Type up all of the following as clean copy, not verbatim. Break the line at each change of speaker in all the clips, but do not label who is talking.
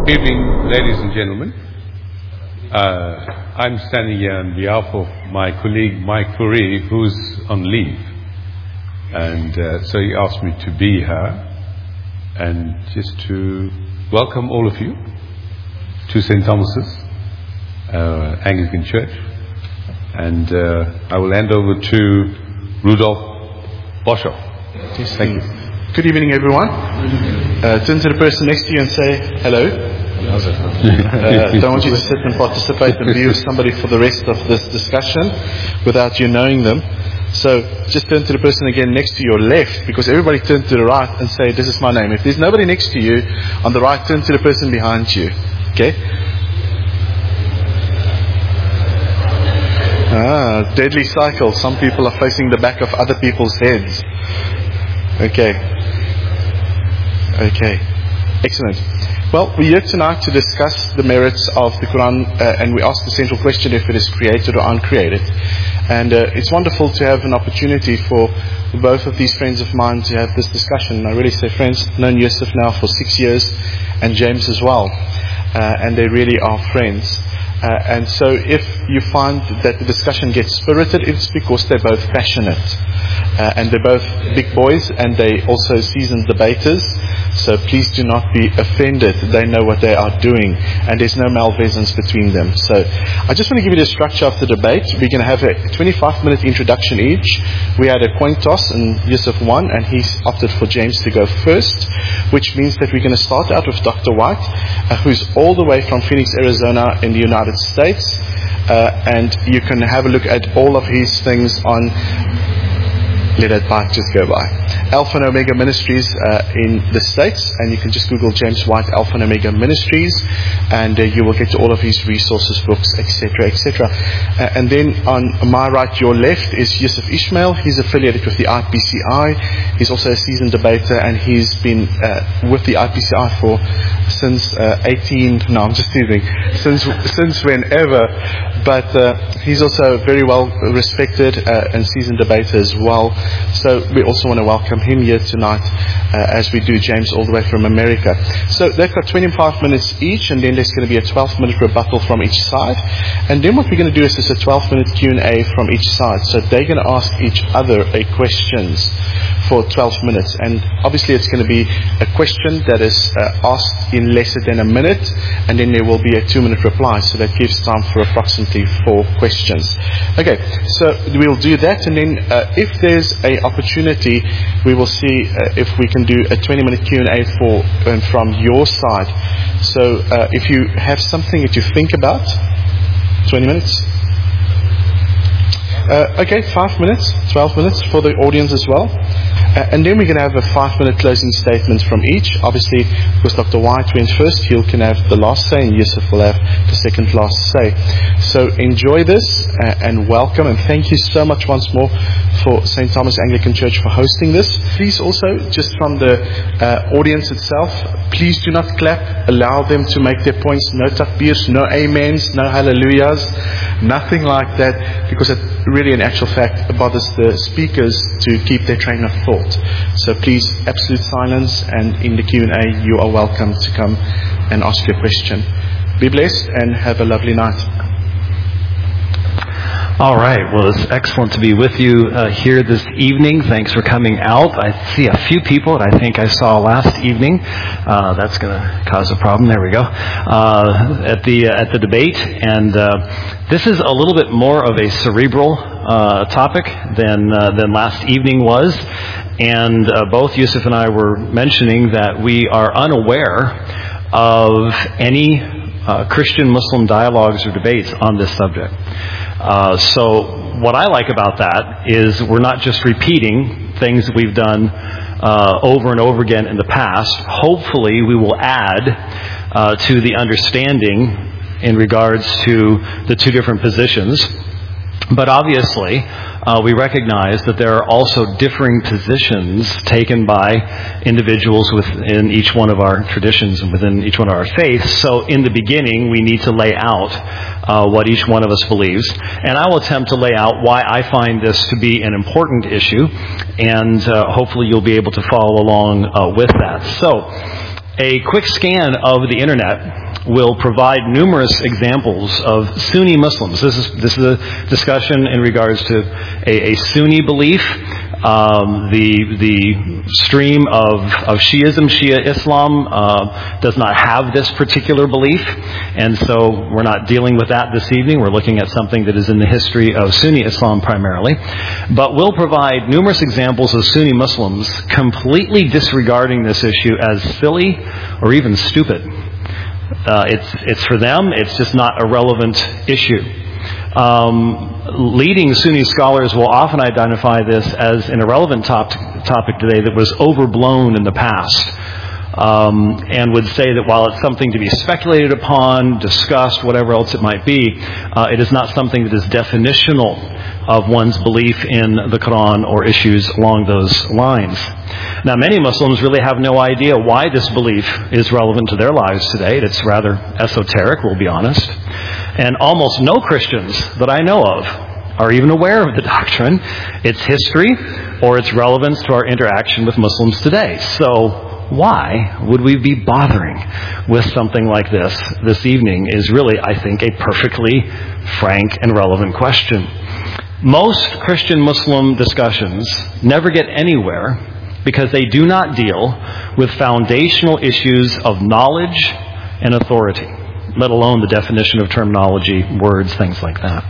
Evening, ladies and gentlemen. I'm standing here on behalf of my colleague Mike Curry, who's on leave. And so he asked me to be here and just to welcome all of you to St. Thomas's Anglican Church. And I will hand over to Rudolf Boschoff.
Yes, thank you. Good evening, everyone. Turn to the person next to you and say hello. Don't want you to sit and participate and be with somebody for the rest of this discussion without you knowing them. So just turn to the person again next to your left, because everybody turn to the right and say, this is my name. If there's nobody next to you on the right, turn to the person behind you. Okay? Deadly cycle. Some people are facing the back of other people's heads. Okay. Excellent. Well, we're here tonight to discuss the merits of the Quran, and we ask the central question if it is created or uncreated. And it's wonderful to have an opportunity for both of these friends of mine to have this discussion. I really say friends, known Yusuf now for 6 years, and James as well. And they really are friends. And so if you find that the discussion gets spirited, it's because they're both passionate. And they're both big boys, and they also seasoned debaters. So please do not be offended. They know what they are doing, and there's no malfeasance between them. So I just want to give you the structure of the debate. We're going to have a 25-minute introduction each. We had a coin toss, and Yusuf won, and he opted for James to go first, which means that we're going to start out with Dr. White, who's all the way from Phoenix, Arizona in the United States. And you can have a look at all of his things on... Let that bike just go by. Alpha and Omega Ministries in the States, and you can just Google James White Alpha and Omega Ministries, and you will get to all of his resources, books, etc., etc. And then on my right, your left, is Yusuf Ismail. He's affiliated with the IPCI. He's also a seasoned debater, and he's been with the IPCI for since since whenever. But he's also very well respected and seasoned debater as well. So we also want to welcome him here tonight as we do James all the way from America. So they've got 25 minutes each, and then there's going to be a 12-minute rebuttal from each side. And then what we're going to do is there's a 12-minute Q&A from each side. So they're going to ask each other questions for 12 minutes. And obviously it's going to be a question that is asked in less than a minute, and then there will be a 2-minute reply. So that gives time for approximately 4 questions. Okay, so we'll do that, and then if there's a opportunity, we will see if we can do a 20-minute Q&A from your side. So if you have something that you think about, 20 minutes. Okay, 5 minutes, 12 minutes for the audience as well. And then we're going to have a 5-minute closing statement from each. Obviously, because Dr. White went first, he can have the last say, and Yusuf will have the second last say. So enjoy this and welcome, and thank you so much once more for St. Thomas Anglican Church for hosting this. Please also, just from the audience itself, please do not clap. Allow them to make their points. No takbirs, no amens, no hallelujahs, nothing like that, because it really, in actual fact, bothers the speakers to keep their train of thought. So please, absolute silence, and in the Q&A you are welcome to come and ask your question. Be blessed and have a lovely night.
All right. Well, it's excellent to be with you here this evening. Thanks for coming out. I see a few people that I think I saw last evening. That's going to cause a problem. There we go. At the debate, and this is a little bit more of a cerebral topic than last evening was. And both Yusuf and I were mentioning that we are unaware of any Christian-Muslim dialogues or debates on this subject. So what I like about that is we're not just repeating things that we've done over and over again in the past. Hopefully we will add to the understanding in regards to the two different positions. But obviously, we recognize that there are also differing positions taken by individuals within each one of our traditions and within each one of our faiths. So in the beginning, we need to lay out what each one of us believes. And I will attempt to lay out why I find this to be an important issue. And hopefully you'll be able to follow along with that. So A quick scan of the internet will provide numerous examples of Sunni Muslims. This is a discussion in regards to a Sunni belief. The stream of Shiism, Shia Islam, does not have this particular belief, and so we're not dealing with that this evening. We're looking at something that is in the history of Sunni Islam primarily, but we'll provide numerous examples of Sunni Muslims completely disregarding this issue as silly or even stupid. It's for them, it's just not a relevant issue. Leading Sunni scholars will often identify this as an irrelevant topic today that was overblown in the past, and would say that while it's something to be speculated upon, discussed, whatever else it might be, it is not something that is definitional of one's belief in the Quran or issues along those lines. Now, many Muslims really have no idea why this belief is relevant to their lives today. It's rather esoteric, we'll be honest. And almost no Christians that I know of are even aware of the doctrine, its history, or its relevance to our interaction with Muslims today. So why would we be bothering with something like this evening is really, I think, a perfectly frank and relevant question. Most Christian-Muslim discussions never get anywhere because they do not deal with foundational issues of knowledge and authority, let alone the definition of terminology, words, things like that.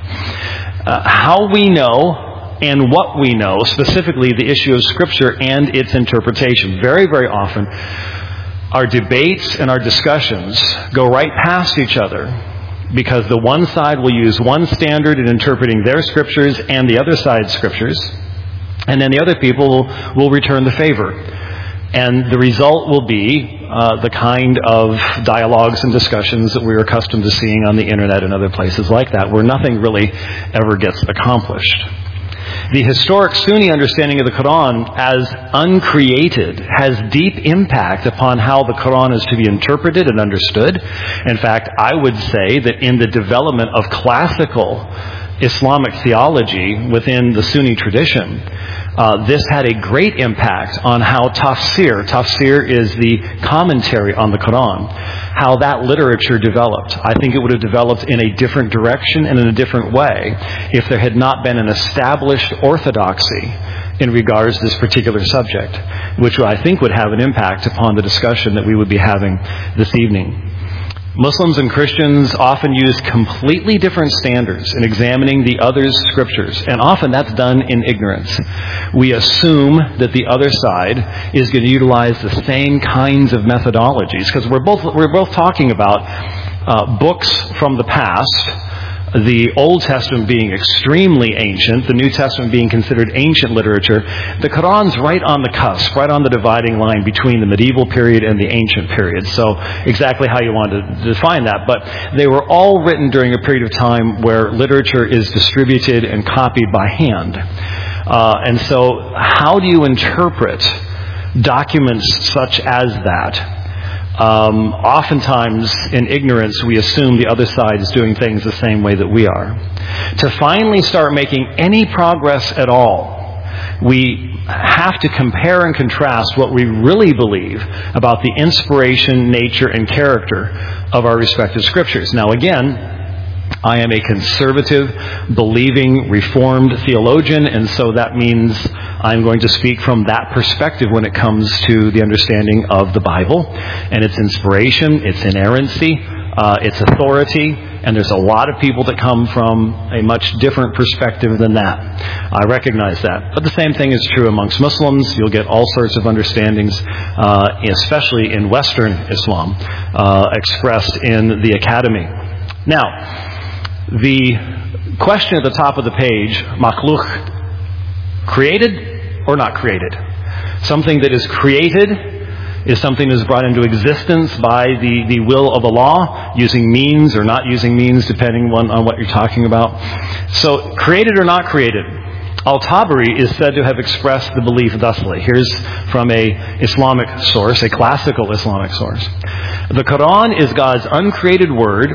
How we know and what we know, specifically the issue of Scripture and its interpretation. Very, very often, our debates and our discussions go right past each other because the one side will use one standard in interpreting their Scriptures and the other side's Scriptures, and then the other people will return the favor. And the result will be the kind of dialogues and discussions that we're accustomed to seeing on the internet and other places like that, where nothing really ever gets accomplished. The historic Sunni understanding of the Quran as uncreated has deep impact upon how the Quran is to be interpreted and understood. In fact, I would say that in the development of classical Islamic theology within the Sunni tradition, this had a great impact on how tafsir is the commentary on the Quran, how that literature developed. I think it would have developed in a different direction and in a different way if there had not been an established orthodoxy in regards to this particular subject, which I think would have an impact upon the discussion that we would be having this evening. Muslims and Christians often use completely different standards in examining the other's Scriptures, and often that's done in ignorance. We assume that the other side is going to utilize the same kinds of methodologies, because we're both talking about books from the past, the Old Testament being extremely ancient, the New Testament being considered ancient literature. The Quran's right on the cusp, right on the dividing line between the medieval period and the ancient period. So exactly how you want to define that. But they were all written during a period of time where literature is distributed and copied by hand. And so how do you interpret documents such as that? Oftentimes, in ignorance, we assume the other side is doing things the same way that we are. To finally start making any progress at all, we have to compare and contrast what we really believe about the inspiration, nature, and character of our respective Scriptures. Now, again, I am a conservative, believing, Reformed theologian, and so that means I'm going to speak from that perspective when it comes to the understanding of the Bible and its inspiration, its inerrancy, its authority, and there's a lot of people that come from a much different perspective than that. I recognize that. But the same thing is true amongst Muslims. You'll get all sorts of understandings, especially in Western Islam, expressed in the academy. Now, the question at the top of the page, makhluk, created or not created? Something that is created is something that is brought into existence by the will of Allah, using means or not using means, depending on what you're talking about. So, created or not created? Al-Tabari is said to have expressed the belief thusly. Here's from a Islamic source, a classical Islamic source. The Quran is God's uncreated word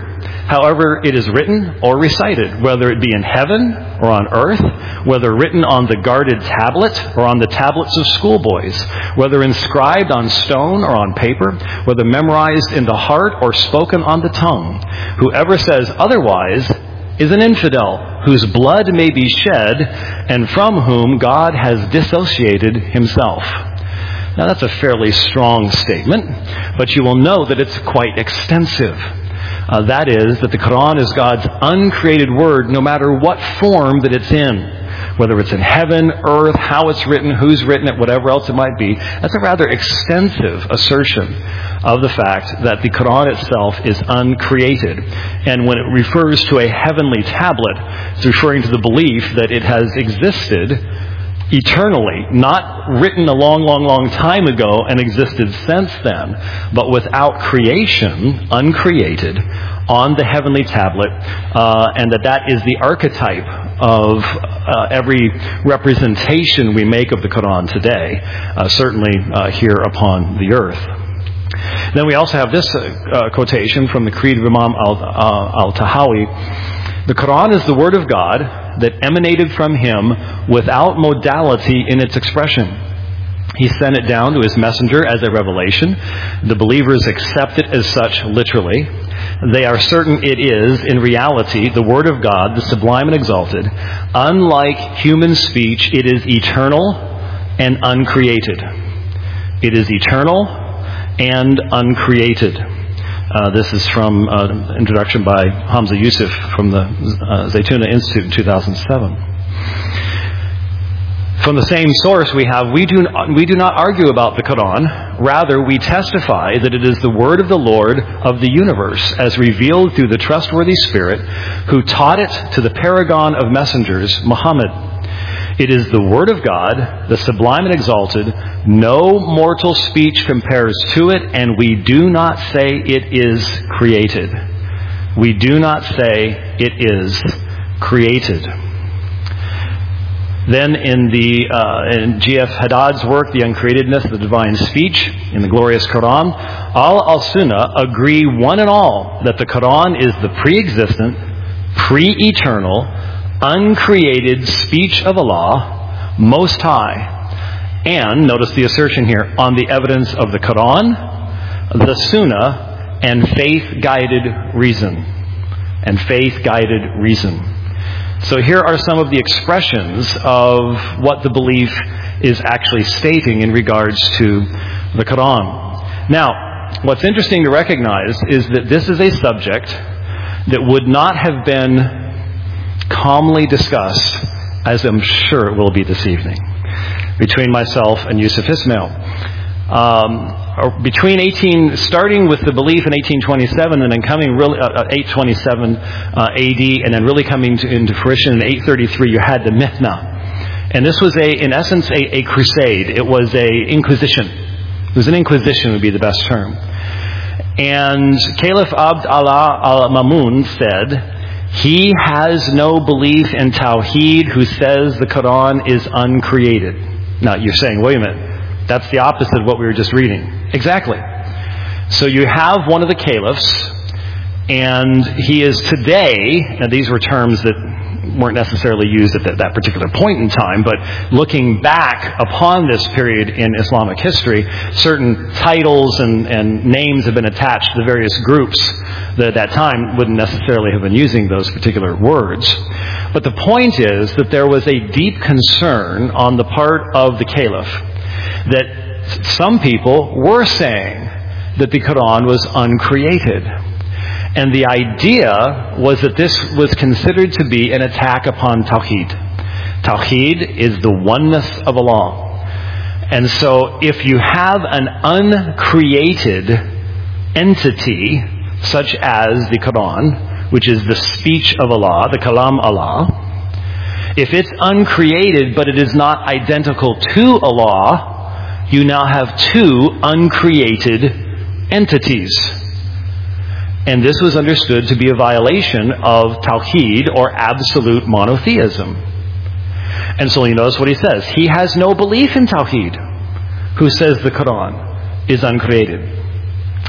however it is written or recited, whether it be in heaven or on earth, whether written on the guarded tablet or on the tablets of schoolboys, whether inscribed on stone or on paper, whether memorized in the heart or spoken on the tongue. Whoever says otherwise is an infidel, whose blood may be shed, and from whom God has dissociated himself. Now that's a fairly strong statement, but you will know that it's quite extensive. That is, that the Quran is God's uncreated word, no matter what form that it's in. Whether it's in heaven, earth, how it's written, who's written it, whatever else it might be. That's a rather extensive assertion of the fact that the Quran itself is uncreated. And when it refers to a heavenly tablet, it's referring to the belief that it has existed eternally, not written a long, long, long time ago and existed since then, but without creation, uncreated, on the heavenly tablet, and that is the archetype of every representation we make of the Quran today, certainly here upon the earth. Then we also have this quotation from the Creed of Imam al-Tahawi. The Quran is the Word of God that emanated from Him without modality in its expression. He sent it down to His messenger as a revelation. The believers accept it as such literally. They are certain it is, in reality, the Word of God, the sublime and exalted. Unlike human speech, it is eternal and uncreated. It is eternal and uncreated. This is from an introduction by Hamza Yusuf from the Zaytuna Institute in 2007. From the same source we do not argue about the Quran. Rather, we testify that it is the word of the Lord of the universe, as revealed through the trustworthy Spirit, who taught it to the paragon of messengers, Muhammad. It is the word of God, the sublime and exalted. No mortal speech compares to it, and we do not say it is created. We do not say it is created. Then in G.F. Haddad's work, The Uncreatedness of the Divine Speech, in the glorious Quran, all al-Sunnah agree one and all that the Quran is the pre-existent, pre-eternal, uncreated speech of Allah, Most High. And, notice the assertion here, on the evidence of the Quran, the Sunnah, and faith-guided reason. And faith-guided reason. So here are some of the expressions of what the belief is actually stating in regards to the Quran. Now, what's interesting to recognize is that this is a subject that would not have been calmly discussed, as I'm sure it will be this evening, between myself and Yusuf Ismail. Starting with the belief in 1827 and then coming really 827 AD and then really coming into fruition in 833, you had the Mihna. And this was in essence a crusade. It was a inquisition. It was an inquisition would be the best term. And Caliph Abd Allah al-Mamun said, he has no belief in Tawheed who says the Quran is uncreated. Now you're saying, wait a minute. That's the opposite of what we were just reading. Exactly. So you have one of the caliphs, and he is today, now these were terms that weren't necessarily used at that particular point in time, but looking back upon this period in Islamic history, certain titles and names have been attached to the various groups that at that time wouldn't necessarily have been using those particular words. But the point is that there was a deep concern on the part of the caliph that some people were saying that the Quran was uncreated. And the idea was that this was considered to be an attack upon Tawheed. Tawheed is the oneness of Allah. And so if you have an uncreated entity, such as the Quran, which is the speech of Allah, the Kalam Allah, if it's uncreated but it is not identical to Allah, you now have two uncreated entities. And this was understood to be a violation of Tawheed, or absolute monotheism. And so you notice what he says. He has no belief in Tawheed who says the Quran is uncreated.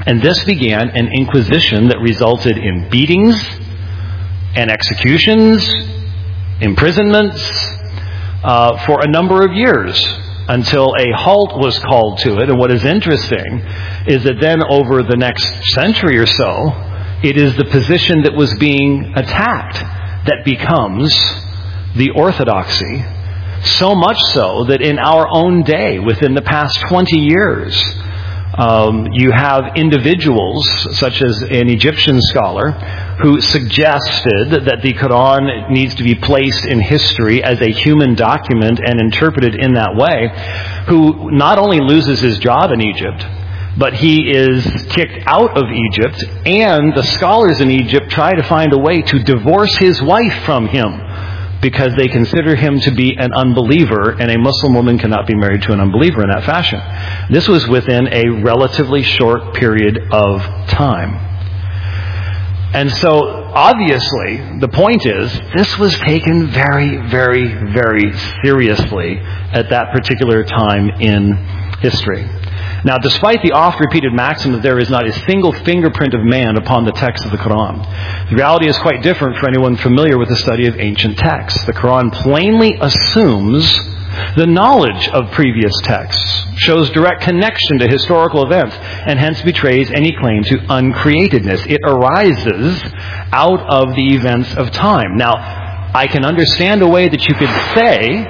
And this began an inquisition that resulted in beatings and executions, imprisonments, for a number of years, until a halt was called to it. And what is interesting is that then over the next century or so, it is the position that was being attacked that becomes the orthodoxy. So much so that in our own day, within the past 20 years, you have individuals, such as an Egyptian scholar, who suggested that the Quran needs to be placed in history as a human document and interpreted in that way, who not only loses his job in Egypt, but he is kicked out of Egypt, and the scholars in Egypt try to find a way to divorce his wife from him, because they consider him to be an unbeliever, and a Muslim woman cannot be married to an unbeliever in that fashion. This was within a relatively short period of time. And so, obviously, the point is, this was taken very, very, very seriously at that particular time in history. Now, despite the oft-repeated maxim that there is not a single fingerprint of man upon the text of the Quran, the reality is quite different for anyone familiar with the study of ancient texts. The Quran plainly assumes the knowledge of previous texts, shows direct connection to historical events, and hence betrays any claim to uncreatedness. It arises out of the events of time. Now, I can understand a way that you could say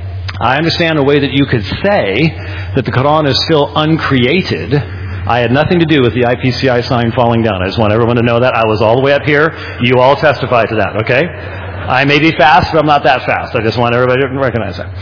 that the Quran is still uncreated. I had nothing to do with the IPCI sign falling down. I just want everyone to know that. I was all the way up here. You all testify to that, okay? I may be fast, but I'm not that fast. I just want everybody to recognize that.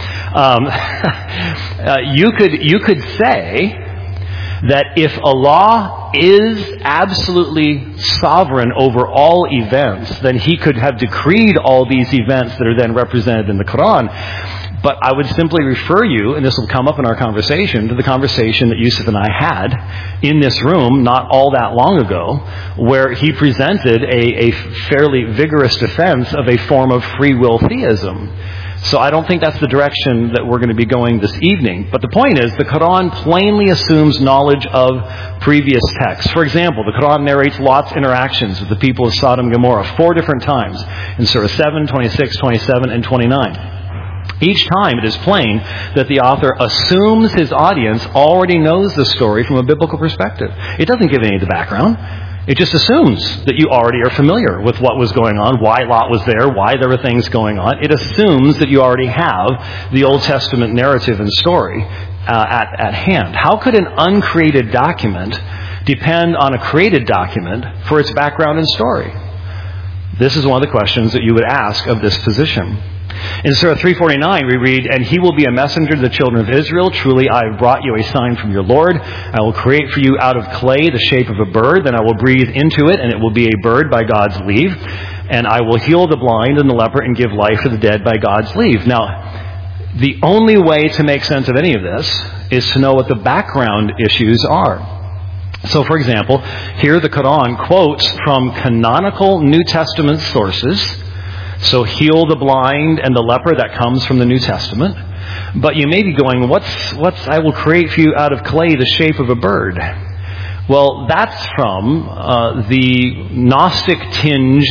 You could say that if Allah is absolutely sovereign over all events, then He could have decreed all these events that are then represented in the Quran. But I would simply refer you, and this will come up in our conversation, to the conversation that Yusuf and I had in this room not all that long ago, where he presented a fairly vigorous defense of a form of free will theism. So I don't think that's the direction that we're going to be going this evening. But the point is, the Quran plainly assumes knowledge of previous texts. For example, the Quran narrates Lot's interactions with the people of Sodom and Gomorrah 4 different times in Surah 7, 26, 27, and 29. Each time it is plain that the author assumes his audience already knows the story from a biblical perspective. It doesn't give any of the background. It just assumes that you already are familiar with what was going on, why Lot was there, why there were things going on. It assumes that you already have the Old Testament narrative and story at hand. How could an uncreated document depend on a created document for its background and story? This is one of the questions that you would ask of this position. In Surah 349 we read, "And he will be a messenger to the children of Israel. Truly I have brought you a sign from your Lord. I will create for you out of clay the shape of a bird. Then I will breathe into it, and it will be a bird by God's leave. And I will heal the blind and the leper and give life to the dead by God's leave." Now, the only way to make sense of any of this is to know what the background issues are. So, for example, here the Quran quotes from canonical New Testament sources. So heal the blind and the leper, that comes from the New Testament. But you may be going, what's I will create for you out of clay the shape of a bird? Well, that's from the Gnostic-tinged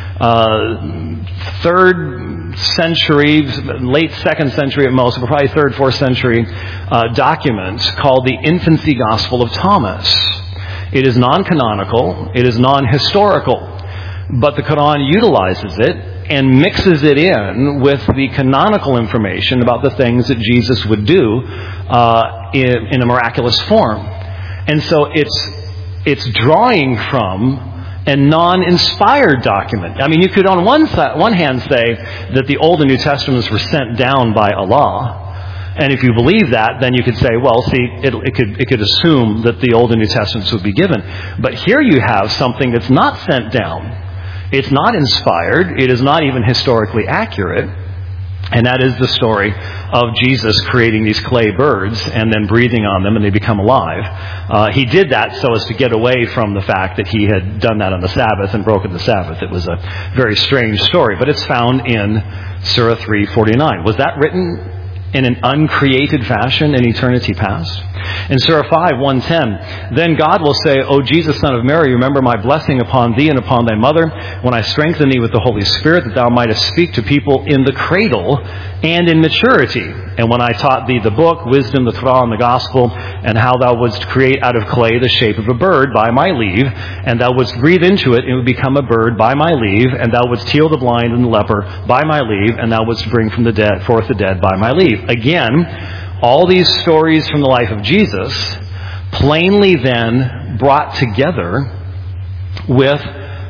3rd century, late 2nd century at most, but probably 3rd, 4th century document called the Infancy Gospel of Thomas. It is non-canonical, it is non-historical, but the Quran utilizes it and mixes it in with the canonical information about the things that Jesus would do in a miraculous form. And so it's drawing from a non-inspired document. I mean, you could on one hand say that the Old and New Testaments were sent down by Allah. And if you believe that, then you could say, well, see, it could assume that the Old and New Testaments would be given. But here you have something that's not sent down. It's not inspired. It is not even historically accurate. And that is the story of Jesus creating these clay birds and then breathing on them and they become alive. He did that so as to get away from the fact that he had done that on the Sabbath and broken the Sabbath. It was a very strange story, but it's found in Surah 349. Was that written in an uncreated fashion in eternity past? In Surah 5, 110, then God will say, O Jesus, son of Mary, remember my blessing upon thee and upon thy mother, when I strengthened thee with the Holy Spirit, that thou mightest speak to people in the cradle and in maturity. And when I taught thee the book, wisdom, the Torah, and the gospel, and how thou wouldst create out of clay the shape of a bird by my leave, and thou wouldst breathe into it, and it would become a bird by my leave, and thou wouldst heal the blind and the leper by my leave, and thou wouldst bring from the dead forth the dead by my leave. Again, all these stories from the life of Jesus plainly then brought together with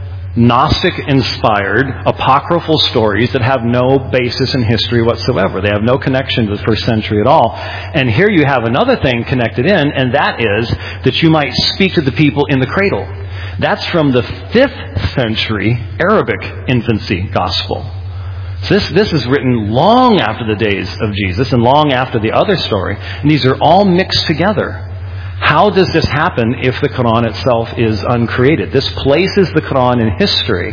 Gnostic-inspired apocryphal stories that have no basis in history whatsoever. They have no connection to the first century at all. And here you have another thing connected in, and that is that you might speak to the people in the cradle. That's from the 5th century Arabic infancy gospel. So this is written long after the days of Jesus and long after the other story. And these are all mixed together. How does this happen if the Quran itself is uncreated? This places the Quran in history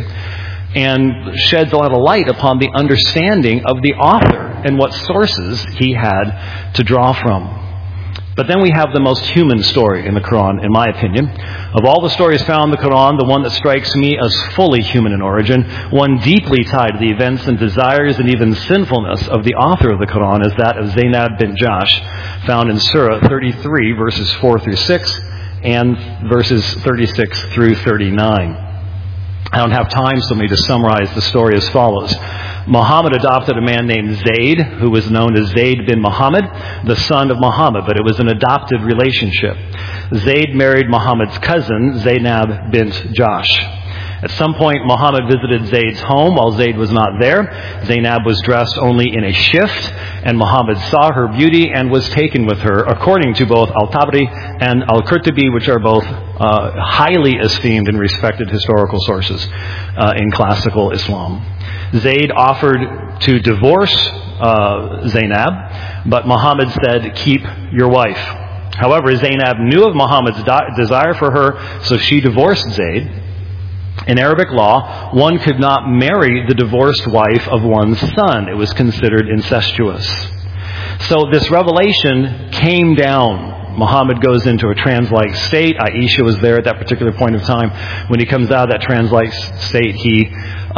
and sheds a lot of light upon the understanding of the author and what sources he had to draw from. But then we have the most human story in the Quran, in my opinion. Of all the stories found in the Quran, the one that strikes me as fully human in origin, one deeply tied to the events and desires and even sinfulness of the author of the Quran, is that of Zainab bint Jahsh, found in Surah 33, verses 4 through 6, and verses 36 through 39. I don't have time, so let me just summarize the story as follows. Muhammad adopted a man named Zayd, who was known as Zayd bin Muhammad, the son of Muhammad, but it was an adopted relationship. Zayd married Muhammad's cousin, Zainab bint Jahsh. At some point, Muhammad visited Zayd's home while Zayd was not there. Zainab was dressed only in a shift, and Muhammad saw her beauty and was taken with her, according to both Al-Tabari and Al-Qurtubi, which are both highly esteemed and respected historical sources in classical Islam. Zayd offered to divorce Zainab, but Muhammad said, keep your wife. However, Zainab knew of Muhammad's desire for her, so she divorced Zayd. In Arabic law, one could not marry the divorced wife of one's son. It was considered incestuous. So this revelation came down. Muhammad goes into a trance-like state. Aisha was there at that particular point of time. When he comes out of that trance-like state, he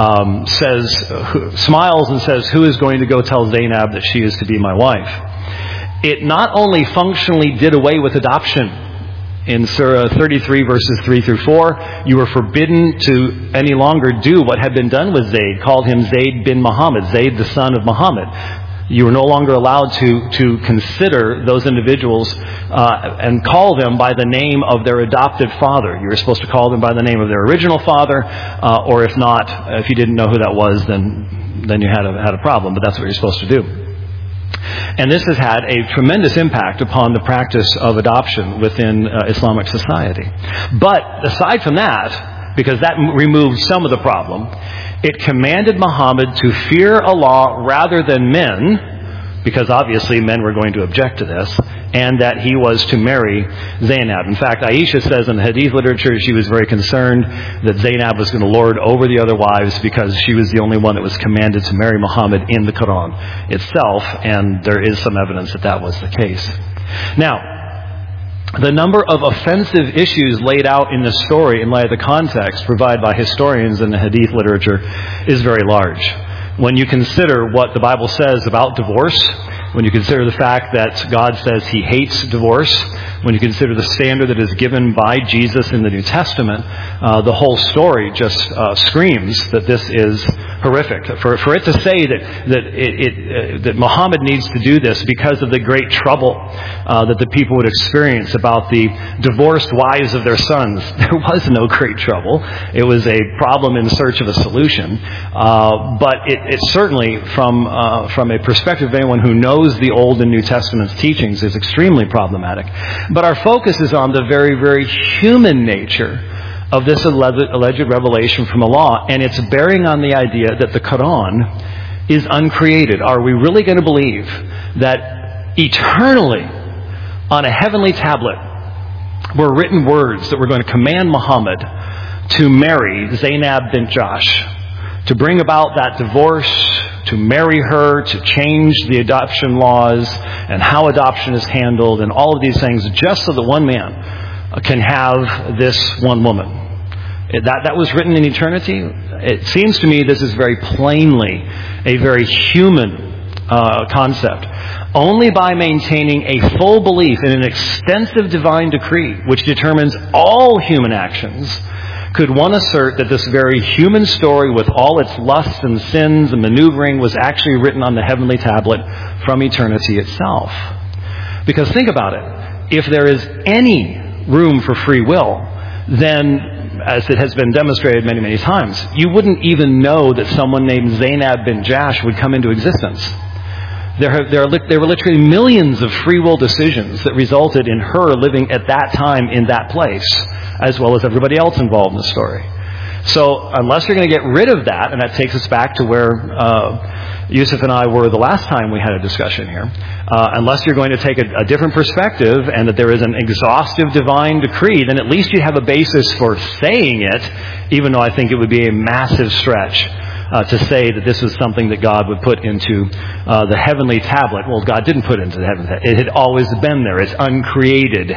smiles and says, who is going to go tell Zainab that she is to be my wife? It not only functionally did away with adoption. In Surah 33, verses 3 through 4, you were forbidden to any longer do what had been done with Zayd, called him Zayd bin Muhammad, Zayd the son of Muhammad. You were no longer allowed to consider those individuals and call them by the name of their adopted father. You were supposed to call them by the name of their original father, or if not, if you didn't know who that was, then you had a problem, but that's what you're supposed to do. And this has had a tremendous impact upon the practice of adoption within Islamic society. But aside from that, because that removed some of the problem, it commanded Muhammad to fear Allah rather than men, because obviously men were going to object to this, and that he was to marry Zainab. In fact, Aisha says in the Hadith literature she was very concerned that Zainab was going to lord over the other wives because she was the only one that was commanded to marry Muhammad in the Quran itself, and there is some evidence that that was the case. Now, the number of offensive issues laid out in this story in light of the context provided by historians in the Hadith literature is very large. When you consider what the Bible says about divorce, when you consider the fact that God says he hates divorce, when you consider the standard that is given by Jesus in the New Testament, the whole story just screams that this is horrific. For it to say that Muhammad needs to do this because of the great trouble that the people would experience about the divorced wives of their sons, there was no great trouble. It was a problem in search of a solution. But it certainly, from a perspective of anyone who knows the Old and New Testament's teachings, is extremely problematic. But our focus is on the very, very human nature of this alleged revelation from Allah, and it's bearing on the idea that the Quran is uncreated. Are we really going to believe that eternally on a heavenly tablet were written words that were going to command Muhammad to marry Zainab bint Jahsh, to bring about that divorce, marry her, to change the adoption laws and how adoption is handled and all of these things just so that one man can have this one woman. That was written in eternity. It seems to me this is very plainly a very human concept. Only by maintaining a full belief in an extensive divine decree which determines all human actions could one assert that this very human story with all its lusts and sins and maneuvering was actually written on the heavenly tablet from eternity itself. Because think about it. If there is any room for free will, then, as it has been demonstrated many, many times, you wouldn't even know that someone named Zainab bin Jash would come into existence. There were literally millions of free will decisions that resulted in her living at that time in that place, as well as everybody else involved in the story. So unless you're going to get rid of that, and that takes us back to where Yusuf and I were the last time we had a discussion here, unless you're going to take a different perspective and that there is an exhaustive divine decree, then at least you have a basis for saying it, even though I think it would be a massive stretch to say that this was something that God would put into the heavenly tablet. Well, God didn't put it into the heavenly tablet. It had always been there. It's uncreated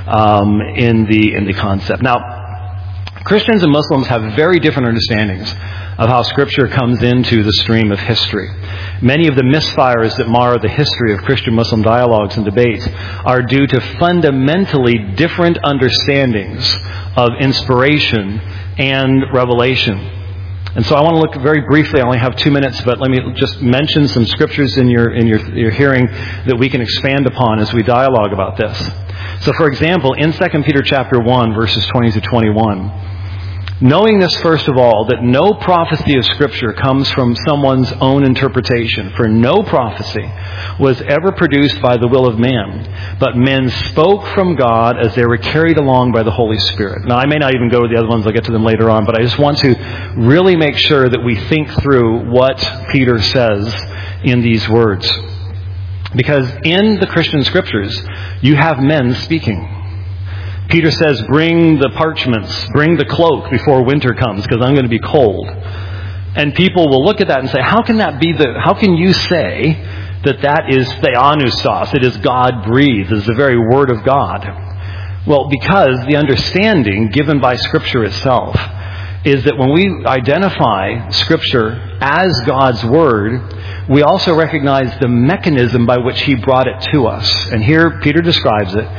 in the concept. Now, Christians and Muslims have very different understandings of how Scripture comes into the stream of history. Many of the misfires that mar the history of Christian-Muslim dialogues and debates are due to fundamentally different understandings of inspiration and revelation. And so I want to look very briefly, I only have 2 minutes, but let me just mention some scriptures in your hearing that we can expand upon as we dialogue about this. So for example, in 2 Peter chapter 1, verses 20 to 21, knowing this, first of all, that no prophecy of Scripture comes from someone's own interpretation, for no prophecy was ever produced by the will of man, but men spoke from God as they were carried along by the Holy Spirit. Now, I may not even go to the other ones, I'll get to them later on, but I just want to really make sure that we think through what Peter says in these words. Because in the Christian Scriptures, you have men speaking. Peter says, bring the parchments, bring the cloak before winter comes, because I'm going to be cold. And people will look at that and say, how can you say that is theanustos, it is God breathed, it is the very word of God? Well, because the understanding given by Scripture itself is that when we identify Scripture as God's Word, we also recognize the mechanism by which He brought it to us. And here Peter describes it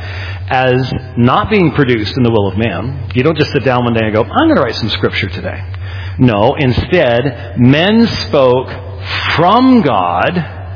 as not being produced in the will of man. You don't just sit down one day and go, I'm going to write some Scripture today. No, instead, men spoke from God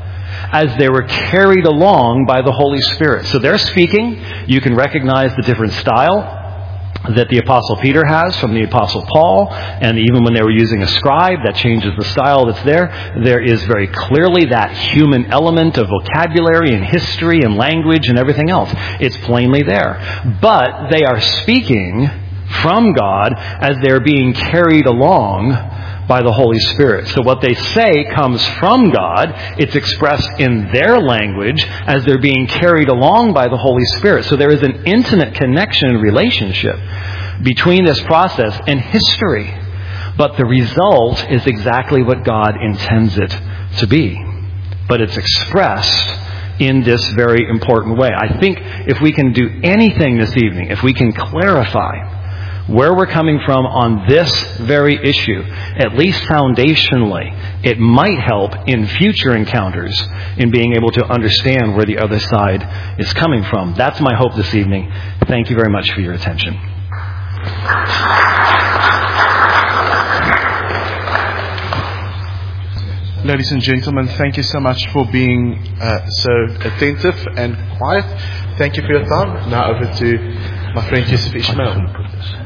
as they were carried along by the Holy Spirit. So they're speaking. You can recognize the different style that the Apostle Peter has from the Apostle Paul, and even when they were using a scribe, that changes the style that's there. There is very clearly that human element of vocabulary and history and language and everything else. It's plainly there. But they are speaking from God as they're being carried along by the Holy Spirit. So what they say comes from God. It's expressed in their language as they're being carried along by the Holy Spirit. So there is an intimate connection and relationship between this process and history. But the result is exactly what God intends it to be. But it's expressed in this very important way. I think if we can do anything this evening, if we can clarify where we're coming from on this very issue, at least foundationally, it might help in future encounters in being able to understand where the other side is coming from. That's my hope this evening. Thank you very much for your attention.
Ladies and gentlemen, thank you so much for being so attentive and quiet. Thank you for your time. Now over to my friend Yusuf Ishmael.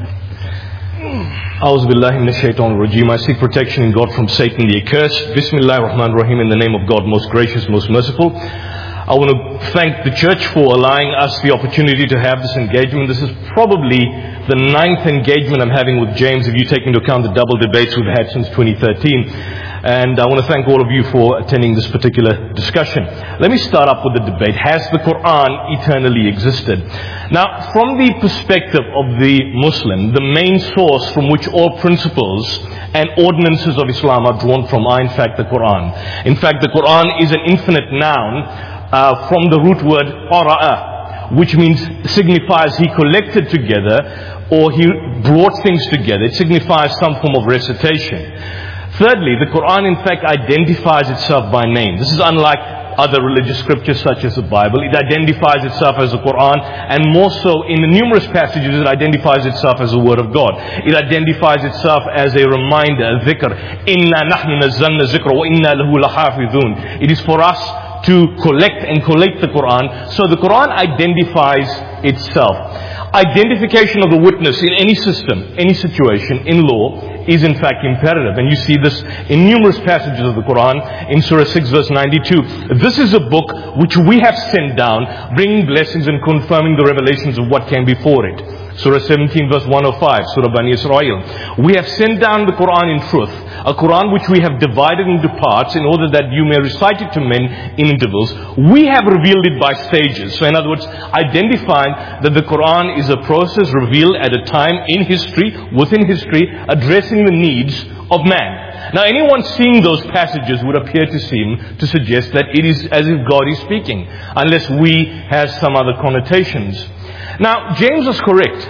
A'udhu billahi minash shaitanir rajeem. I seek protection in God from Satan the accursed. Bismillahir Rahmanir Rahim. In the name of God, most gracious, most merciful. I want to thank the church for allowing us the opportunity to have this engagement. This is probably the 9th engagement I'm having with James, if you take into account the double debates we've had since 2013. And I want to thank all of you for attending this particular discussion. Let me start up with the debate. Has the Quran eternally existed? Now, from the perspective of the Muslim, the main source from which all principles and ordinances of Islam are drawn from are in fact the Quran. In fact, the Quran is an infinite noun from the root word qara'a, which signifies he collected together or he brought things together. It signifies some form of recitation. Thirdly, the Quran in fact identifies itself by name. This is unlike other religious scriptures such as the Bible. It identifies itself as the Quran, and more so in the numerous passages it identifies itself as the Word of God. It identifies itself as a reminder, a dhikr. Inna nahnu nazzalna dhikra wa inna lahu lahafidhun. It is for us to collect and collate the Quran. So the Quran identifies itself. Identification of the witness in any system, any situation, in law, is in fact imperative. And you see this in numerous passages of the Quran. In Surah 6 verse 92. This is a book which we have sent down, bringing blessings and confirming the revelations of what came before it. Surah 17 verse 105, Surah Bani Israel. We have sent down the Quran in truth, a Quran which we have divided into parts in order that you may recite it to men in intervals. We have revealed it by stages. So in other words, identifying that the Quran is a process revealed at a time in history, within history, addressing the needs of man. Now anyone seeing those passages would appear to seem to suggest that it is as if God is speaking, unless we have some other connotations. Now, James was correct.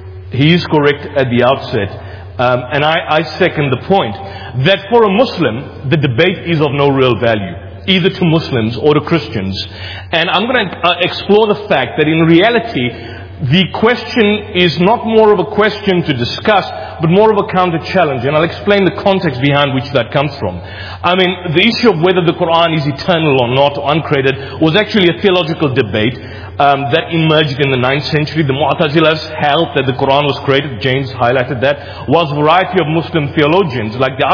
He is correct at the outset. And I second the point that for a Muslim, the debate is of no real value, either to Muslims or to Christians. And I'm going to explore the fact that in reality, the question is not more of a question to discuss, but more of a counter-challenge. And I'll explain the context behind which that comes from. I mean, the issue of whether the Quran is eternal or not, or uncreated, was actually a theological debate that emerged in the 9th century. The Mu'tazilas held that the Quran was created. James highlighted that. Whilst a variety of Muslim theologians, like the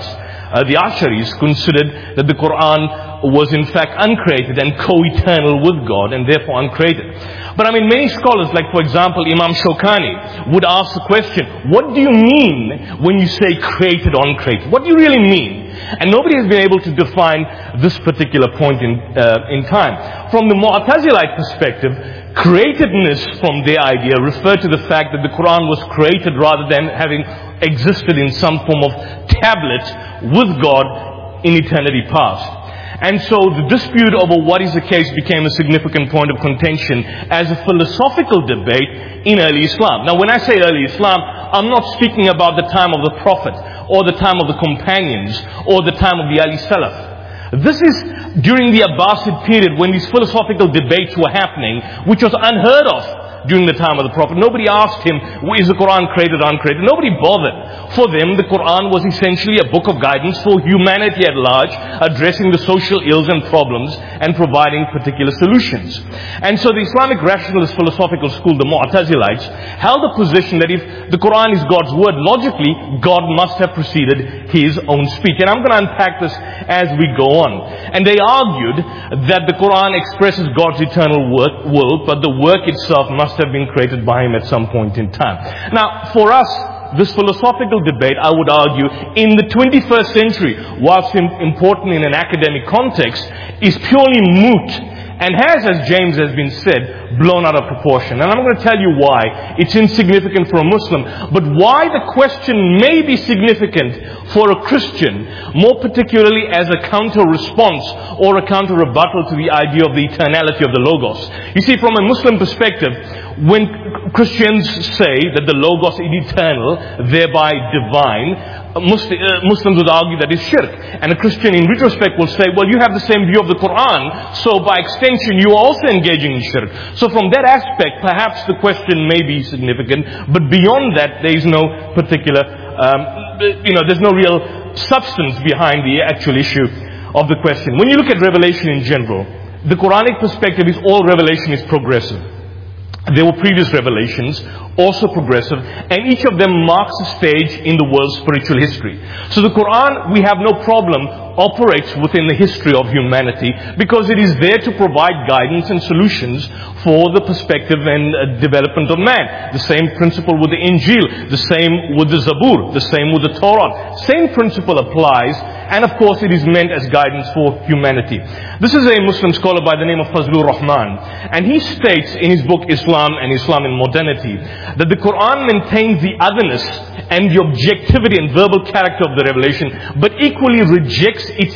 Asharis, considered that the Quran was in fact uncreated and co-eternal with God and therefore uncreated. But I mean, many scholars, like for example Imam Shawkani, would ask the question, what do you mean when you say created or uncreated? What do you really mean? And nobody has been able to define this particular point in time. From the Mu'tazilite perspective, createdness from their idea referred to the fact that the Quran was created rather than having existed in some form of tablet with God in eternity past. And so the dispute over what is the case became a significant point of contention as a philosophical debate in early Islam. Now when I say early Islam, I'm not speaking about the time of the Prophet or the time of the companions or the time of the Ali Salaf. This is during the Abbasid period when these philosophical debates were happening, which was unheard of during the time of the Prophet. Nobody asked him, is the Quran created or uncreated? Nobody bothered. For them, the Quran was essentially a book of guidance for humanity at large, addressing the social ills and problems and providing particular solutions. And so the Islamic rationalist philosophical school, the Mu'tazilites, held the position that if the Quran is God's word, logically, God must have preceded His own speech. And I'm going to unpack this as we go on. And they argued that the Quran expresses God's eternal will, but the work itself must have been created by Him at some point in time. Now, for us, this philosophical debate, I would argue, in the 21st century, whilst important in an academic context, is purely moot and has, as James has been said, blown out of proportion. And I'm going to tell you why it's insignificant for a Muslim, but why the question may be significant for a Christian, more particularly as a counter-response or a counter-rebuttal to the idea of the eternality of the Logos. You see, from a Muslim perspective, when Christians say that the Logos is eternal, thereby divine, Muslims would argue that is shirk. And a Christian in retrospect will say, well, you have the same view of the Quran, so by extension you are also engaging in shirk. So from that aspect, perhaps the question may be significant, but beyond that, there is no particular, there's no real substance behind the actual issue of the question. When you look at revelation in general, the Quranic perspective is all revelation is progressive. There were previous revelations, also progressive, and each of them marks a stage in the world's spiritual history. So the Quran, we have no problem, operates within the history of humanity because it is there to provide guidance and solutions for the perspective and development of man. The same principle with the Injil, the same with the Zabur, the same with the Torah. Same principle applies and of course it is meant as guidance for humanity. This is a Muslim scholar by the name of Fazlur Rahman, and he states in his book Islam and Islam in Modernity that the Quran maintains the otherness and the objectivity and verbal character of the revelation, but equally rejects its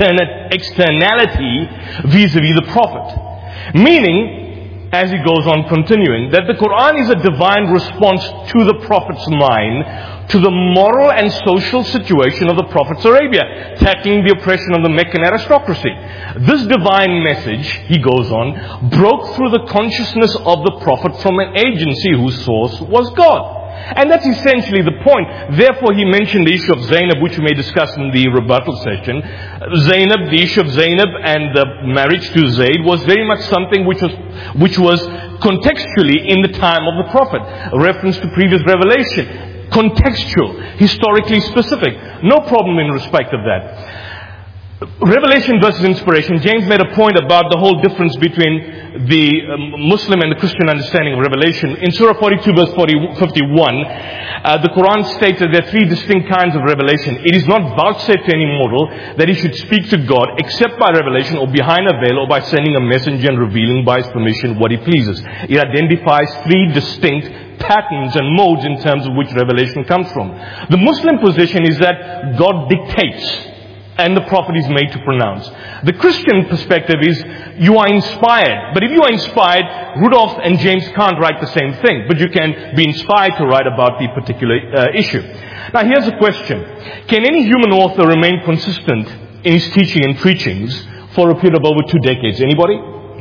externality vis-a-vis the Prophet. Meaning, as he goes on continuing, that the Quran is a divine response to the Prophet's mind, to the moral and social situation of the Prophet's Arabia, tackling the oppression of the Meccan aristocracy. This divine message, he goes on, broke through the consciousness of the Prophet from an agency whose source was God. And that's essentially the point. Therefore, he mentioned the issue of Zainab, which we may discuss in the rebuttal session. The issue of Zainab and the marriage to Zayd was very much something which was contextually in the time of the Prophet. A reference to previous revelation. Contextual, historically specific. No problem in respect of that. Revelation versus inspiration. James made a point about the whole difference between the Muslim and the Christian understanding of revelation. In Surah 42 verse 51, the Quran states that there are three distinct kinds of revelation. It is not vouchsafed to any mortal that he should speak to God except by revelation or behind a veil or by sending a messenger and revealing by his permission what he pleases. It identifies three distinct patterns and modes in terms of which revelation comes from. The Muslim position is that God dictates and the Prophet is made to pronounce. The Christian perspective is you are inspired. But if you are inspired, Rudolph and James can't write the same thing. But you can be inspired to write about the particular issue. Now here's a question. Can any human author remain consistent in his teaching and preachings for a period of over 2 decades? Anybody?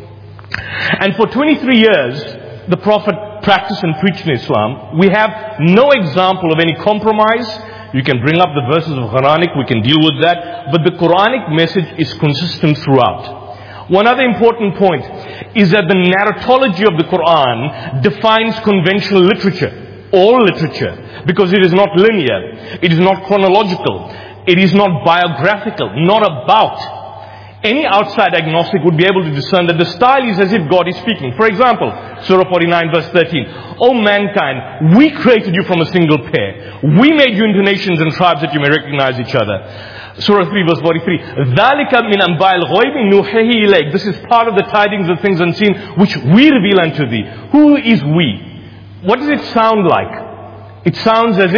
And for 23 years, the Prophet practiced and preached in Islam. We have no example of any compromise. You can bring up the verses of Quranic, we can deal with that. But the Quranic message is consistent throughout. One other important point is that the narratology of the Quran defines conventional literature. All literature. Because it is not linear. It is not chronological. It is not biographical. Not about. Any outside agnostic would be able to discern that the style is as if God is speaking. For example, Surah 49 verse 13. O mankind, we created you from a single pair. We made you into nations and tribes that you may recognize each other. Surah 3 verse 43. ذَلِكَ مِنْ أَنْبَاءِ الْغَيْبِ نُوحِيهِ إِلَيْكَ. This is part of the tidings of things unseen which we reveal unto thee. Who is we? What does it sound like? It sounds as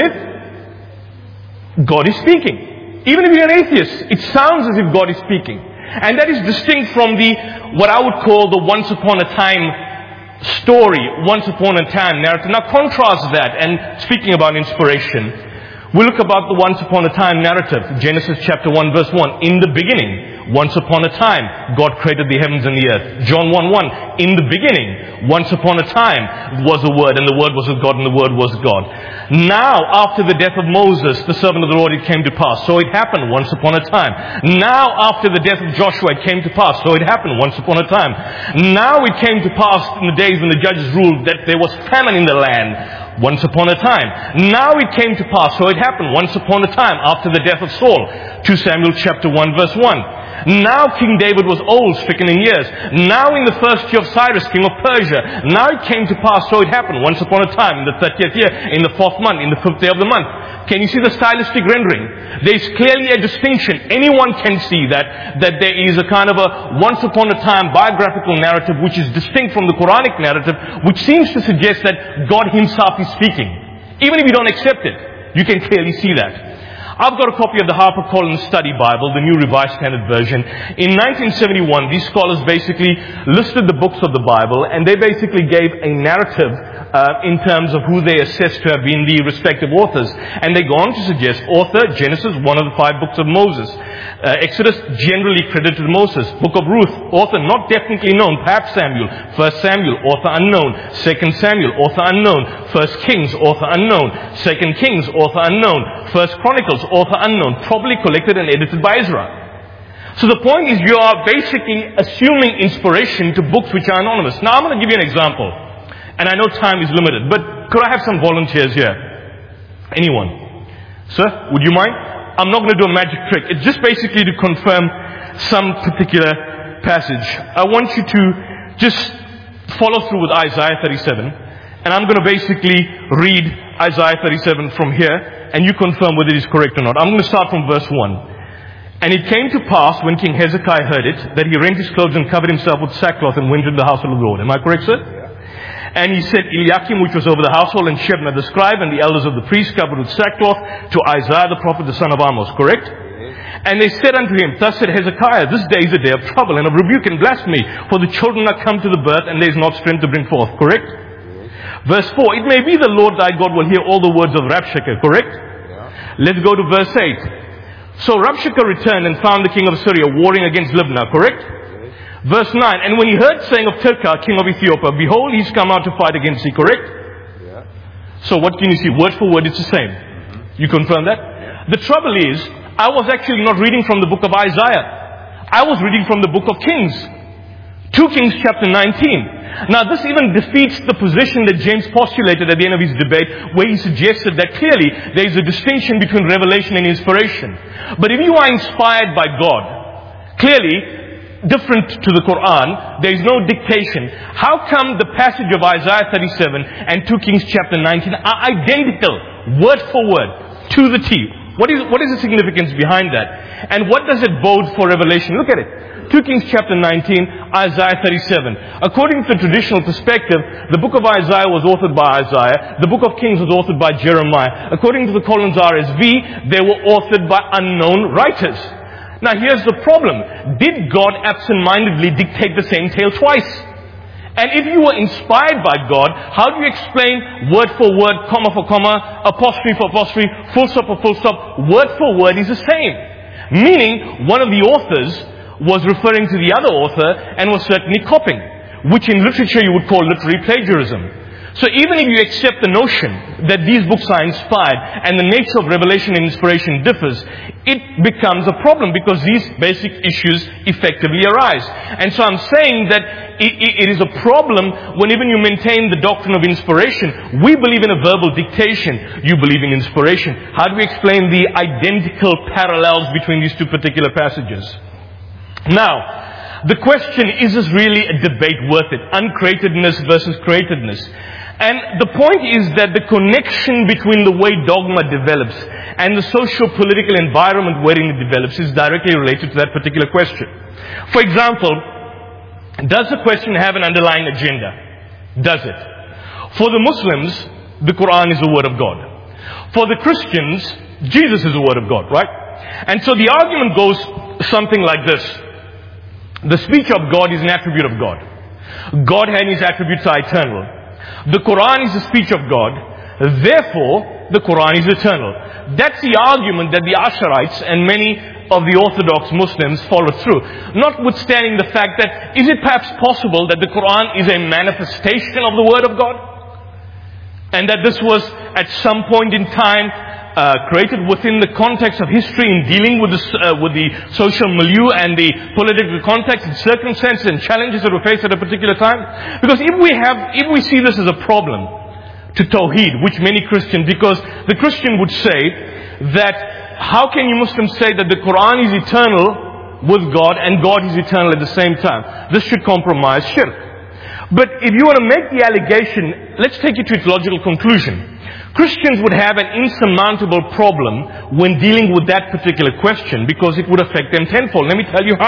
if God is speaking. Even if you're an atheist, it sounds as if God is speaking. And that is distinct from what I would call the once upon a time story, once upon a time narrative. Now contrast that, and speaking about inspiration, we look about the once upon a time narrative. Genesis chapter 1 verse 1. In the beginning, once upon a time, God created the heavens and the earth. John 1:1. In the beginning, once upon a time, was the Word, and the Word was with God, and the Word was God. Now, after the death of Moses, the servant of the Lord, it came to pass. So it happened once upon a time. Now, after the death of Joshua, it came to pass. So it happened once upon a time. Now it came to pass in the days when the judges ruled that there was famine in the land. Once upon a time. Now it came to pass. So it happened once upon a time after the death of Saul. 2 Samuel chapter 1 verse 1. Now King David was old, stricken in years. Now in the first year of Cyrus, king of Persia. Now it came to pass, so it happened once upon a time, in the 30th year, in the 4th month, in the 5th day of the month. Can you see the stylistic rendering? There is clearly a distinction. Anyone can see that there is a kind of a once upon a time biographical narrative which is distinct from the Quranic narrative, which seems to suggest that God Himself is speaking. Even if you don't accept it, you can clearly see that. I've got a copy of the HarperCollins Study Bible, the New Revised Standard Version. In 1971, these scholars basically listed the books of the Bible, and they basically gave a narrative in terms of who they assessed to have been the respective authors. And they go on to suggest author, Genesis, one of the 5 books of Moses. Exodus, generally credited to Moses. Book of Ruth, author not definitely known, perhaps Samuel. 1 Samuel, author unknown. 2 Samuel, author unknown. 1 Kings, author unknown. 2 Kings, author unknown. 1 Chronicles, author unknown. Probably collected and edited by Ezra. So the point is, you are basically assuming inspiration to books which are anonymous. Now I'm going to give you an example. And I know time is limited, but could I have some volunteers here? Anyone? Sir, would you mind? I'm not going to do a magic trick. It's just basically to confirm some particular passage. I want you to just follow through with Isaiah 37. And I'm going to basically read Isaiah 37 from here, and you confirm whether it is correct or not. I'm going to start from verse 1. And it came to pass, when King Hezekiah heard it, that he rent his clothes and covered himself with sackcloth and went into the house of the Lord. Am I correct, sir? And he said, Eliakim, which was over the household, and Shebna the scribe, and the elders of the priests covered with sackcloth, to Isaiah the prophet, the son of Amos. Correct? And they said unto him, Thus said Hezekiah, this day is a day of trouble and of rebuke and blasphemy, for the children are come to the birth, and there is not strength to bring forth. Correct? Verse 4, it may be the Lord thy God will hear all the words of Rabshakeh. Correct? Let's go to verse 8. So Rabshakeh returned and found the king of Syria warring against Libnah. Correct? Verse 9, and when he heard saying of Tirkah, king of Ethiopia, behold, he's come out to fight against thee. Correct? So what can you see? Word for word, it's the same. You confirm that? The trouble is, I was actually not reading from the book of Isaiah. I was reading from the book of Kings. 2 Kings chapter 19. Now this even defeats the position that James postulated at the end of his debate, where he suggested that clearly there is a distinction between revelation and inspiration. But if you are inspired by God, clearly different to the Quran, there is no dictation. How come the passage of Isaiah 37 and 2 Kings chapter 19 are identical, word for word, to the T? What is the significance behind that? And what does it bode for Revelation? Look at it. 2 Kings chapter 19, Isaiah 37. According to the traditional perspective, the book of Isaiah was authored by Isaiah. The book of Kings was authored by Jeremiah. According to the Collins RSV, they were authored by unknown writers. Now here's the problem. Did God absent-mindedly dictate the same tale twice? And if you were inspired by God, how do you explain word for word, comma for comma, apostrophe for apostrophe, full stop for full stop? Word for word is the same. Meaning, one of the authors was referring to the other author and was certainly copying, which in literature you would call literary plagiarism. So even if you accept the notion that these books are inspired and the nature of revelation and inspiration differs, it becomes a problem because these basic issues effectively arise. And so I'm saying that it is a problem when even you maintain the doctrine of inspiration. We believe in a verbal dictation. You believe in inspiration. How do we explain the identical parallels between these two particular passages? Now, the question, is this really a debate worth it? Uncreatedness versus createdness. And the point is that the connection between the way dogma develops and the socio-political environment wherein it develops is directly related to that particular question. For example, does the question have an underlying agenda? Does it? For the Muslims, the Quran is the Word of God. For the Christians, Jesus is the Word of God, right? And so the argument goes something like this. The speech of God is an attribute of God. God and His attributes are eternal. The Quran is the speech of God. Therefore, the Quran is eternal. That's the argument that the Asharites and many of the Orthodox Muslims follow through. Notwithstanding the fact that, is it perhaps possible that the Quran is a manifestation of the Word of God? And that this was at some point in time created within the context of history in dealing with the social milieu and the political context and circumstances and challenges that were faced at a particular time. Because if we see this as a problem to Tawheed, which many Christians, because the Christian would say that how can you Muslims say that the Quran is eternal with God and God is eternal at the same time? This should compromise shirk. But if you want to make the allegation, let's take it to its logical conclusion. Christians would have an insurmountable problem when dealing with that particular question because it would affect them tenfold. Let me tell you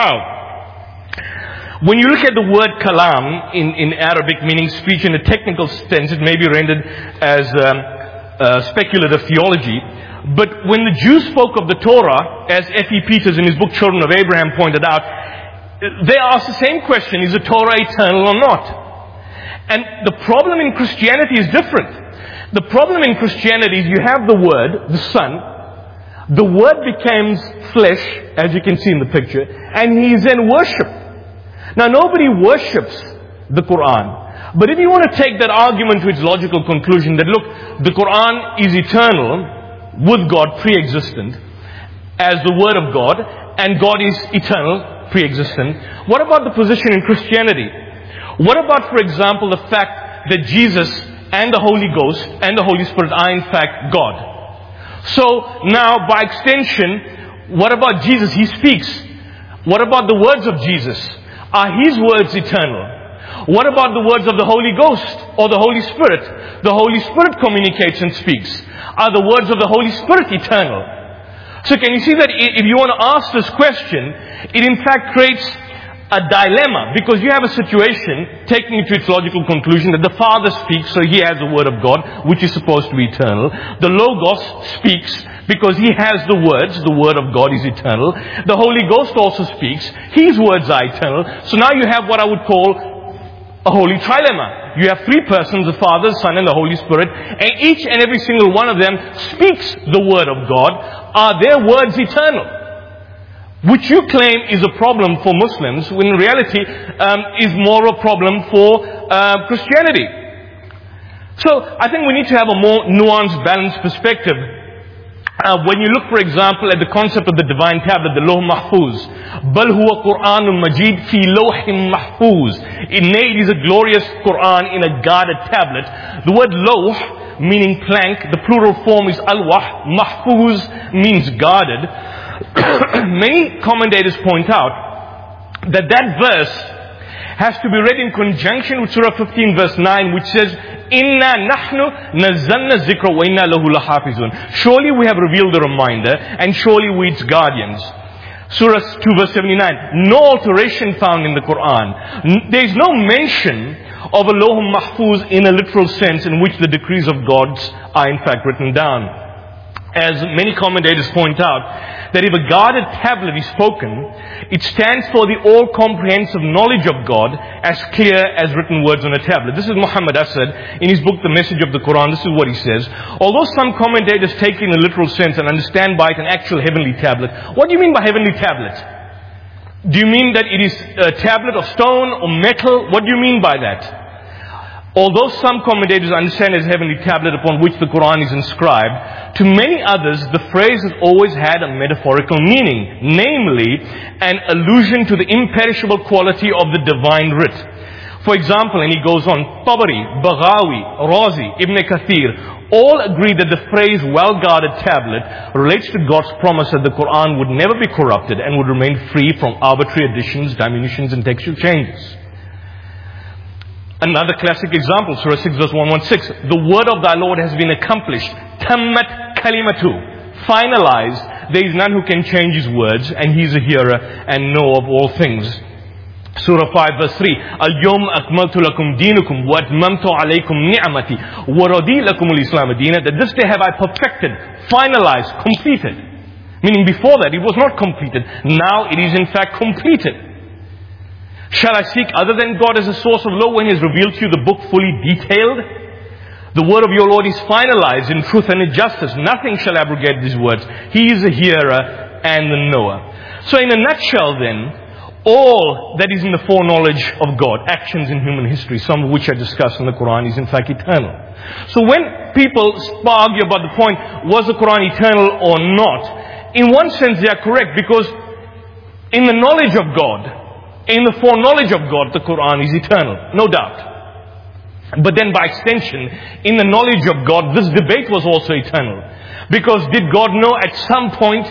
how. When you look at the word kalam in Arabic, meaning speech in a technical sense, it may be rendered as speculative theology. But when the Jews spoke of the Torah, as F.E. Peters in his book Children of Abraham pointed out, they asked the same question, is the Torah eternal or not? And the problem in Christianity is different. The problem in Christianity is you have the Word, the Son. The Word becomes flesh, as you can see in the picture, and He is then worshipped. Now nobody worships the Quran. But if you want to take that argument to its logical conclusion, that look, the Quran is eternal, with God pre-existent, as the Word of God, and God is eternal, pre-existent. What about the position in Christianity? What about, for example, the fact that Jesus and the Holy Ghost and the Holy Spirit are in fact God? So now, by extension, what about Jesus? He speaks. What about the words of Jesus? Are His words eternal? What about the words of the Holy Ghost or the Holy Spirit? The Holy Spirit communicates and speaks. Are the words of the Holy Spirit eternal? So can you see that if you want to ask this question, it in fact creates a dilemma, because you have a situation, taking it to its logical conclusion, that the Father speaks, so He has the Word of God, which is supposed to be eternal. The Logos speaks, because He has the words, the Word of God is eternal. The Holy Ghost also speaks, His words are eternal. So now you have what I would call a holy trilemma. You have three persons, the Father, the Son, and the Holy Spirit, and each and every single one of them speaks the Word of God. Are their words eternal? Which you claim is a problem for Muslims, when in reality is more a problem for Christianity. So I think we need to have a more nuanced, balanced perspective. When you look, for example, at the concept of the divine tablet, the Lawh Mahfuz, Bal huwa Qur'anun Majid fi Lawhim Mahfuz. Nay, it is a glorious Qur'an in a guarded tablet. The word Lawh, meaning plank, the plural form is Alwah. Mahfuz means guarded. Many commentators point out that that verse has to be read in conjunction with Surah 15 verse 9, which says, Inna nahnu nazzalna zikra wa inna lahu lahafizun. Surely we have revealed the reminder, and surely we its guardians. Surah 2 verse 79. No alteration found in the Quran. There is no mention of a Lawh Mahfuz in a literal sense, in which the decrees of God are in fact written down. As many commentators point out, that if a guarded tablet is spoken, it stands for the all-comprehensive knowledge of God, as clear as written words on a tablet. This is Muhammad Asad, in his book, The Message of the Quran. This is what he says. Although some commentators take it in a literal sense and understand by it an actual heavenly tablet. What do you mean by heavenly tablet? Do you mean that it is a tablet of stone or metal? What do you mean by that? Although some commentators understand as heavenly tablet upon which the Quran is inscribed, to many others the phrase has always had a metaphorical meaning, namely an allusion to the imperishable quality of the divine writ. For example, and he goes on, Tabari, Baghawi, Razi, Ibn Kathir, all agree that the phrase well-guarded tablet relates to God's promise that the Quran would never be corrupted and would remain free from arbitrary additions, diminutions and textual changes. Another classic example, Surah 6 verse 116. The word of thy Lord has been accomplished. Tammat kalimatu. Finalized. There is none who can change His words, and He is a hearer and knower of all things. Surah 5 verse 3. Al-yawm akmaltu lakum dinukum wa atmamtu alaykum ni'amati wa radi lakum al-islam dina. That this day have I perfected, finalized, completed. Meaning before that it was not completed. Now it is in fact completed. Shall I seek other than God as a source of law when He has revealed to you the book fully detailed? The word of your Lord is finalized in truth and in justice. Nothing shall abrogate these words. He is a hearer and the knower. So in a nutshell then, all that is in the foreknowledge of God, actions in human history, some of which are discussed in the Quran, is in fact eternal. So when people argue about the point, was the Quran eternal or not? In one sense they are correct, because in the knowledge of God, in the foreknowledge of God, the Quran is eternal, no doubt. But then by extension, in the knowledge of God, this debate was also eternal. Because did God know at some point,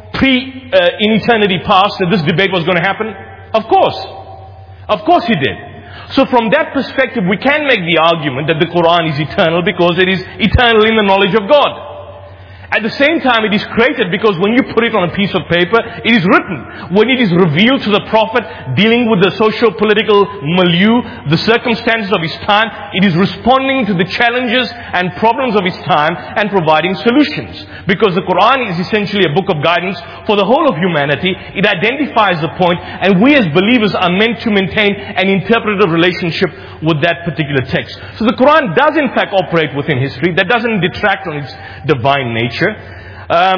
in eternity past, that this debate was going to happen? Of course. Of course He did. So from that perspective, we can make the argument that the Quran is eternal because it is eternal in the knowledge of God. At the same time, it is created because when you put it on a piece of paper, it is written. When it is revealed to the Prophet, dealing with the socio-political milieu, the circumstances of his time, it is responding to the challenges and problems of his time and providing solutions. Because the Quran is essentially a book of guidance for the whole of humanity. It identifies the point, and we as believers are meant to maintain an interpretive relationship with that particular text. So the Quran does in fact operate within history. That doesn't detract on its divine nature. And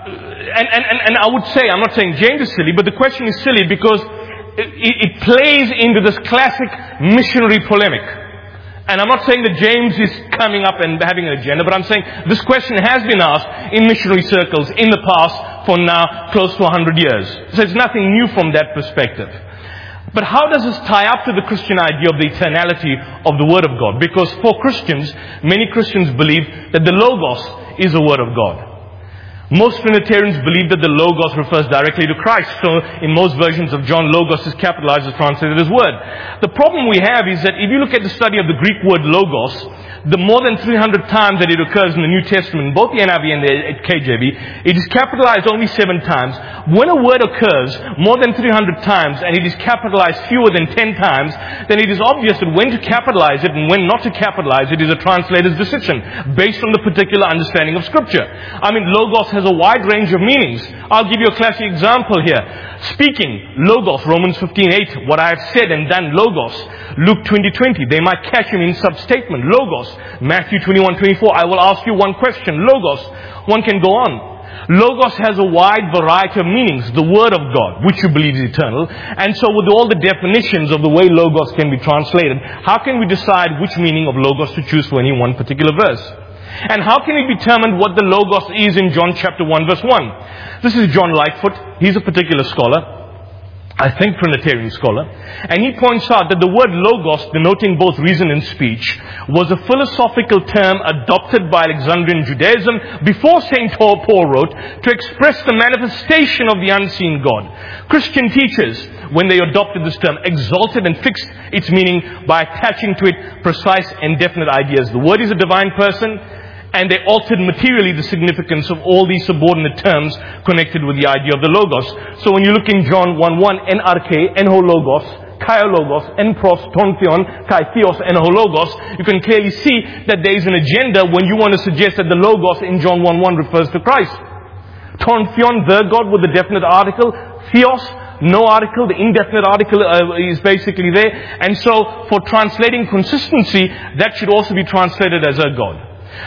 I would say, I'm not saying James is silly, but the question is silly because it plays into this classic missionary polemic. And I'm not saying that James is coming up and having an agenda, but I'm saying this question has been asked in missionary circles in the past for now close to 100 years. So it's nothing new from that perspective. But how does this tie up to the Christian idea of the eternality of the Word of God? Because for Christians, many Christians believe that the Logos is the Word of God. Most Trinitarians believe that the Logos refers directly to Christ. So in most versions of John, Logos is capitalized as translated as Word. The problem we have is that if you look at the study of the Greek word Logos, the more than 300 times that it occurs in the New Testament, both the NIV and the KJV, it is capitalized only 7 times. When a word occurs more than 300 times and it is capitalized fewer than 10 times, then it is obvious that when to capitalize it and when not to capitalize it is a translator's decision based on the particular understanding of Scripture. I mean, logos has a wide range of meanings. I'll give you a classic example here. Speaking, logos, Romans 15:8, what I have said and done, logos. Luke 20:20, they might catch him in substatement, logos. Matthew 21:24, I will ask you one question, logos. One can go on. Logos has a wide variety of meanings, the Word of God, which you believe is eternal. And so with all the definitions of the way logos can be translated, how can we decide which meaning of logos to choose for any one particular verse? And how can we determine what the logos is in John chapter 1 verse 1? This is John Lightfoot. He's a particular scholar, I think Trinitarian scholar, and he points out that the word logos, denoting both reason and speech, was a philosophical term adopted by Alexandrian Judaism before St. Paul wrote to express the manifestation of the unseen God. Christian teachers, when they adopted this term, exalted and fixed its meaning by attaching to it precise and definite ideas. The word is a divine person, and they altered materially the significance of all these subordinate terms connected with the idea of the logos. So when you look in John 1:1, NRK, enho logos, kai logos, en pros, ton theon, kai theos, enho logos, you can clearly see that there is an agenda when you want to suggest that the logos in John 1:1 refers to Christ. Ton theon, the God with the definite article, theos, no article, the indefinite article is basically there. And so for translating consistency, that should also be translated as a God.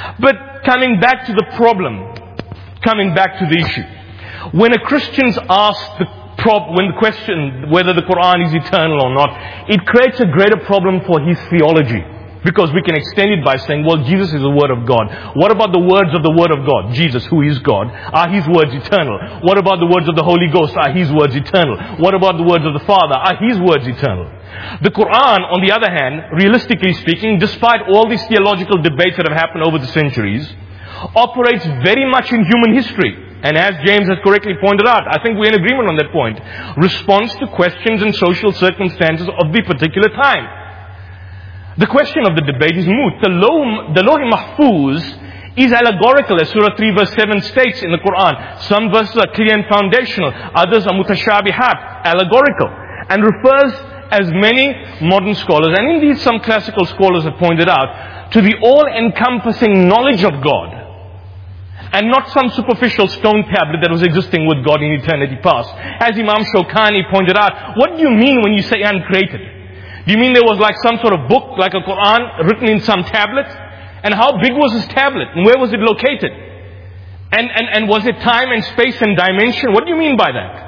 But coming back to the problem, coming back to the issue, when a Christian asks when the question whether the Quran is eternal or not, it creates a greater problem for his theology. Because we can extend it by saying, well, Jesus is the Word of God. What about the words of the Word of God? Jesus, who is God, are His words eternal? What about the words of the Holy Ghost? Are His words eternal? What about the words of the Father? Are His words eternal? The Quran, on the other hand, realistically speaking, despite all these theological debates that have happened over the centuries, operates very much in human history. And as James has correctly pointed out, I think we're in agreement on that point, responds to questions and social circumstances of the particular time. The question of the debate is moot. The Lawh Mahfuz is allegorical, as Surah 3 verse 7 states in the Quran. Some verses are clear and foundational, others are mutashabihat, allegorical, and refers, as many modern scholars, and indeed some classical scholars have pointed out, to the all-encompassing knowledge of God, and not some superficial stone tablet that was existing with God in eternity past. As Imam Shawkani pointed out, what do you mean when you say uncreated? Do you mean there was like some sort of book, like a Quran, written in some tablet? And how big was this tablet? And where was it located? And was it time and space and dimension? What do you mean by that?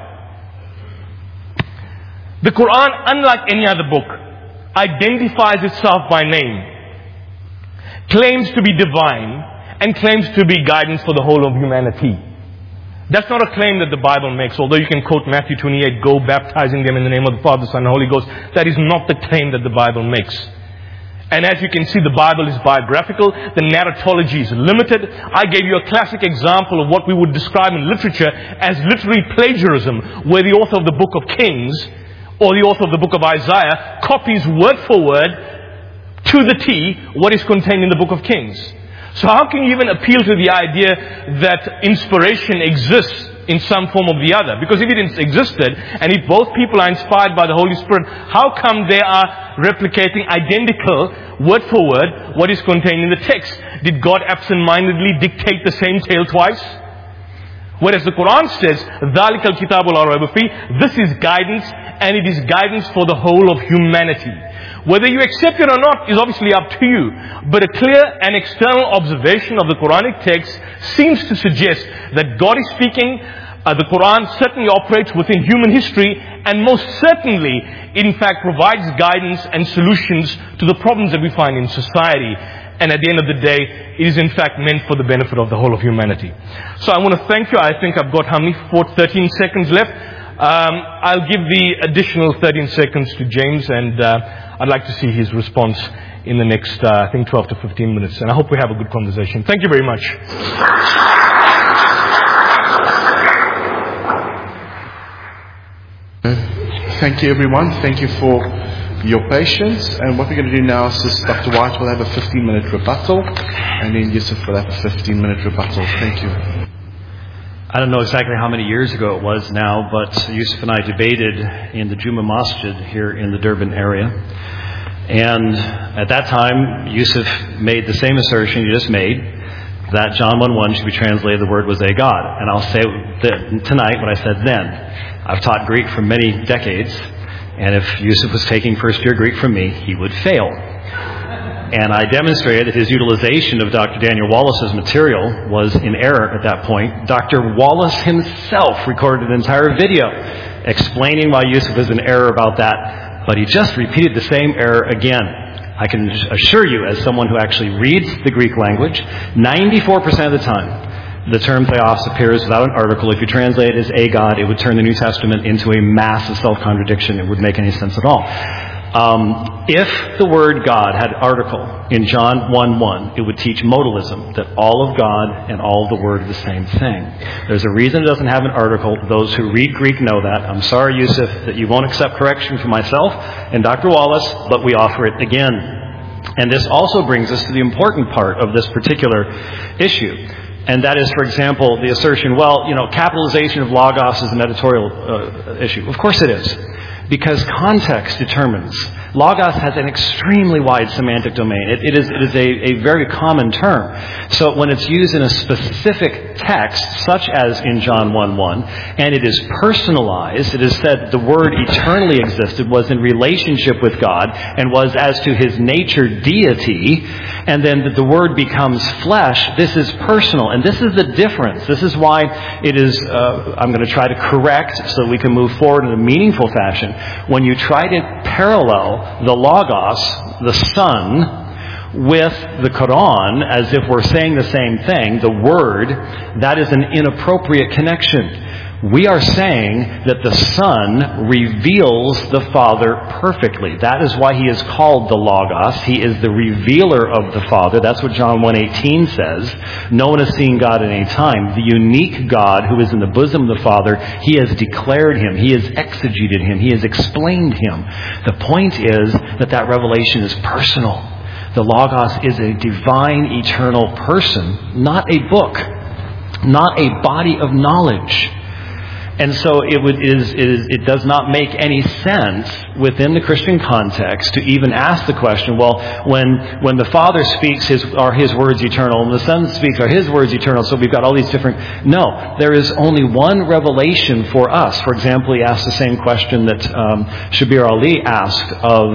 The Quran, unlike any other book, identifies itself by name, claims to be divine, and claims to be guidance for the whole of humanity. That's not a claim that the Bible makes, although you can quote Matthew 28, go baptizing them in the name of the Father, Son, and Holy Ghost. That is not the claim that the Bible makes. And as you can see, the Bible is biographical. The narratology is limited. I gave you a classic example of what we would describe in literature as literary plagiarism, where the author of the book of Kings or the author of the book of Isaiah copies word for word to the T what is contained in the book of Kings. So how can you even appeal to the idea that inspiration exists in some form or the other? Because if it existed, and if both people are inspired by the Holy Spirit, how come they are replicating identical, word for word, what is contained in the text? Did God absent-mindedly dictate the same tale twice? Whereas the Quran says, ذَلِكَ الْكِتَابُ لَا رَيْبَ فِيهِ, this is guidance, and it is guidance for the whole of humanity. Whether you accept it or not is obviously up to you. But a clear and external observation of the Quranic text seems to suggest that God is speaking. The Quran certainly operates within human history, and most certainly, in fact, provides guidance and solutions to the problems that we find in society. And at the end of the day, it is in fact meant for the benefit of the whole of humanity. So I want to thank you. I think I've got how many? 13 seconds left. I'll give the additional 13 seconds to James, and I'd like to see his response in the next, I think, 12 to 15 minutes. And I hope we have a good conversation. Thank you very much.
Thank you, everyone. Thank you for your patience. And what we're going to do now is Dr. White will have a 15-minute rebuttal, and then Yusuf will have a 15-minute rebuttal. Thank you.
I don't know exactly how many years ago it was now, but Yusuf and I debated in the Juma Masjid here in the Durban area. And at that time, Yusuf made the same assertion you just made, that John 1:1 should be translated, the word was a God. And I'll say tonight what I said then. I've taught Greek for many decades, and if Yusuf was taking first-year Greek from me, he would fail. And I demonstrated that his utilization of Dr. Daniel Wallace's material was in error at that point. Dr. Wallace himself recorded an entire video explaining why Yusuf was in error about that, but he just repeated the same error again. I can assure you, as someone who actually reads the Greek language, 94% of the time, the term theos appears without an article. If you translate it as a God, it would turn the New Testament into a massive self-contradiction. It wouldn't make any sense at all. If the word God had article in John 1:1, it would teach modalism, that all of God and all of the Word are the same thing. There's a reason it doesn't have an article. Those who read Greek know that. I'm sorry, Yusuf, that you won't accept correction from myself and Dr. Wallace, but we offer it again. And this also brings us to the important part of this particular issue. And that is, for example, the assertion, capitalization of logos is an editorial issue. Of course it is. Because context determines. Logos has an extremely wide semantic domain. It is a very common term. So when it's used in a specific text, such as in John 1:1, and it is personalized, it is said the Word eternally existed, was in relationship with God, and was as to His nature deity, and then the Word becomes flesh, this is personal. And this is the difference. This is why it is, I'm going to try to correct so we can move forward in a meaningful fashion. When you try to parallel the Logos, the Son, with the Quran, as if we're saying the same thing, the Word, that is an inappropriate connection. We are saying that the Son reveals the Father perfectly. That is why He is called the Logos. He is the revealer of the Father. That's what John 1:18 says. No one has seen God at any time. The unique God who is in the bosom of the Father, He has declared Him. He has exegeted Him. He has explained Him. The point is that revelation is personal. The Logos is a divine, eternal person, not a book, not a body of knowledge. And so it does not make any sense within the Christian context to even ask the question, when the Father speaks, are His words eternal, and the Son speaks, are His words eternal, so we've got all these different... No, there is only one revelation for us. For example, he asked the same question that Shabir Ali asked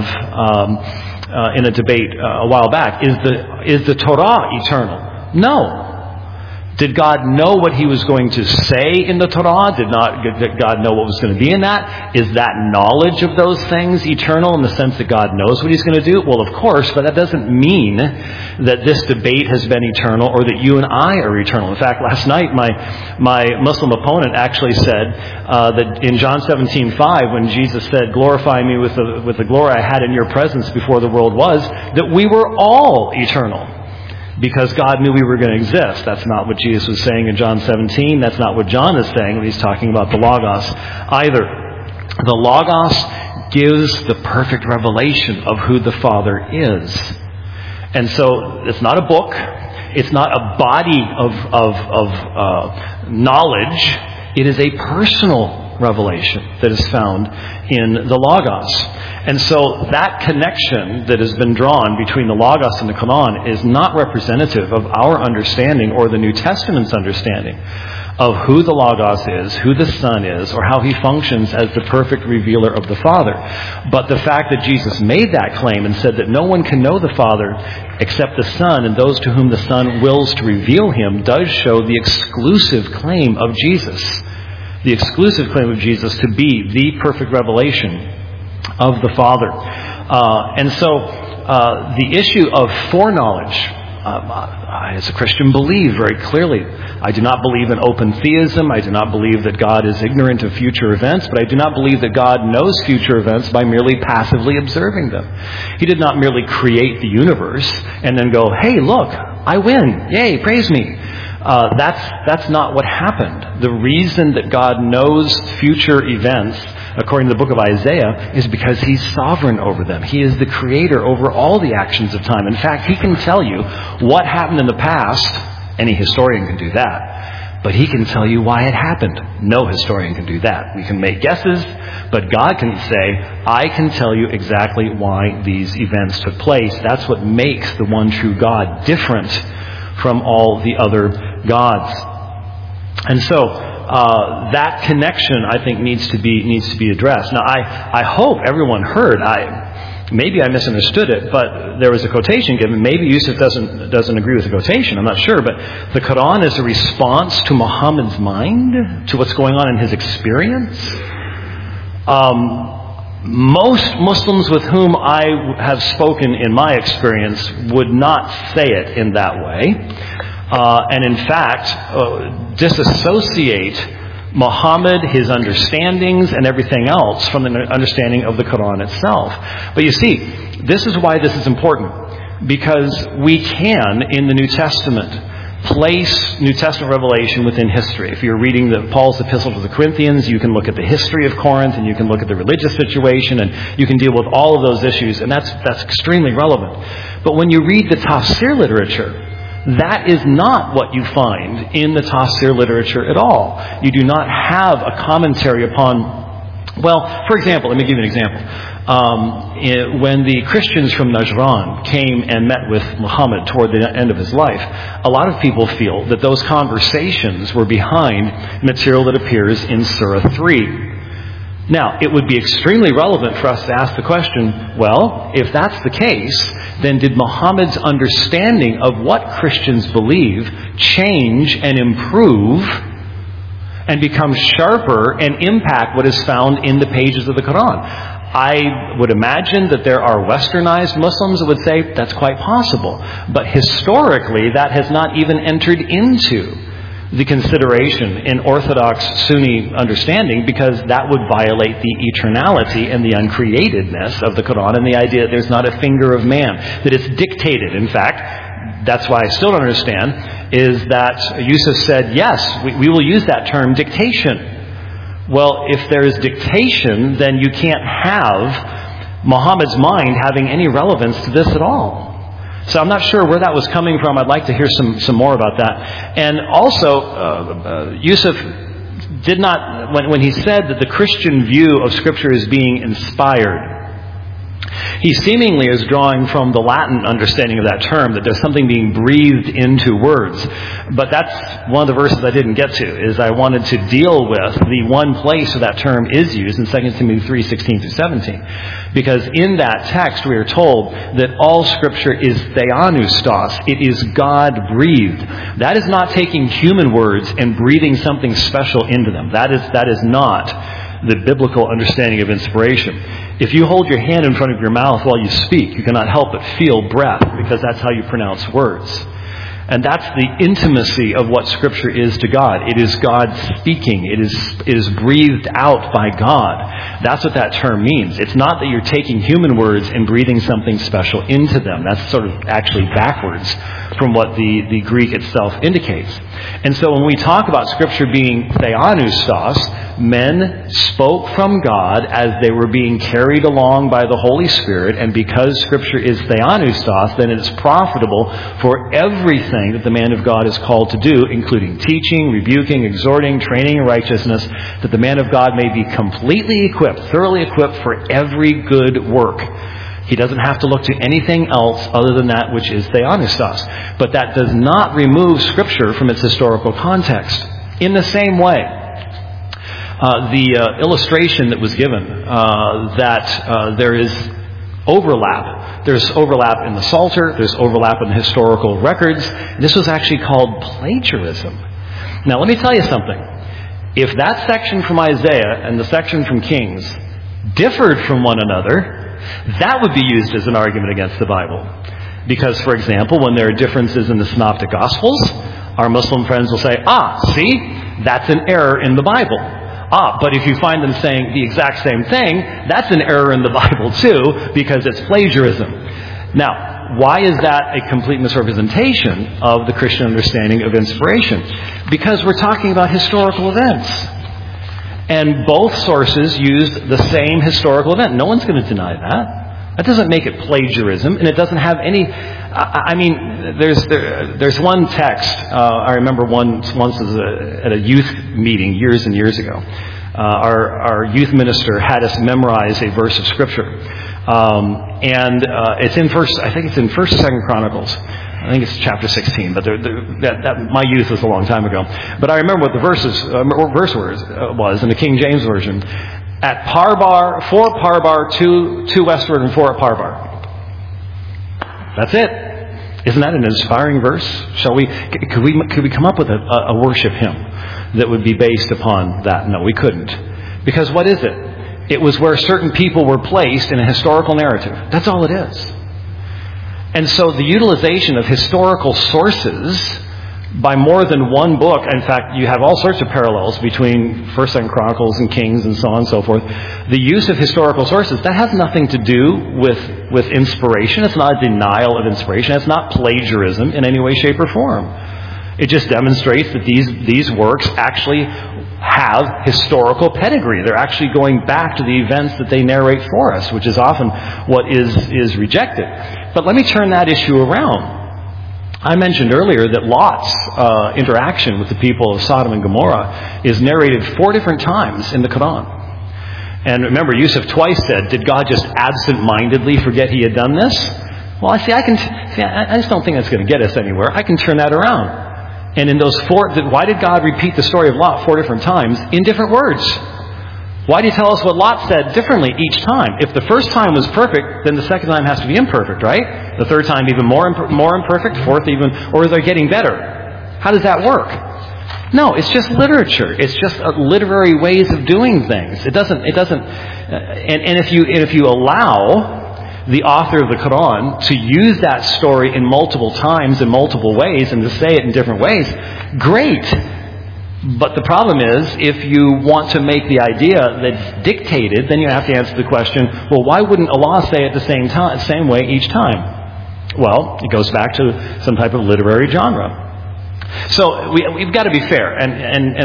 in a debate a while back. Is the Torah eternal? No. Did God know what He was going to say in the Torah? Did God know what was going to be in that? Is that knowledge of those things eternal in the sense that God knows what He's going to do? Well, of course, but that doesn't mean that this debate has been eternal or that you and I are eternal. In fact, last night my Muslim opponent actually said that in John 17:5, when Jesus said, "Glorify me with the glory I had in your presence before the world was," that we were all eternal. Because God knew we were going to exist. That's not what Jesus was saying in John 17. That's not what John is saying when he's talking about the Logos either. The Logos gives the perfect revelation of who the Father is. And so it's not a book. It's not a body of knowledge. It is a personal revelation that is found in the Logos. And so that connection that has been drawn between the Logos and the Quran is not representative of our understanding or the New Testament's understanding of who the Logos is, who the Son is, or how He functions as the perfect revealer of the Father. But the fact that Jesus made that claim and said that no one can know the Father except the Son and those to whom the Son wills to reveal Him does show the exclusive claim of Jesus. The exclusive claim of Jesus to be the perfect revelation of the Father. And so the issue of foreknowledge, I as a Christian believe very clearly. I do not believe in open theism. I do not believe that God is ignorant of future events, but I do not believe that God knows future events by merely passively observing them. He did not merely create the universe and then go, "Hey, look, I win. Yay, praise me." That's not what happened. The reason that God knows future events according to the book of Isaiah, is because he's sovereign over them. He is the creator over all the actions of time. In fact, he can tell you what happened in the past. Any historian can do that. But he can tell you why it happened. No historian can do that. We can make guesses, but God can say, I can tell you exactly why these events took place. That's what makes the one true God different from all the other gods. And so that connection, I think, needs to be addressed. Now, I hope everyone heard. Maybe I misunderstood it, but there was a quotation given. Maybe Yusuf doesn't agree with the quotation. I'm not sure, but the Quran is a response to Muhammad's mind, to what's going on in his experience. Most Muslims with whom I have spoken in my experience would not say it in that way. And in fact, disassociate Muhammad, his understandings, and everything else from the understanding of the Quran itself. But you see, this is why this is important. Because we can, in the New Testament, place New Testament revelation within history. If you're reading Paul's epistle to the Corinthians, you can look at the history of Corinth, and you can look at the religious situation, and you can deal with all of those issues, and that's extremely relevant. But when you read the tafsir literature, that is not what you find in the tafsir literature at all. You do not have a commentary upon, well, for example, let me give you an example. When the Christians from Najran came and met with Muhammad toward the end of his life, a lot of people feel that those conversations were behind material that appears in Surah 3. Now, it would be extremely relevant for us to ask the question, well, if that's the case, then did Muhammad's understanding of what Christians believe change and improve and become sharper and impact what is found in the pages of the Quran? I would imagine that there are westernized Muslims that would say that's quite possible. But historically, that has not even entered into the consideration in Orthodox Sunni understanding, because that would violate the eternality and the uncreatedness of the Quran and the idea that there's not a finger of man, that it's dictated. In fact, that's why I still don't understand, is that Yusuf said, yes, we will use that term, dictation. Well, if there is dictation, then you can't have Muhammad's mind having any relevance to this at all. So I'm not sure where that was coming from. I'd like to hear some more about that. And also, Yusuf did not, when he said that the Christian view of Scripture is being inspired, he seemingly is drawing from the Latin understanding of that term, that there's something being breathed into words. But that's one of the verses I didn't get to, is I wanted to deal with the one place where that term is used in 2 Timothy 3:16-17. Because in that text we are told that all Scripture is theopneustos. It is God-breathed. That is not taking human words and breathing something special into them. That is not the biblical understanding of inspiration. If you hold your hand in front of your mouth while you speak, you cannot help but feel breath, because that's how you pronounce words. And that's the intimacy of what Scripture is to God. It is God speaking. It is breathed out by God. That's what that term means. It's not that you're taking human words and breathing something special into them. That's sort of actually backwards from what the Greek itself indicates. And so when we talk about Scripture being theopneustos, men spoke from God as they were being carried along by the Holy Spirit, and because Scripture is theopneustos, then it is profitable for everything that the man of God is called to do, including teaching, rebuking, exhorting, training in righteousness, that the man of God may be completely equipped, thoroughly equipped for every good work. He doesn't have to look to anything else other than that which is theopneustos. But that does not remove Scripture from its historical context. In the same way, the illustration that was given, that there is overlap. There's overlap in the Psalter. There's overlap in the historical records. This was actually called plagiarism. Now, let me tell you something. If that section from Isaiah and the section from Kings differed from one another, that would be used as an argument against the Bible. Because, for example, when there are differences in the Synoptic Gospels, our Muslim friends will say, see, that's an error in the Bible. But if you find them saying the exact same thing, that's an error in the Bible too, because it's plagiarism. Now, why is that a complete misrepresentation of the Christian understanding of inspiration? Because we're talking about historical events. And both sources used the same historical event. No one's going to deny that. That doesn't make it plagiarism, and it doesn't have any... there's one text. I remember once at a youth meeting years and years ago. Our youth minister had us memorize a verse of Scripture. And it's in I think it's in 1st or 2nd Chronicles. I think it's chapter 16, but my youth was a long time ago. But I remember what the verse was in the King James Version. At Parbar, 4 Parbar, 2 westward, and 4 at Parbar. That's it. Isn't that an inspiring verse? Could we come up with a worship hymn that would be based upon that? No, we couldn't. Because what is it? It was where certain people were placed in a historical narrative. That's all it is. And so the utilization of historical sources by more than one book, in fact, you have all sorts of parallels between 1st and Chronicles and Kings and so on and so forth. The use of historical sources, that has nothing to do with inspiration. It's not a denial of inspiration. It's not plagiarism in any way, shape, or form. It just demonstrates that these works actually have historical pedigree. They're actually going back to the events that they narrate for us, which is often what is rejected. But let me turn that issue around. I mentioned earlier that Lot's interaction with the people of Sodom and Gomorrah is narrated 4 different times in the Quran. And remember, Yusuf twice said, did God just absent-mindedly forget he had done this? Well, I just don't think that's going to get us anywhere. I can turn that around. And in those 4, why did God repeat the story of Lot 4 different times in different words? Why do you tell us what Lot said differently each time? If the first time was perfect, then the second time has to be imperfect, right? The third time even more imperfect, 4th even, or they're getting better. How does that work? No, it's just literature. It's just literary ways of doing things. It doesn't. And if you allow the author of the Quran to use that story in multiple times in multiple ways and to say it in different ways, great. But the problem is, if you want to make the idea that's dictated, then you have to answer the question, well, why wouldn't Allah say it the same way each time? Well, it goes back to some type of literary genre. So we've got to be fair, and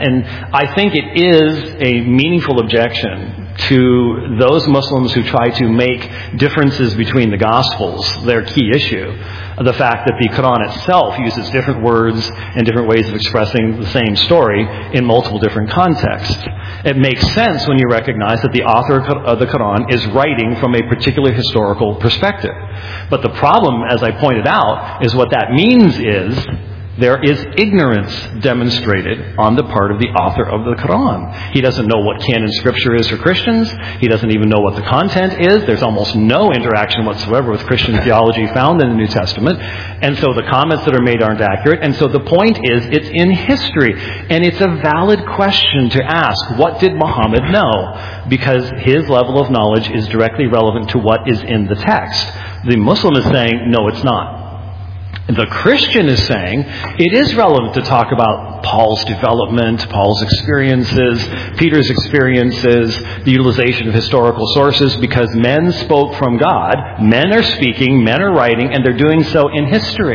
I think it is a meaningful objection to those Muslims who try to make differences between the Gospels their key issue. The fact that the Quran itself uses different words and different ways of expressing the same story in multiple different contexts. It makes sense when you recognize that the author of the Quran is writing from a particular historical perspective. But the problem, as I pointed out, is what that means is there is ignorance demonstrated on the part of the author of the Quran. He doesn't know what canon scripture is for Christians. He doesn't even know what the content is. There's almost no interaction whatsoever with Christian theology found in the New Testament. And so the comments that are made aren't accurate. And so the point is, it's in history. And it's a valid question to ask, what did Muhammad know? Because his level of knowledge is directly relevant to what is in the text. The Muslim is saying, no, it's not. The Christian is saying it is relevant to talk about Paul's development, Paul's experiences, Peter's experiences, the utilization of historical sources, because men spoke from God, men are speaking, men are writing, and they're doing so in history.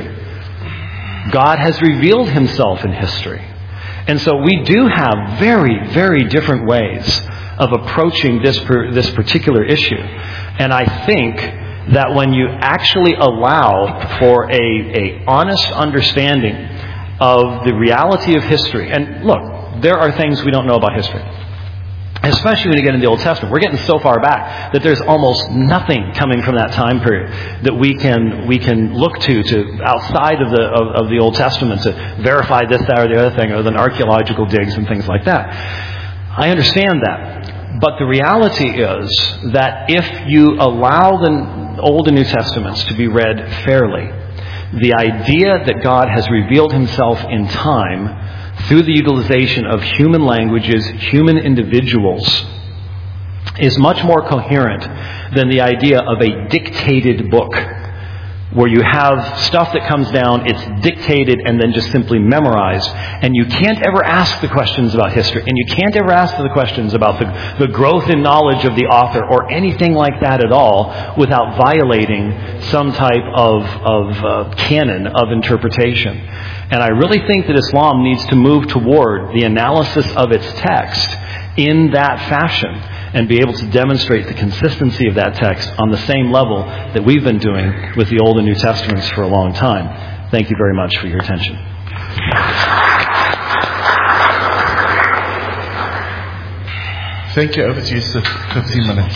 God has revealed himself in history. And so we do have very, very different ways of approaching this particular issue. And I think that when you actually allow for a honest understanding of the reality of history, and look, there are things we don't know about history, especially when you get into the Old Testament. We're getting so far back that there's almost nothing coming from that time period that we can look to outside of the Old Testament to verify this, that, or the other thing, other than archaeological digs and things like that. I understand that. But the reality is that if you allow the Old and New Testaments to be read fairly, the idea that God has revealed himself in time through the utilization of human languages, human individuals, is much more coherent than the idea of a dictated book, where you have stuff that comes down, it's dictated and then just simply memorized, and you can't ever ask the questions about history, and you can't ever ask the questions about the growth in knowledge of the author or anything like that at all without violating some type of canon of interpretation. And I really think that Islam needs to move toward the analysis of its text in that fashion and be able to demonstrate the consistency of that text on the same level that we've been doing with the Old and New Testaments for a long time. Thank you very much for your attention.
Thank you. Over to you, sir. 15 minutes.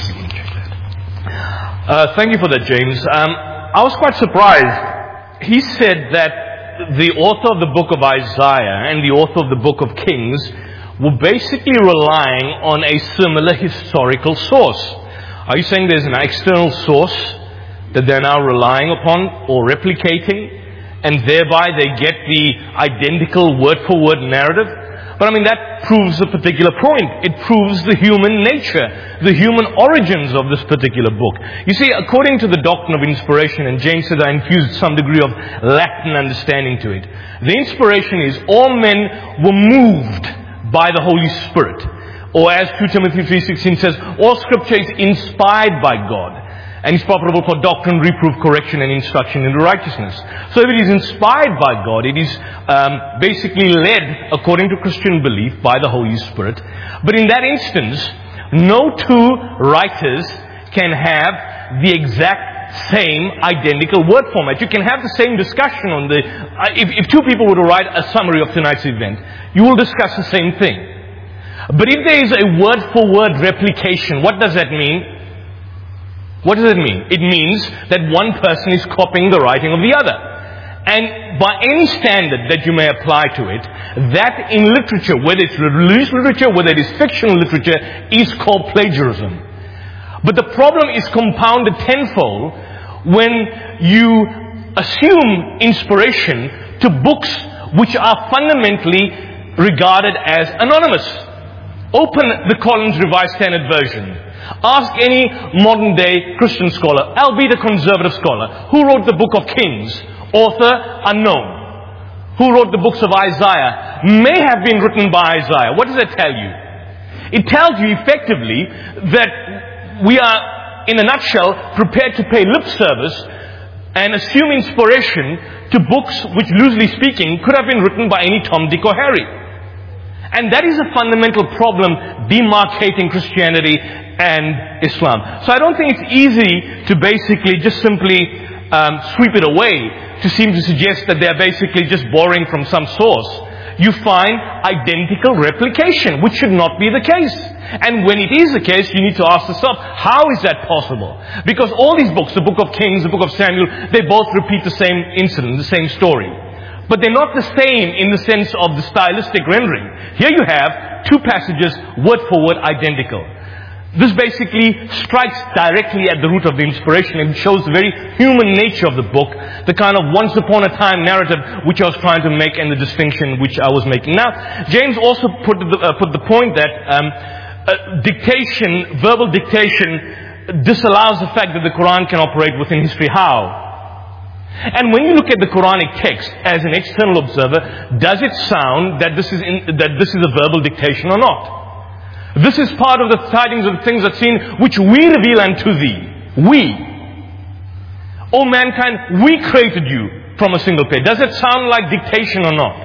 Thank you for that, James. I was quite surprised. He said that the author of the book of Isaiah and the author of the book of Kings were basically relying on a similar historical source. Are you saying there's an external source that they're now relying upon or replicating, and thereby they get the identical word-for-word narrative? But that proves a particular point. It proves the human nature, the human origins of this particular book. You see, according to the doctrine of inspiration, and James said I infused some degree of Latin understanding to it, the inspiration is all men were moved by the Holy Spirit. Or as 2 Timothy 3:16 says, all Scripture is inspired by God and is profitable for doctrine, reproof, correction, and instruction in righteousness. So if it is inspired by God, it is basically led, according to Christian belief, by the Holy Spirit. But in that instance, no two writers can have the exact same identical word format. You can have the same discussion on the... if two people were to write a summary of tonight's event, you will discuss the same thing. But if there is a word-for-word replication, what does that mean? What does it mean? It means that one person is copying the writing of the other. And by any standard that you may apply to it, that in literature, whether it's religious literature, whether it is fictional literature, is called plagiarism. But the problem is compounded tenfold when you assume inspiration to books which are fundamentally regarded as anonymous. Open the Collins Revised Standard Version. Ask any modern day Christian scholar, albeit a conservative scholar, who wrote the book of Kings? Author unknown. Who wrote the books of Isaiah? May have been written by Isaiah. What does that tell you? It tells you effectively that we are, in a nutshell, prepared to pay lip service and assume inspiration to books which, loosely speaking, could have been written by any Tom, Dick or Harry. And that is a fundamental problem demarcating Christianity and Islam. So I don't think it's easy to basically just simply sweep it away to seem to suggest that they're basically just borrowing from some source. You find identical replication, which should not be the case. And when it is the case, you need to ask yourself, how is that possible? Because all these books, the book of Kings, the book of Samuel, they both repeat the same incident, the same story. But they're not the same in the sense of the stylistic rendering. Here you have two passages, word for word identical. This basically strikes directly at the root of the inspiration and shows the very human nature of the book, the kind of once upon a time narrative which I was trying to make and the distinction which I was making. Now, James also put the point that dictation, verbal dictation, disallows the fact that the Quran can operate within history. How? And when you look at the Quranic text as an external observer, does it sound that this is a verbal dictation or not? This is part of the tidings of things that seen which we reveal unto thee. We. O mankind, we created you from a single pair. Does it sound like dictation or not?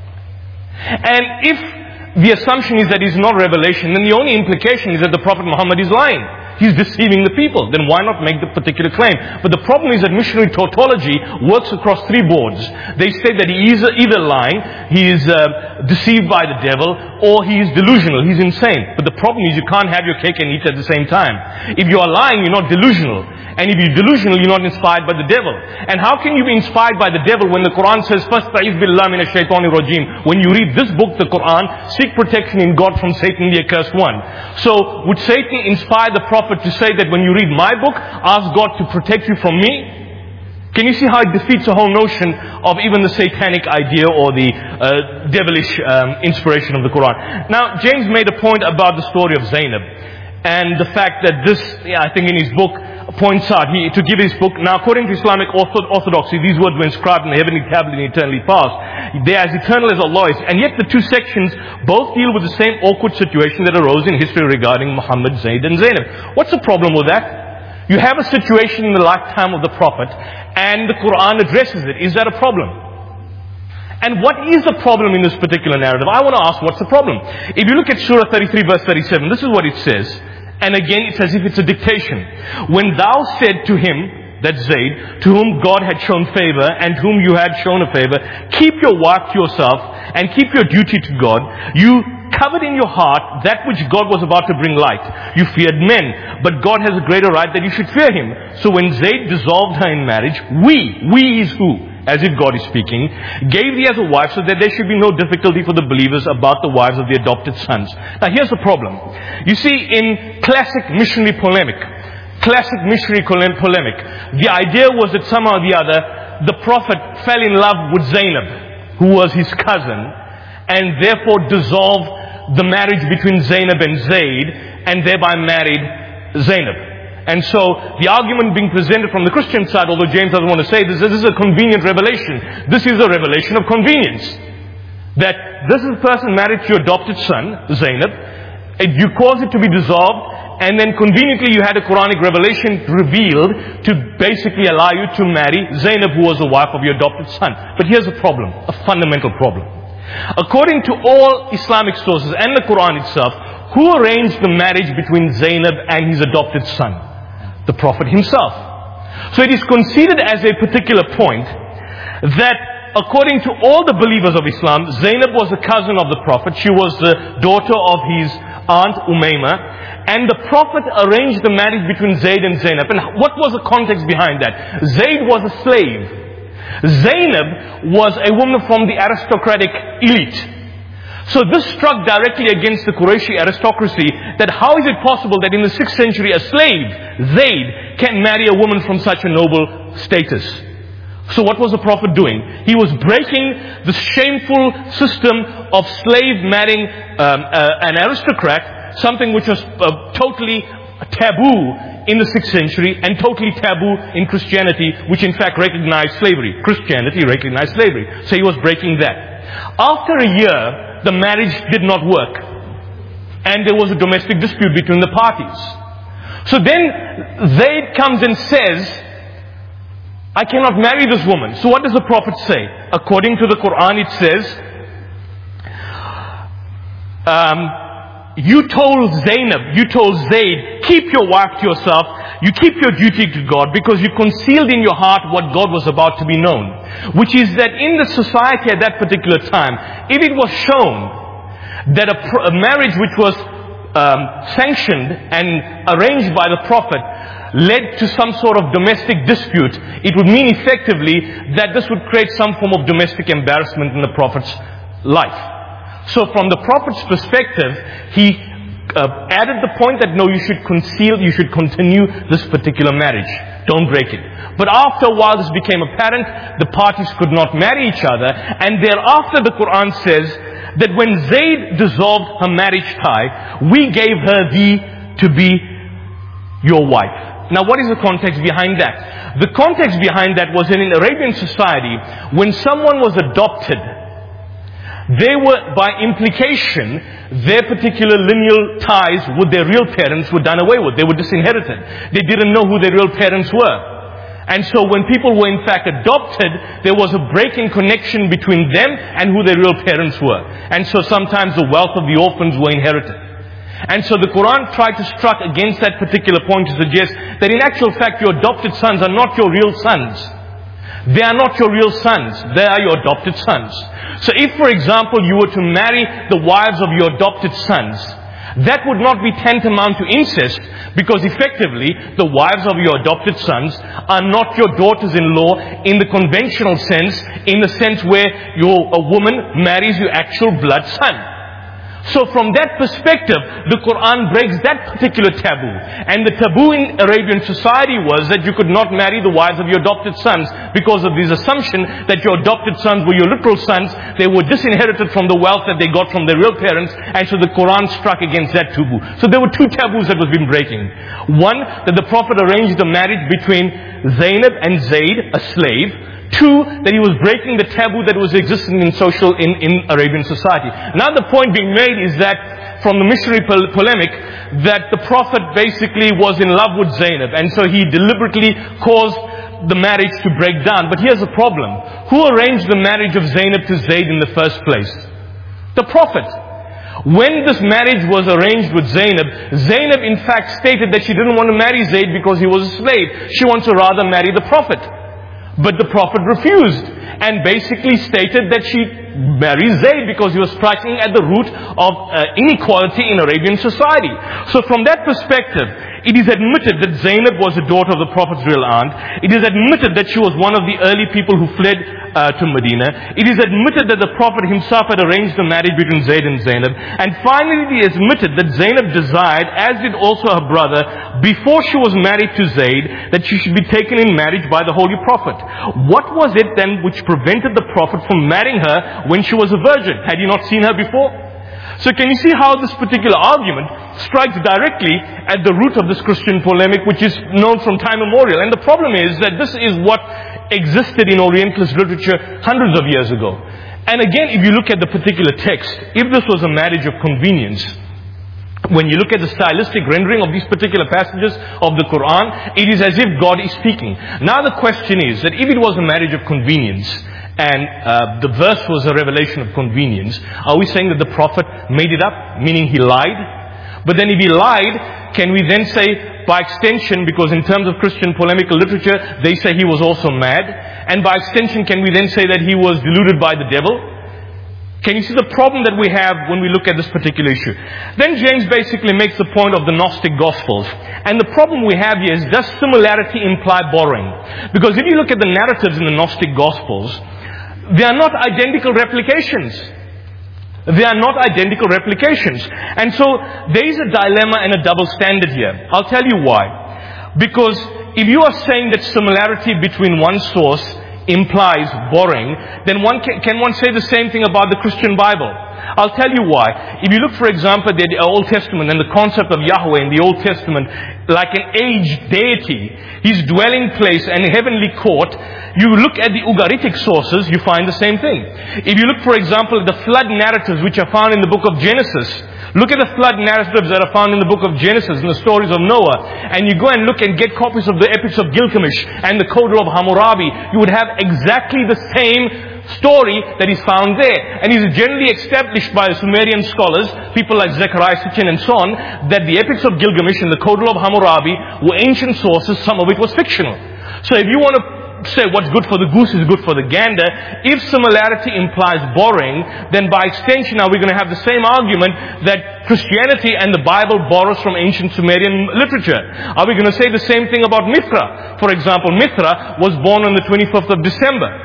And if the assumption is that it's not revelation, then the only implication is that the Prophet Muhammad is lying. He's deceiving the people. Then why not make the particular claim? But the problem is that missionary tautology works across three boards. They say that he is either lying, he is deceived by the devil, or he is delusional, he's insane. But the problem is you can't have your cake and eat it at the same time. If you are lying, you're not delusional. And if you're delusional, you're not inspired by the devil. And how can you be inspired by the devil when the Quran says, فَاسْتَعِذْ بِاللَّهِ مِنَ الشَّيْطَانِ الرَّجِيمِ? When you read this book, the Quran, seek protection in God from Satan, the accursed one. So, would Satan inspire the Prophet to say that when you read my book, ask God to protect you from me? Can you see how it defeats the whole notion of even the satanic idea or the devilish inspiration of the Quran? Now, James made a point about the story of Zainab. And the fact that this, I think in his book, points out, to give his book, now according to Islamic orthodoxy, these words were inscribed in the heavenly tablet and eternally past. They are as eternal as Allah is. And yet the two sections both deal with the same awkward situation that arose in history regarding Muhammad, Zayd and Zainab. What's the problem with that? You have a situation in the lifetime of the Prophet and the Quran addresses it. Is that a problem? And what is the problem in this particular narrative? I want to ask, what's the problem? If you look at Surah 33 verse 37, this is what it says. And again, it's as if it's a dictation. When thou said to him, that's Zayd, to whom God had shown favor and whom you had shown a favor, keep your wife to yourself and keep your duty to God, you covered in your heart that which God was about to bring light. You feared men, but God has a greater right that you should fear him. So when Zayd dissolved her in marriage, we is who? As if God is speaking, gave thee as a wife so that there should be no difficulty for the believers about the wives of the adopted sons. Now here's the problem. You see, in classic missionary polemic, the idea was that somehow or the other, the Prophet fell in love with Zainab, who was his cousin, and therefore dissolved the marriage between Zainab and Zayd, and thereby married Zainab. And so, the argument being presented from the Christian side, although James doesn't want to say this is a convenient revelation. This is a revelation of convenience. That this is a person married to your adopted son, Zainab, and you cause it to be dissolved, and then conveniently you had a Quranic revelation revealed to basically allow you to marry Zainab, who was the wife of your adopted son. But here's a problem, a fundamental problem. According to all Islamic sources and the Quran itself, who arranged the marriage between Zainab and his adopted son? The Prophet himself. So it is conceded as a particular point that according to all the believers of Islam, Zainab was a cousin of the Prophet. She was the daughter of his aunt Umayma. And the Prophet arranged the marriage between Zayd and Zainab. And what was the context behind that? Zayd was a slave. Zainab was a woman from the aristocratic elite. So this struck directly against the Qurayshi aristocracy, that how is it possible that in the 6th century a slave, Zayd, can marry a woman from such a noble status? So what was the Prophet doing? He was breaking the shameful system of slave marrying an aristocrat, something which was totally taboo in the 6th century and totally taboo in Christianity, which in fact recognized slavery. Christianity recognized slavery. So he was breaking that. After a year, the marriage did not work. And there was a domestic dispute between the parties. So then Zayd comes and says, I cannot marry this woman. So what does the Prophet say? According to the Quran it says, you told Zayd, keep your wife to yourself, you keep your duty to God, because you concealed in your heart what God was about to be known. Which is that in the society at that particular time, if it was shown that a marriage which was sanctioned and arranged by the Prophet led to some sort of domestic dispute, it would mean effectively that this would create some form of domestic embarrassment in the Prophet's life. So from the Prophet's perspective, he added the point that no, you should continue this particular marriage. Don't break it. But after a while this became apparent, the parties could not marry each other, and thereafter the Quran says that when Zayd dissolved her marriage tie, we gave her thee to be your wife. Now what is the context behind that? The context behind that was in Arabian society, when someone was adopted, they were, by implication, their particular lineal ties with their real parents were done away with. They were disinherited. They didn't know who their real parents were. And so when people were in fact adopted, there was a break in connection between them and who their real parents were. And so sometimes the wealth of the orphans were inherited. And so the Quran tried to struck against that particular point to suggest that in actual fact your adopted sons are not your real sons. They are not your real sons. They are your adopted sons. So if, for example, you were to marry the wives of your adopted sons, that would not be tantamount to incest, because effectively the wives of your adopted sons are not your daughters-in-law in the conventional sense, in the sense where a woman marries your actual blood son. So from that perspective, the Quran breaks that particular taboo. And the taboo in Arabian society was that you could not marry the wives of your adopted sons, because of this assumption that your adopted sons were your literal sons. They were disinherited from the wealth that they got from their real parents. And so the Quran struck against that taboo. So there were two taboos that was been breaking. One, that the Prophet arranged the marriage between Zainab and Zayd, a slave. Two, that he was breaking the taboo that was existing in Arabian society. Now the point being made is that from the missionary polemic, that the Prophet basically was in love with Zainab, and so he deliberately caused the marriage to break down. But here's the problem. Who arranged the marriage of Zainab to Zayd in the first place? The Prophet. When this marriage was arranged with Zainab, Zainab in fact stated that she didn't want to marry Zayd because he was a slave. She wanted to rather marry the Prophet. But the Prophet refused and basically stated that she marry Zayd because he was striking at the root of inequality in Arabian society. So from that perspective, it is admitted that Zainab was the daughter of the Prophet's real aunt. It is admitted that she was one of the early people who fled to Medina. It is admitted that the Prophet himself had arranged the marriage between Zayd and Zainab. And finally, it is admitted that Zainab desired, as did also her brother, before she was married to Zayd, that she should be taken in marriage by the Holy Prophet. What was it then which prevented the Prophet from marrying her when she was a virgin? Had he not seen her before? So can you see how this particular argument strikes directly at the root of this Christian polemic, which is known from time immemorial? And the problem is that this is what existed in Orientalist literature hundreds of years ago. And again, if you look at the particular text, if this was a marriage of convenience, when you look at the stylistic rendering of these particular passages of the Quran, it is as if God is speaking. Now the question is that if it was a marriage of convenience, and the verse was a revelation of convenience, are we saying that the Prophet made it up, meaning he lied? But then if he lied, can we then say, by extension, because in terms of Christian polemical literature, they say he was also mad, and by extension, can we then say that he was deluded by the devil? Can you see the problem that we have when we look at this particular issue? Then James basically makes the point of the Gnostic Gospels. And the problem we have here is, does similarity imply borrowing? Because if you look at the narratives in the Gnostic Gospels, they are not identical replications. They are not identical replications. And so there is a dilemma and a double standard here. I'll tell you why. Because if you are saying that similarity between one source implies borrowing, then can one say the same thing about the Christian Bible? I'll tell you why. If you look, for example, at the Old Testament and the concept of Yahweh in the Old Testament, like an aged deity, his dwelling place and heavenly court, you look at the Ugaritic sources, you find the same thing. If you look, for example, at the flood narratives which are found in the book of Genesis, look at the flood narratives that are found in the book of Genesis and the stories of Noah, and you go and look and get copies of the epics of Gilgamesh and the Codal of Hammurabi, you would have exactly the same story that is found there. And it is generally established by Sumerian scholars, people like Zechariah Sitchin and so on, that the epics of Gilgamesh and the Codal of Hammurabi were ancient sources, some of it was fictional. So if you want to say what's good for the goose is good for the gander, if similarity implies borrowing, then by extension are we going to have the same argument that Christianity and the Bible borrows from ancient Sumerian literature? Are we going to say the same thing about Mithra? For example, Mithra was born on the 25th of December.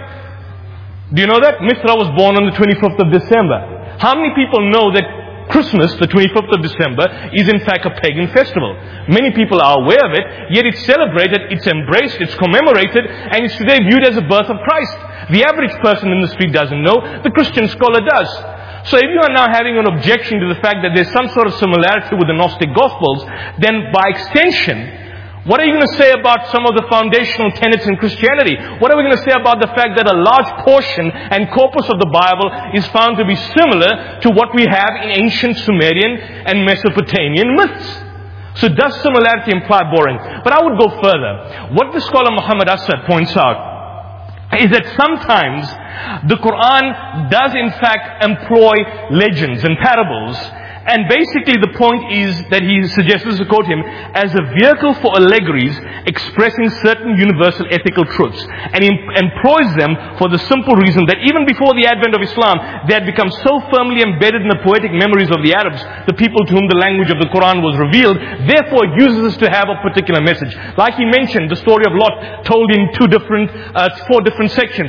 Do you know that? Mithra was born on the 25th of December. How many people know that Christmas, the 25th of December, is in fact a pagan festival? Many people are aware of it, yet it's celebrated, it's embraced, it's commemorated, and it's today viewed as the birth of Christ. The average person in the street doesn't know, the Christian scholar does. So if you are now having an objection to the fact that there's some sort of similarity with the Gnostic Gospels, then by extension, what are you going to say about some of the foundational tenets in Christianity? What are we going to say about the fact that a large portion and corpus of the Bible is found to be similar to what we have in ancient Sumerian and Mesopotamian myths? So does similarity imply borrowing? But I would go further. What the scholar Muhammad Asad points out is that sometimes the Quran does in fact employ legends and parables. And basically the point is that he suggests, to quote him, as a vehicle for allegories expressing certain universal ethical truths. And he employs them for the simple reason that even before the advent of Islam, they had become so firmly embedded in the poetic memories of the Arabs, the people to whom the language of the Quran was revealed. Therefore, it uses us to have a particular message. Like he mentioned, the story of Lot told in four different sections.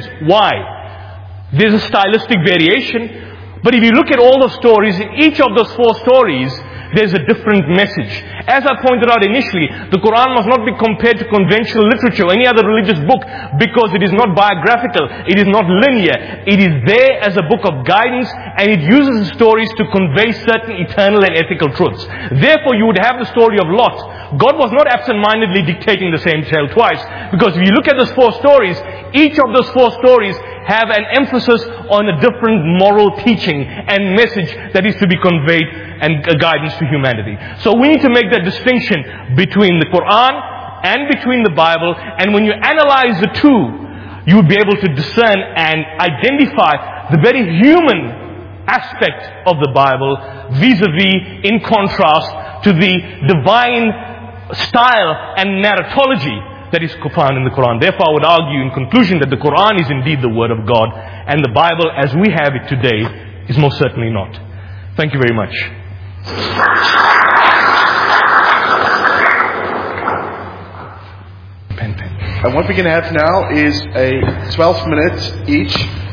Why? There's a stylistic variation. But if you look at all the stories, in each of those four stories, there's a different message. As I pointed out initially, the Quran must not be compared to conventional literature or any other religious book because it is not biographical, it is not linear. It is there as a book of guidance and it uses the stories to convey certain eternal and ethical truths. Therefore, you would have the story of Lot. God was not absent-mindedly dictating the same tale twice, because if you look at those four stories, each of those four stories have an emphasis on a different moral teaching and message that is to be conveyed and a guidance to humanity. So we need to make that distinction between the Quran and between the Bible. And when you analyze the two, you would be able to discern and identify the very human aspect of the Bible vis-a-vis, in contrast to the divine style and narratology that is found in the Quran. Therefore, I would argue in conclusion that the Quran is indeed the Word of God, and the Bible as we have it today is most certainly not. Thank you very much.
And what we're going to have now is a 12-minute each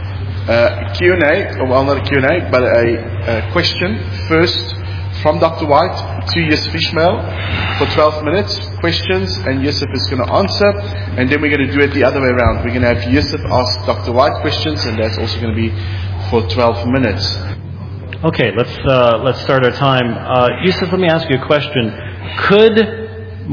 Q&A, well, not a Q&A, but a question first from Dr. White to Yusuf Ishmael for 12 minutes, questions, and Yusuf is going to answer, and then we're going to do it the other way around. We're going to have Yusuf ask Dr. White questions, and that's also going to be for 12 minutes.
Okay, let's start our time. Yusuf, let me ask you a question. Could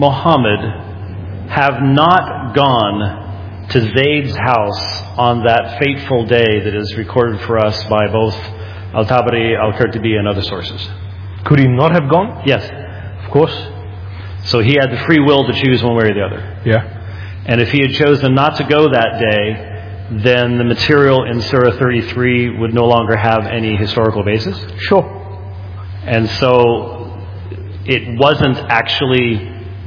Muhammad have not gone to Zayd's house on that fateful day that is recorded for us by both Al-Tabari, Al-Qurtubi, and other sources?
Could he not have gone?
Yes.
Of course.
So he had the free will to choose one way or the other.
Yeah.
And if he had chosen not to go that day, then the material in Surah 33 would no longer have any historical basis?
Sure.
And so it wasn't actually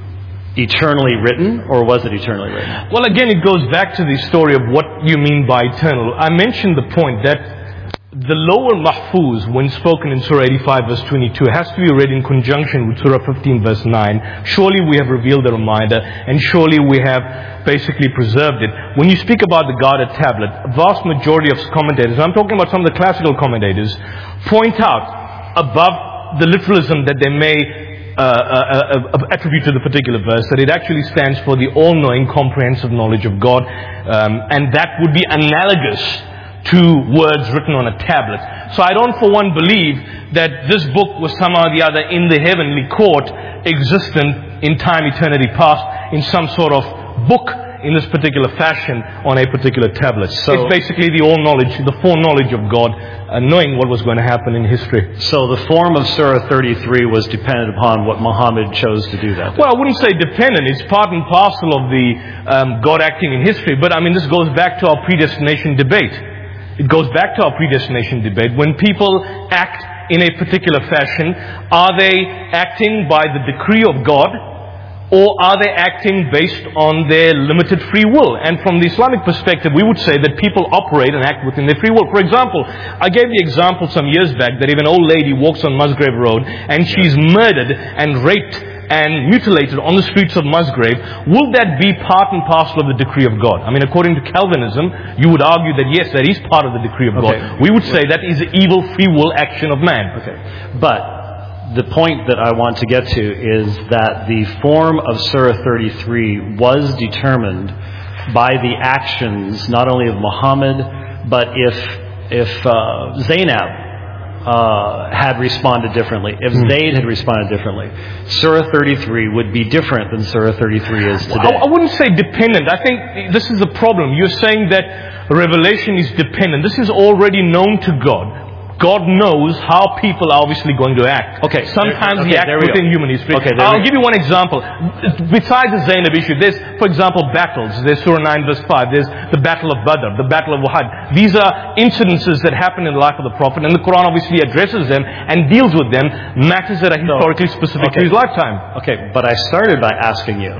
eternally written, or was it eternally written?
Well, again, it goes back to the story of what you mean by eternal. I mentioned the point that the lower mahfuz, when spoken in Surah 85 verse 22, has to be read in conjunction with Surah 15 verse 9. Surely we have revealed the reminder, and surely we have basically preserved it. When you speak about the guarded tablet, a vast majority of commentators, I'm talking about some of the classical commentators, point out above the literalism that they may attribute to the particular verse, that it actually stands for the all-knowing, comprehensive knowledge of God, and that would be analogous to words written on a tablet. So I don't for one believe that this book was somehow or the other in the heavenly court, existent in time, eternity past, in some sort of book in this particular fashion on a particular tablet. So it's basically the all-knowledge, the foreknowledge of God, knowing what was going to happen in history.
So the form of Surah 33 was dependent upon what Muhammad chose to do that day.
Well, I wouldn't say dependent. It's part and parcel of the God acting in history. But I mean, this goes back to our predestination debate. It goes back to our predestination debate. When people act in a particular fashion, are they acting by the decree of God, or are they acting based on their limited free will? And from the Islamic perspective, we would say that people operate and act within their free will. For example, I gave the example some years back that if an old lady walks on Musgrave Road and she's murdered and raped and mutilated on the streets of Musgrave, will that be part and parcel of the decree of God? I mean, according to Calvinism, you would argue that yes, that is part of the decree of God. We would say that is the evil free will action of man.
Okay. But the point that I want to get to is that the form of Surah 33 was determined by the actions not only of Muhammad, but if Zainab had responded differently, if Zayd had responded differently, Surah 33 would be different than Surah 33 is today.
I wouldn't say dependent. I think this is the problem. You're saying that revelation is dependent. This is already known to God. God knows how people are obviously going to act.
Okay.
Sometimes He acts within human history.
Okay,
I'll give you one example. Besides the Zainab issue, there's, for example, battles. There's Surah 9 verse 5. There's the Battle of Badr, the Battle of Uhud. These are incidences that happen in the life of the Prophet, and the Quran obviously addresses them and deals with them, matters that are historically specific to his lifetime.
Okay, but I started by asking you,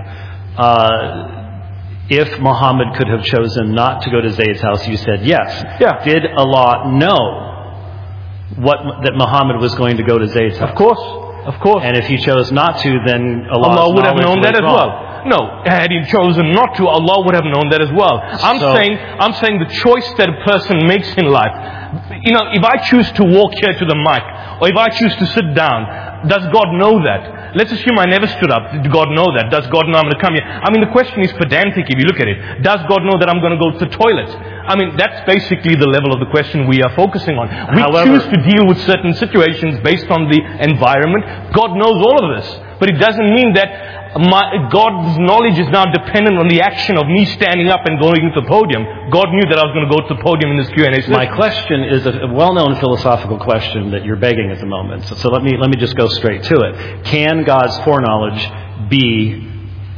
if Muhammad could have chosen not to go to Zayd's house, you said yes.
Yeah.
Did Allah know that Muhammad was going to go to Zayd's house?
Of course. Of course.
And if he chose not to, then Allah
would have known that as well. No, had he chosen not to, Allah would have known that as well. I'm saying the choice that a person makes in life. You know, if I choose to walk here to the mic, or if I choose to sit down, does God know that? Let's assume I never stood up. Did God know that? Does God know I'm going to come here? I mean, the question is pedantic if you look at it. Does God know that I'm going to go to the toilet? I mean, that's basically the level of the question we are focusing on. We choose to deal with certain situations based on the environment. God knows all of this. But it doesn't mean that God's knowledge is now dependent on the action of me standing up and going to the podium. God knew that I was going to go to the podium in this Q&A session.
My question is a well-known philosophical question that you're begging at the moment. So let me just go straight to it. Can God's foreknowledge be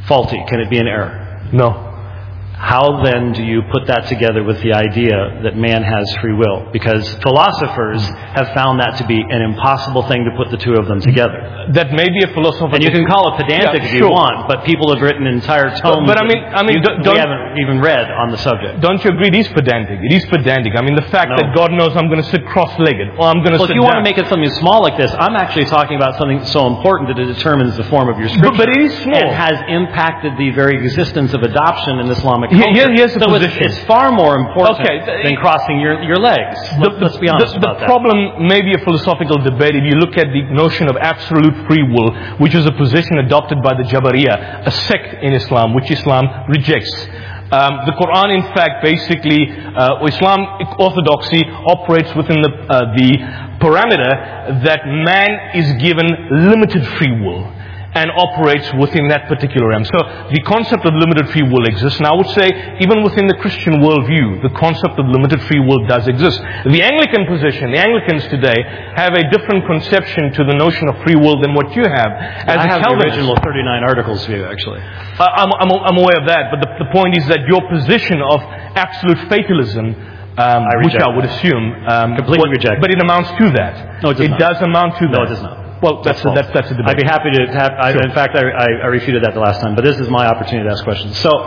faulty? Can it be an error?
No.
How then do you put that together with the idea that man has free will? Because philosophers have found that to be an impossible thing to put the two of them together.
That may be a philosophical...
And you can call it pedantic if you want, but people have written entire tomes
but I mean,
we haven't even read on the subject.
Don't you agree it is pedantic? It is pedantic. I mean, the fact that God knows I'm going to sit cross-legged, or I'm going to sit
if you
down.
want to make it something small like this, I'm actually talking about something so important that it determines the form of your scripture.
But it is small.
And has impacted the very existence of adoption in Islamic culture.
Here's the position.
It's far more important than crossing your legs. Let's be honest about that.
The problem may be a philosophical debate if you look at the notion of absolute free will, which is a position adopted by the Jabariyah, a sect in Islam, which Islam rejects. The Quran, in fact, basically, Islamic orthodoxy operates within the parameter that man is given limited free will and operates within that particular realm. So the concept of limited free will exists. And I would say, even within the Christian worldview, the concept of limited free will does exist. The Anglican position, the Anglicans today, have a different conception to the notion of free will than what you have.
I have the original 39 Articles view, actually.
I'm aware of that, but the point is that your position of absolute fatalism, which I would assume,
completely reject.
But it amounts to that.
No, it does not.
It does amount to that.
No, it does not.
Well, that's a debate.
I'd be happy to have...
Sure.
In fact, I refuted that the last time, but this is my opportunity to ask questions. So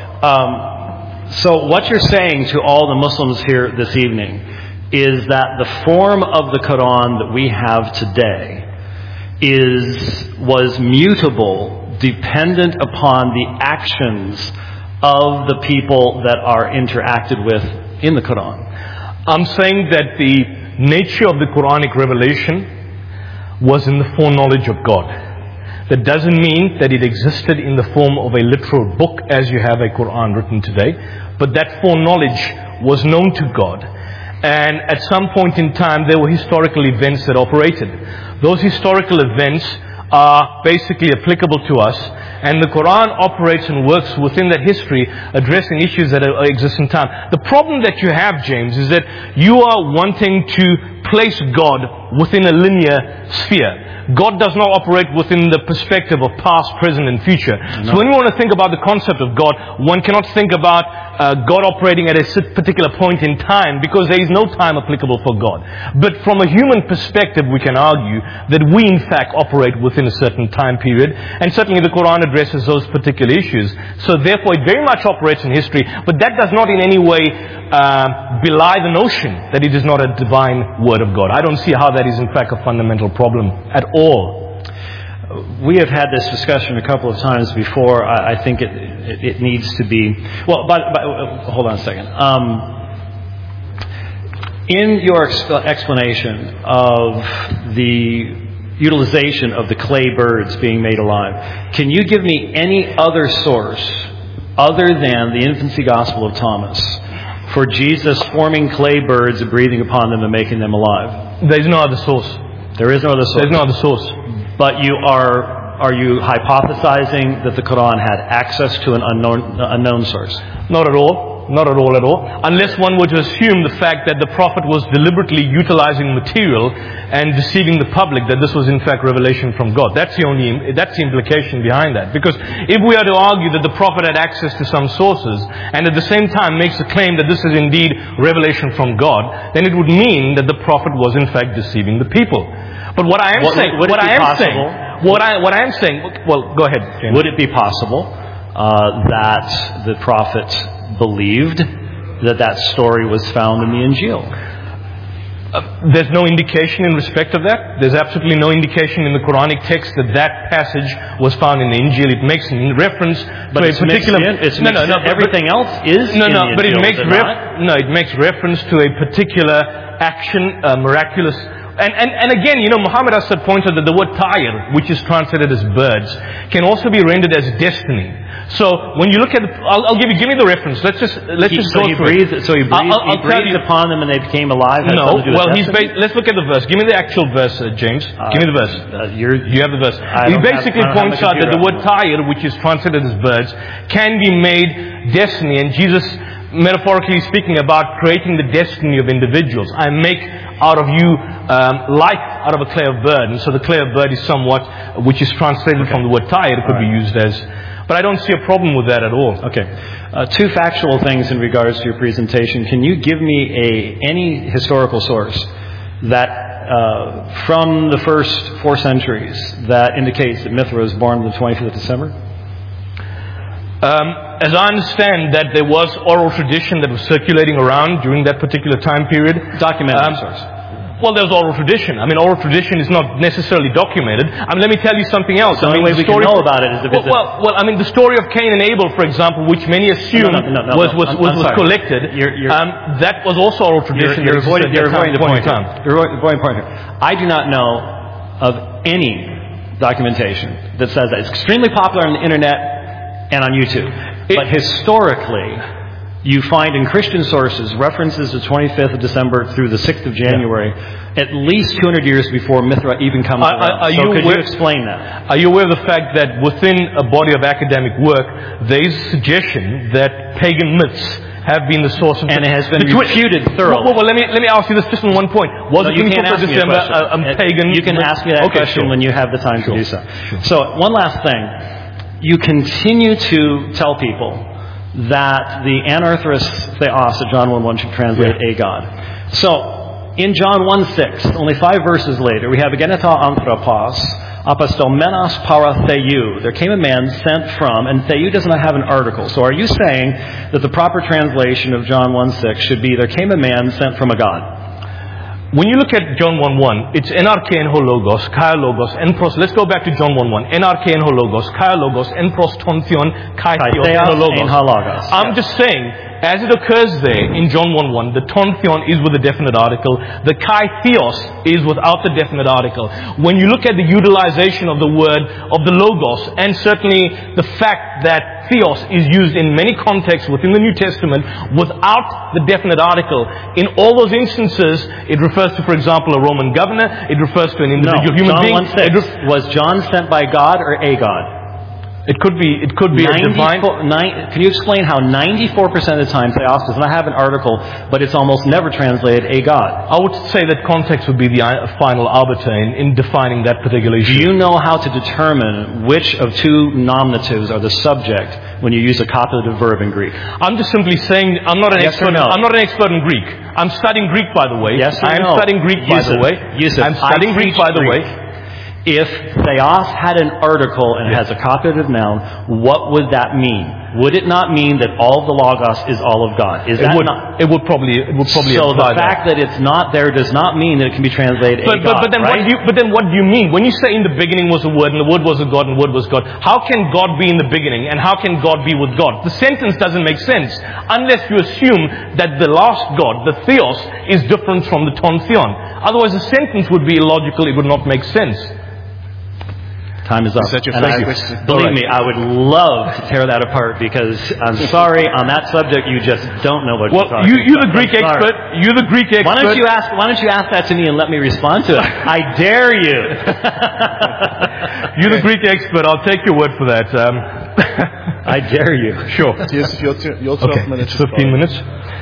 what you're saying to all the Muslims here this evening is that the form of the Quran that we have today was mutable, dependent upon the actions of the people that are interacted with in the Quran.
I'm saying that the nature of the Quranic revelation was in the foreknowledge of God. That doesn't mean that it existed in the form of a literal book as you have a Quran written today, but that foreknowledge was known to God. And at some point in time there were historical events that operated. Those historical events are basically applicable to us, and the Quran operates and works within that history, addressing issues that exist in time. The problem that you have, James, is that you are wanting to place God within a linear sphere. God does not operate within the perspective of past, present and future. So when we want to think about the concept of God, one cannot think about God operating at a particular point in time, because there is no time applicable for God. But from a human perspective, we can argue that we in fact operate within a certain time period, and certainly the Quran addresses those particular issues. So therefore it very much operates in history, but that does not in any way belie the notion that it is not a divine word of God. I don't see how that is in fact a fundamental problem at all.
We have had this discussion a couple of times before. I think it needs to be... Well, hold on a second. In your explanation of the utilization of the clay birds being made alive, can you give me any other source other than the infancy gospel of Thomas for Jesus forming clay birds and breathing upon them and making them alive?
There is no other source.
There is no other source.
There is no other source.
But are you hypothesizing that the Quran had access to an unknown source?
Not at all. Not at all. Unless one were to assume the fact that the Prophet was deliberately utilizing material and deceiving the public, that this was in fact revelation from God. That's the implication behind that. Because if we are to argue that the Prophet had access to some sources and at the same time makes a claim that this is indeed revelation from God, then it would mean that the Prophet was in fact deceiving the people. But what I am saying, well, go ahead, James.
Would it be possible that the Prophet believed that story was found in the Injil?
There's no indication in respect of that. There's absolutely no indication in the Quranic text that passage was found in the Injil. It makes reference to a particular...
Everything else is in the Injil,
but it makes reference to a particular action, miraculous... And again, Muhammad Asad pointed that the word ta'ir, which is translated as birds, can also be rendered as destiny. So when you look at I'll give me the reference. Let's just go through it.
So he breathed upon them and they became alive.
Let's look at the verse. Give me the actual verse, James. Give me the verse. You have the verse. He basically points out that the word ta'ir, which is translated as birds, can be made destiny. And Jesus, metaphorically speaking, about creating the destiny of individuals. I make out of you life out of a clay of bird. And so the clay of bird is somewhat, which is translated from the word ta'ir, could be used as But I don't see a problem with that at all.
Okay. Two factual things in regards to your presentation. Can you give me any historical source that from the first 4 centuries that indicates that Mithra was born on the 25th of December?
As I understand that there was oral tradition that was circulating around during that particular time period.
Documented source.
Well, there's oral tradition. I mean, oral tradition is not necessarily documented. I mean, let me tell you something else.
The only way we can know about it is if it's...
Well, I mean, the story of Cain and Abel, for example, which many assume was collected, that was also oral tradition.
You're avoiding the point here. You're avoiding the point here. I do not know of any documentation that says that. It's extremely popular on the internet and on YouTube. But historically, you find in Christian sources references to 25th of December through the 6th of January, at least 200 years before Mithra even comes around. Could you explain that?
Are you aware of the fact that within a body of academic work, there is a suggestion that pagan myths have been the source of...
And it has been refuted thoroughly.
Well, let me ask you this just on one point. Was the 25th of December a pagan...
You can ask me that question when you have the time to do so. So, one last thing. You continue to tell people that the anarthrous theos that John 1:1 should translate a God. So, in John 1:6, only 5 verses later, we have Ageneta anthropos, apostomenos para theou. There came a man sent from, and theou does not have an article. So are you saying that the proper translation of John 1:6 should be, there came a man sent from a God?
When you look at John 1:1, it's NRK en ho logos, kai logos, en pros. Let's go back to John 1:1. NRK en ho logos, kai logos, en pros tontion, kai theos, en logos. I'm just saying, as it occurs there in John 1:1, the tontion is with a definite article. The kai theos is without the definite article. When you look at the utilization of the word, of the logos, and certainly the fact that theos is used in many contexts within the New Testament without the definite article, in all those instances, it refers to, for example, a Roman governor, it refers to an individual human being.
Was John sent by God or a God?
It could be a divine...
Can you explain how 94% of the time theos does not have an article, but it's almost never translated a God?
I would say that context would be the final arbiter in defining that particular issue.
Do you know how to determine which of 2 nominatives are the subject when you use a copulative verb in Greek?
I'm just simply saying I'm not an expert. I'm not an expert in Greek. I'm studying Greek, by the way.
Yes or
I am
no?
studying Greek, by the way. I'm studying Greek, by the way.
If theos had an article and it has a copulative noun, what would that mean? Would it not mean that all of the logos is all of God? It would probably
So
the fact that it's not there does not mean that it can be translated a God,
but then what do you mean? When you say in the beginning was a word and the word was a God and the word was God, how can God be in the beginning and how can God be with God? The sentence doesn't make sense unless you assume that the last God, the theos, is different from the tontion. Otherwise the sentence would be illogical, it would not make sense.
Time is up. Believe me, I would love to tear that apart because I'm sorry, on that subject you just don't know what you're talking about.
You're the Greek expert. You're the Greek expert.
Why don't you ask that to me and let me respond to it? I dare you.
You're the Greek expert. I'll take your word for that.
I dare you.
Sure.
Yes, your 12 minutes.
15 minutes?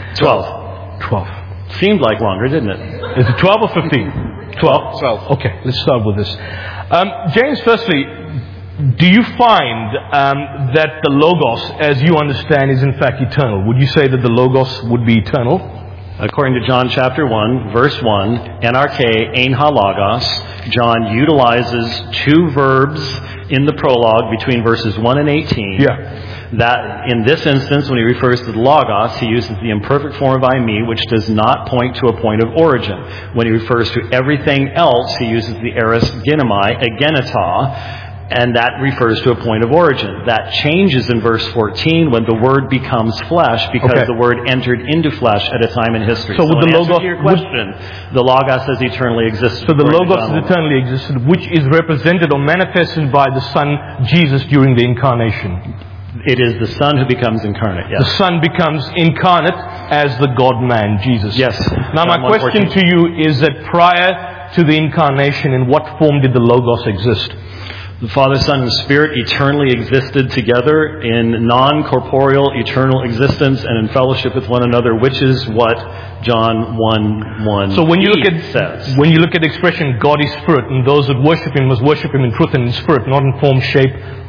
12. Seemed like longer, didn't it?
Is it 12 or 15? 12. Okay, let's start with this. James, firstly, do you find that the Logos, as you understand, is in fact eternal? Would you say that the Logos would be eternal?
According to John chapter 1, verse 1, NRK ein ha logos, John utilizes 2 verbs in the prologue between verses 1 and 18.
Yeah.
That in this instance, when he refers to the logos, he uses the imperfect form of I, me, which does not point to a point of origin. When he refers to everything else, he uses the aorist ginomai, ageneta, and that refers to a point of origin. That changes in verse 14 when the Word becomes flesh, because the Word entered into flesh at a time in history.
So with the Logos,
to your question, the Logos has eternally existed.
So the Logos has eternally existed, which is represented or manifested by the Son, Jesus, during the Incarnation.
It is the Son who becomes incarnate, yes.
The Son becomes incarnate as the God-man, Jesus.
Yes.
Now my question to you is that prior to the Incarnation, in what form did the Logos exist?
The Father, Son, and Spirit eternally existed together in non-corporeal eternal existence and in fellowship with one another, which is what John 1:1
So when you
says.
When you look at the expression God is Spirit, and those that worship Him must worship Him in truth and in spirit, not in form, shape,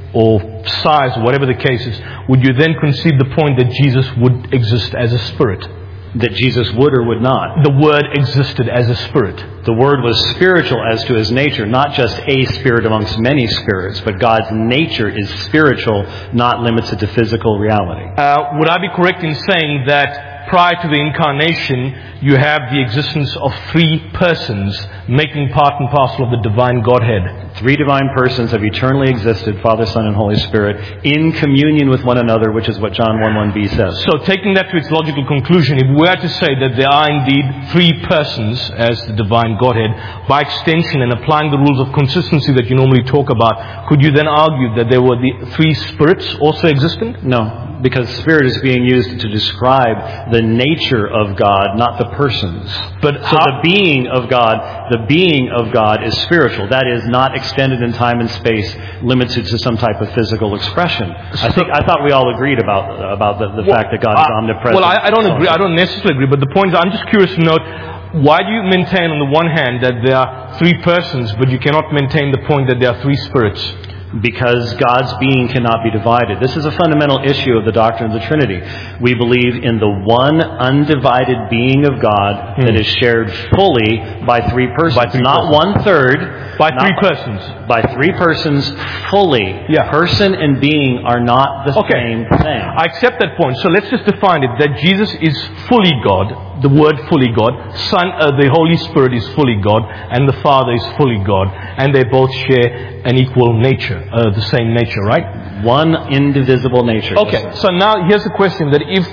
or size, whatever the case is, would you then concede the point that Jesus would exist as a spirit?
That Jesus would or would not.
The Word existed as a spirit.
The Word was spiritual as to His nature, not just a spirit amongst many spirits, but God's nature is spiritual, not limited to physical reality.
Would I be correct in saying that prior to the incarnation, you have the existence of three persons making part and parcel of the divine Godhead?
Three divine persons have eternally existed, Father, Son, and Holy Spirit, in communion with one another, which is what John 1:1b says.
So taking that to its logical conclusion, if we were to say that there are indeed three persons as the divine Godhead, by extension and applying the rules of consistency that you normally talk about, could you then argue that there were the three spirits also existing?
No, because spirit is being used to describe the nature of God, not the persons.
But
so the being of God is spiritual. That is not extended in time and space, limited to some type of physical expression. I thought we all agreed about the fact that God is omnipresent.
Well, I don't agree. I don't necessarily agree. But the point is, I'm just curious to note, why do you maintain on the one hand that there are three persons, but you cannot maintain the point that there are three spirits?
Because God's being cannot be divided. This is a fundamental issue of the doctrine of the Trinity. We believe in the one undivided being of God that is shared fully by three persons. Not 1/3.
By three persons.
By three persons fully.
Yeah.
Person and being are not the same thing.
I accept that point. So let's just define it, that Jesus is fully God, the Word fully God, the Holy Spirit is fully God, and the Father is fully God, and they both share an equal nature, the same nature, right?
One indivisible nature.
Okay, so now here's the question, that if,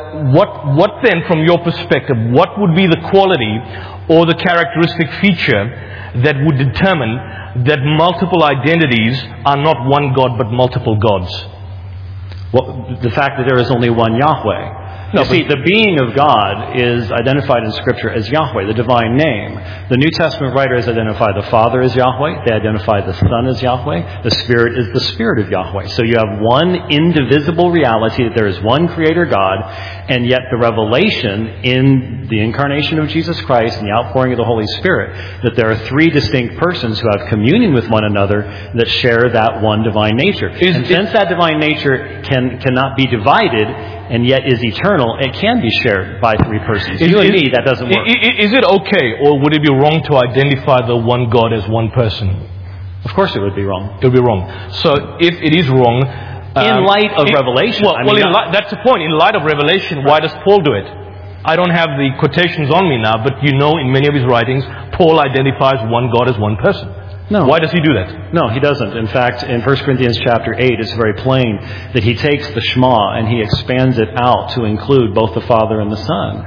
what then from your perspective, what would be the quality or the characteristic feature that would determine that multiple identities are not one God but multiple gods?
Well, the fact that there is only one Yahweh.
No,
see, the being of God is identified in Scripture as Yahweh, the divine name. The New Testament writers identify the Father as Yahweh. They identify the Son as Yahweh. The Spirit is the Spirit of Yahweh. So you have one indivisible reality, that there is one Creator God, and yet the revelation in the incarnation of Jesus Christ and the outpouring of the Holy Spirit, that there are three distinct persons who have communion with one another that share that one divine nature. And since that divine nature cannot be divided, and yet is eternal, it can be shared by three persons. You and me, that doesn't work.
Is it okay, or would it be wrong to identify the one God as one person?
Of course it would be wrong.
It would be wrong. So if it is wrong...
in light of Revelation.
That's the point. In light of Revelation, why does Paul do it? I don't have the quotations on me now, but you know in many of his writings, Paul identifies one God as one person.
No.
Why does he do that?
No, he doesn't. In fact, in 1 Corinthians chapter 8, it's very plain that he takes the Shema and he expands it out to include both the Father and the Son.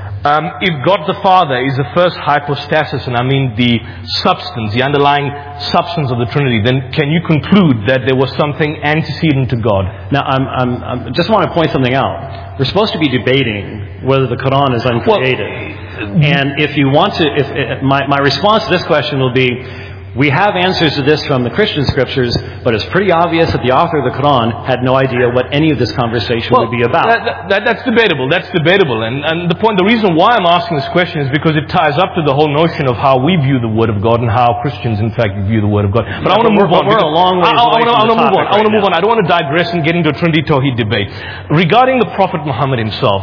If God the Father is the first hypostasis, and I mean the substance, the underlying substance of the Trinity, then can you conclude that there was something antecedent to God?
Now, I just want to point something out. We're supposed to be debating whether the Quran is uncreated. And if you want to, my response to this question will be, we have answers to this from the Christian scriptures, but it's pretty obvious that the author of the Quran had no idea what any of this conversation would be about.
That's debatable. That's debatable. And the reason why I'm asking this question is because it ties up to the whole notion of how we view the Word of God and how Christians, in fact, view the Word of God. But I want to move on.
We're a long way away from the topic.
I want to move on. I don't want to digress and get into a Trinity Tawhid debate. Regarding the Prophet Muhammad himself,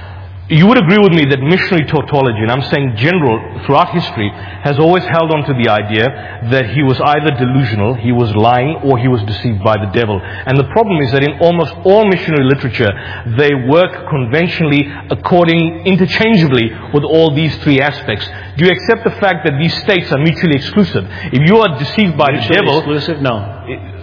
you would agree with me that missionary tautology, and I'm saying general throughout history, has always held on to the idea that he was either delusional, he was lying, or he was deceived by the devil. And the problem is that in almost all missionary literature, they work conventionally interchangeably with all these three aspects. Do you accept the fact that these states are mutually exclusive? If you are deceived by the devil...
exclusive? No.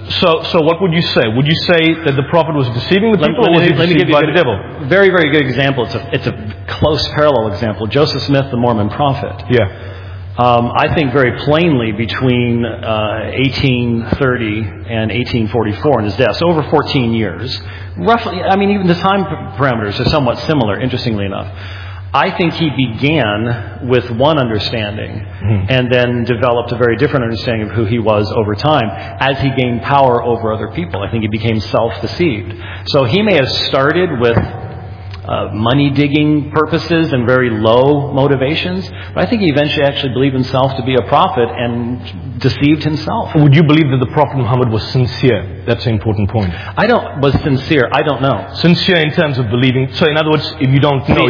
So what would you say? Would you say that the prophet was deceiving the people, or was he deceived by the devil?
Very, very good example. It's a close parallel example. Joseph Smith, the Mormon prophet.
Yeah.
I think very plainly between 1830 and 1844 in his death, so over 14 years. Roughly, I mean, even the time parameters are somewhat similar, interestingly enough. I think he began with one understanding and then developed a very different understanding of who he was over time as he gained power over other people. I think he became self-deceived. So he may have started with money-digging purposes and very low motivations, but I think he eventually actually believed himself to be a prophet and deceived himself.
Would you believe that the Prophet Muhammad was sincere? That's an important point.
Was sincere. I don't know.
Sincere in terms of believing. So in other words, if you don't know,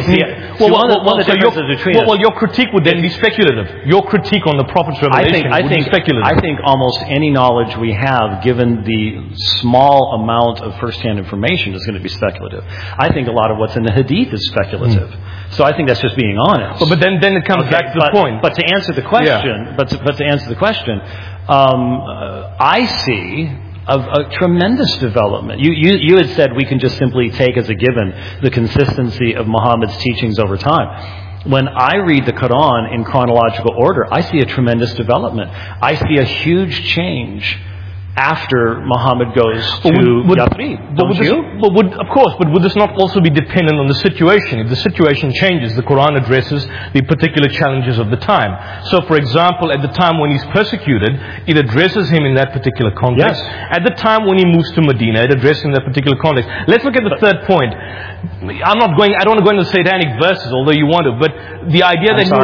your critique would then be speculative. Your critique on the prophet's revelation would be speculative.
I think almost any knowledge we have, given the small amount of first-hand information, is going to be speculative. I think a lot of what's in the Hadith is speculative. So I think that's just being honest.
But then it comes back to the point.
But to answer the question, I see a tremendous development. You had said we can just simply take as a given the consistency of Muhammad's teachings over time. When I read the Quran in chronological order, I see a tremendous development. I see a huge change after Muhammad goes to Yathrib.
Of course, but would this not also be dependent on the situation? If the situation changes, the Quran addresses the particular challenges of the time. So, for example, at the time when he's persecuted, it addresses him in that particular context.
Yes.
At the time when he moves to Medina, it addresses him in that particular context. Let's look at the third point. I don't want to go into satanic verses, although you want to, but the idea that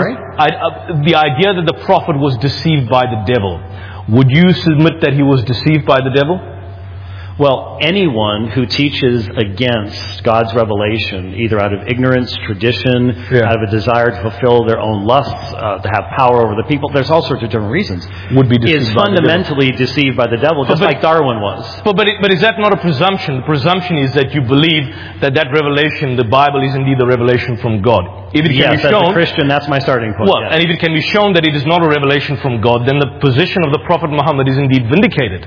the prophet was deceived by the devil. Would you submit that he was deceived by the devil?
Well, anyone who teaches against God's revelation, either out of ignorance, tradition, out of a desire to fulfill their own lusts, to have power over the people, there's all sorts of different reasons,
would be deceived
is fundamentally deceived by the devil, just like Darwin was.
But is that not a presumption? The presumption is that you believe that revelation, the Bible, is indeed a revelation from God. If it can be shown,
as a Christian, that's my starting point.
Well, and if it can be shown that it is not a revelation from God, then the position of the Prophet Muhammad is indeed vindicated.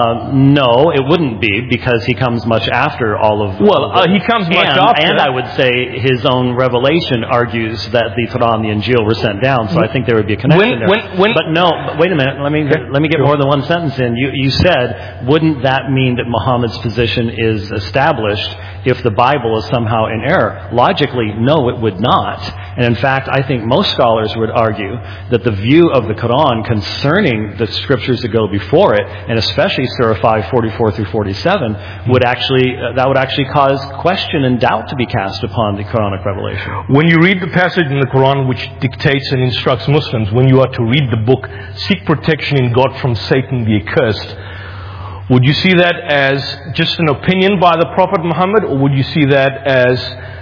No, it wouldn't be, because he comes much after all of...
he comes much after.
And I would say his own revelation argues that the Quran and the Injil were sent down, so I think there would be a connection there. But wait a minute, let me get more than one sentence in. You said, wouldn't that mean that Muhammad's position is established if the Bible is somehow in error? Logically, no, it would not. And in fact, I think most scholars would argue that the view of the Quran concerning the scriptures that go before it, and especially Surah 5, 44 through 47, would actually cause question and doubt to be cast upon the Quranic revelation.
When you read the passage in the Quran which dictates and instructs Muslims, when you are to read the book, seek protection in God from Satan the accursed, would you see that as just an opinion by the Prophet Muhammad, or would you see that as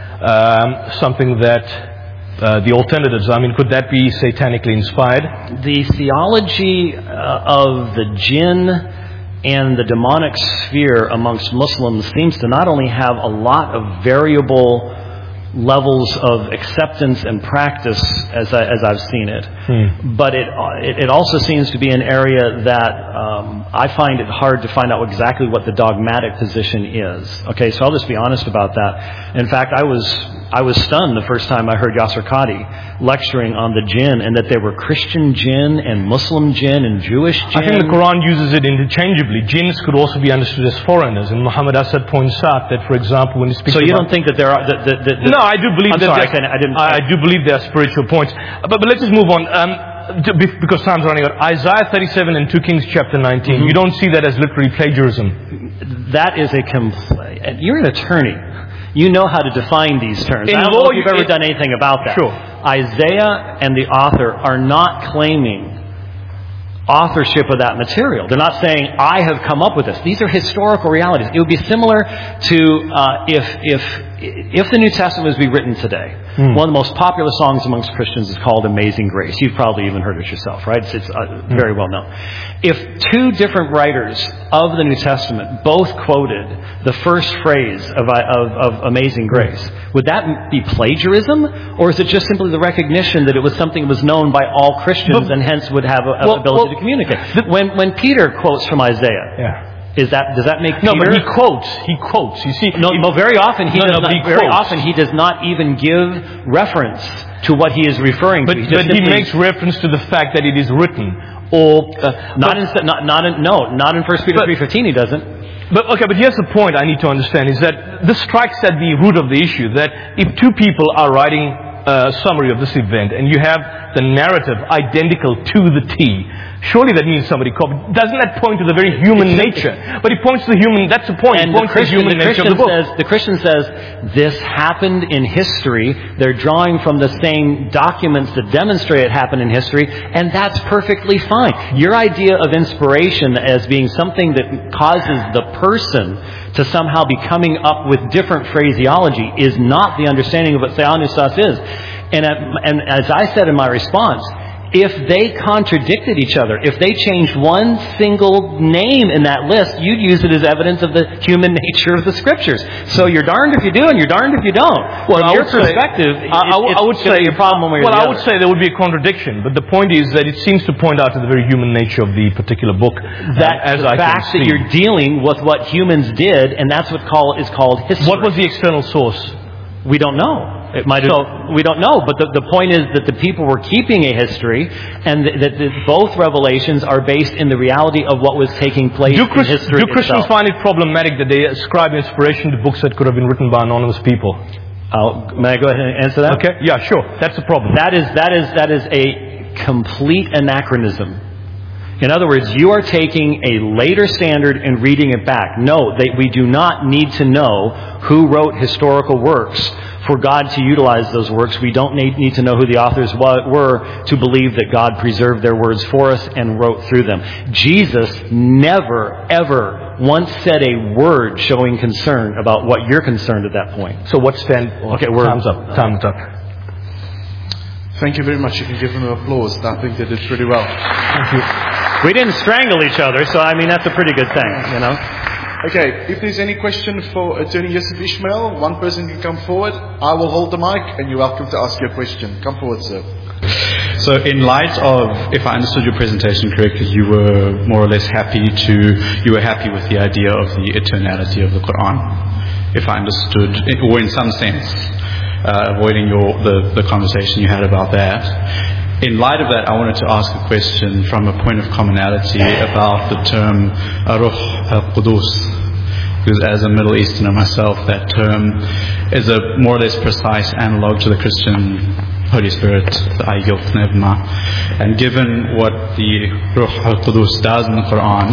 something that the alternatives, could that be satanically inspired?
The theology of the jinn and the demonic sphere amongst Muslims seems to not only have a lot of variable levels of acceptance and practice as I've seen it, but it also seems to be an area that I find it hard to find out exactly what the dogmatic position is. Okay, so I'll just be honest about that. In fact, I was stunned the first time I heard Yasser Qadhi lecturing on the jinn, and that there were Christian jinn and Muslim jinn and Jewish jinn.
I think the Quran uses it interchangeably. Jinns could also be understood as foreigners, and Muhammad Asad points out that, for example, when he speaks
you don't think that there are...
No, I do believe I do believe there are spiritual points. But let's just move on. Because time's running out. Isaiah 37 and 2 Kings chapter 19. You don't see that as literary plagiarism.
That is you're an attorney. You know how to define these terms. I don't know if you've ever done anything about that.
Sure.
Isaiah and the author are not claiming authorship of that material. They're not saying, I have come up with this. These are historical realities. It would be similar to if the New Testament was to be written today. One of the most popular songs amongst Christians is called Amazing Grace. You've probably even heard it yourself, right? It's very well known. If two different writers of the New Testament both quoted the first phrase of Amazing Grace, would that be plagiarism? Or is it just simply the recognition that it was something that was known by all Christians and hence would have an ability to communicate? When Peter quotes from Isaiah, does that make Peter?
No, but he quotes. You see,
very often he does not even give reference to what he is referring to.
But he makes reference to the fact that it is written, or
not in 1 Peter 3:15 he doesn't.
But here's the point I need to understand, is that this strikes at the root of the issue, that if two people are writing summary of this event, and you have the narrative identical to the T, surely that means somebody copied. Doesn't that point to the very human nature? But it points to the human, that's the point.
And
it points to the human nature of the book.
The Christian says, this happened in history. They're drawing from the same documents that demonstrate it happened in history, and that's perfectly fine. Your idea of inspiration as being something that causes the person to somehow be coming up with different phraseology is not the understanding of what Theopneustos is. And as I said in my response, if they contradicted each other, if they changed one single name in that list, you'd use it as evidence of the human nature of the Scriptures. So you're darned if you do and you're darned if you don't.
Well,
from your perspective,
I would say
a problem one way or the
I
other.
would say there would be a contradiction, but the point is that it seems to point out to the very human nature of the particular book.
That the fact that you're dealing with what humans did, and that's what is called history.
What was the external source?
We don't know. It might have, we don't know, but the point is that the people were keeping a history, and that both revelations are based in the reality of what was taking place in history.
Do Christians find it problematic that they ascribe inspiration to books that could have been written by anonymous people?
May I go ahead and answer that?
Okay, yeah, sure. That's a problem.
That is a complete anachronism. In other words, you are taking a later standard and reading it back. No, we do not need to know who wrote historical works for God to utilize those works. We don't need to know who the authors were to believe that God preserved their words for us and wrote through them. Jesus never, ever once said a word showing concern about what you're concerned at that point.
So what stand...
Okay,
time's up. Time's up.
Thank you very much. You can give them applause. I think they did pretty well.
Thank you.
We didn't strangle each other, so I mean, that's a pretty good thing, you know.
Okay, if there's any question for Attorney Yusuf Ishmael, one person can come forward. I will hold the mic and you're welcome to ask your question. Come forward, sir.
So in light of, if I understood your presentation correctly, you were more or less happy with the idea of the eternality of the Quran, if I understood, or in some sense, avoiding the conversation you had about that. In light of that, I wanted to ask a question from a point of commonality about the term Ruh al-Qudus. Because as a Middle Easterner myself, that term is a more or less precise analog to the Christian Holy Spirit, the Ayyub Nevma. And given what the Ruh al-Qudus does in the Quran,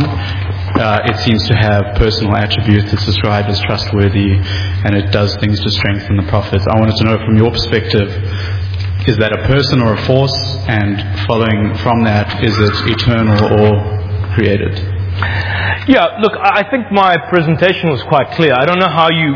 it seems to have personal attributes. It's described as trustworthy, and it does things to strengthen the prophets. I wanted to know from your perspective, is that a person or a force? And following from that, is it eternal or created?
Yeah, look, I think my presentation was quite clear. I don't know how you,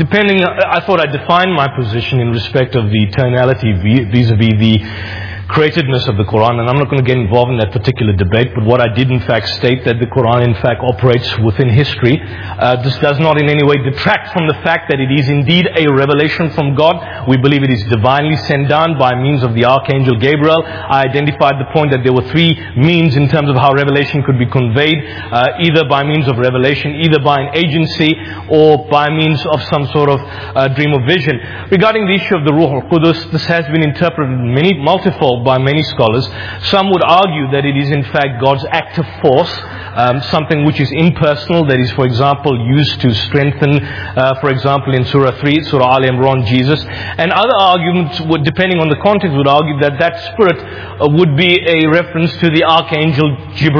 I thought I defined my position in respect of the eternality vis-a-vis the createdness of the Quran, and I'm not going to get involved in that particular debate, but what I did in fact state that the Quran in fact operates within history. This does not in any way detract from the fact that it is indeed a revelation from God. We believe it is divinely sent down by means of the Archangel Gabriel. I identified the point that there were three means in terms of how revelation could be conveyed, either by means of revelation, either by an agency, or by means of some sort of dream or vision. Regarding the issue of the Ruh al-Qudus, this has been interpreted multifold by many scholars. Some would argue that it is in fact God's active force, something which is impersonal, that is, for example, used to strengthen, for example, in Surah 3, Surah Al Imran, Jesus. And other arguments, would, depending on the context, would argue that that spirit would be a reference to the Archangel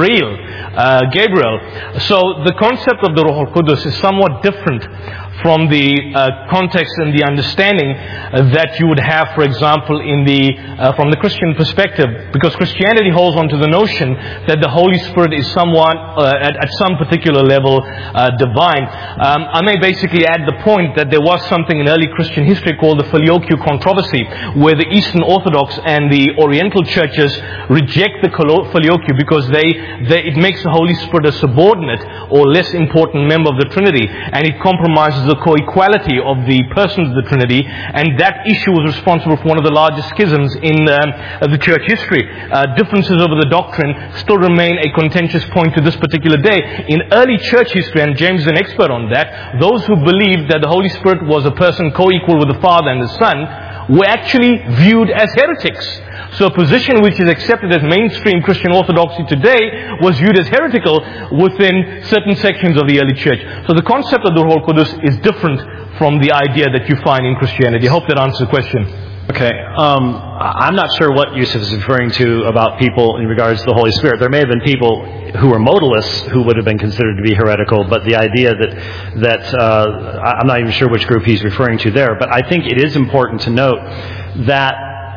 Gabriel. So the concept of the Ruh al-Qudus is somewhat different from the context and the understanding that you would have, for example, from the Christian perspective, because Christianity holds on to the notion that the Holy Spirit is somewhat, at some particular level, divine. I may basically add the point that there was something in early Christian history called the Filioque controversy, where the Eastern Orthodox and the Oriental churches reject the Filioque because it makes the Holy Spirit a subordinate or less important member of the Trinity, and it compromises the co-equality of the persons of the Trinity, and that issue was responsible for one of the largest schisms in the church history. Differences over the doctrine still remain a contentious point to this particular day. In early church history, and James is an expert on that, those who believed that the Holy Spirit was a person co-equal with the Father and the Son were actually viewed as heretics. So a position which is accepted as mainstream Christian orthodoxy today was viewed as heretical within certain sections of the early church. So the concept of the Ruh al-Qudus is different from the idea that you find in Christianity. I hope that answers the question.
Okay. I'm not sure what Yusuf is referring to about people in regards to the Holy Spirit. There may have been people who were modalists who would have been considered to be heretical, but the idea that I'm not even sure which group he's referring to there. But I think it is important to note that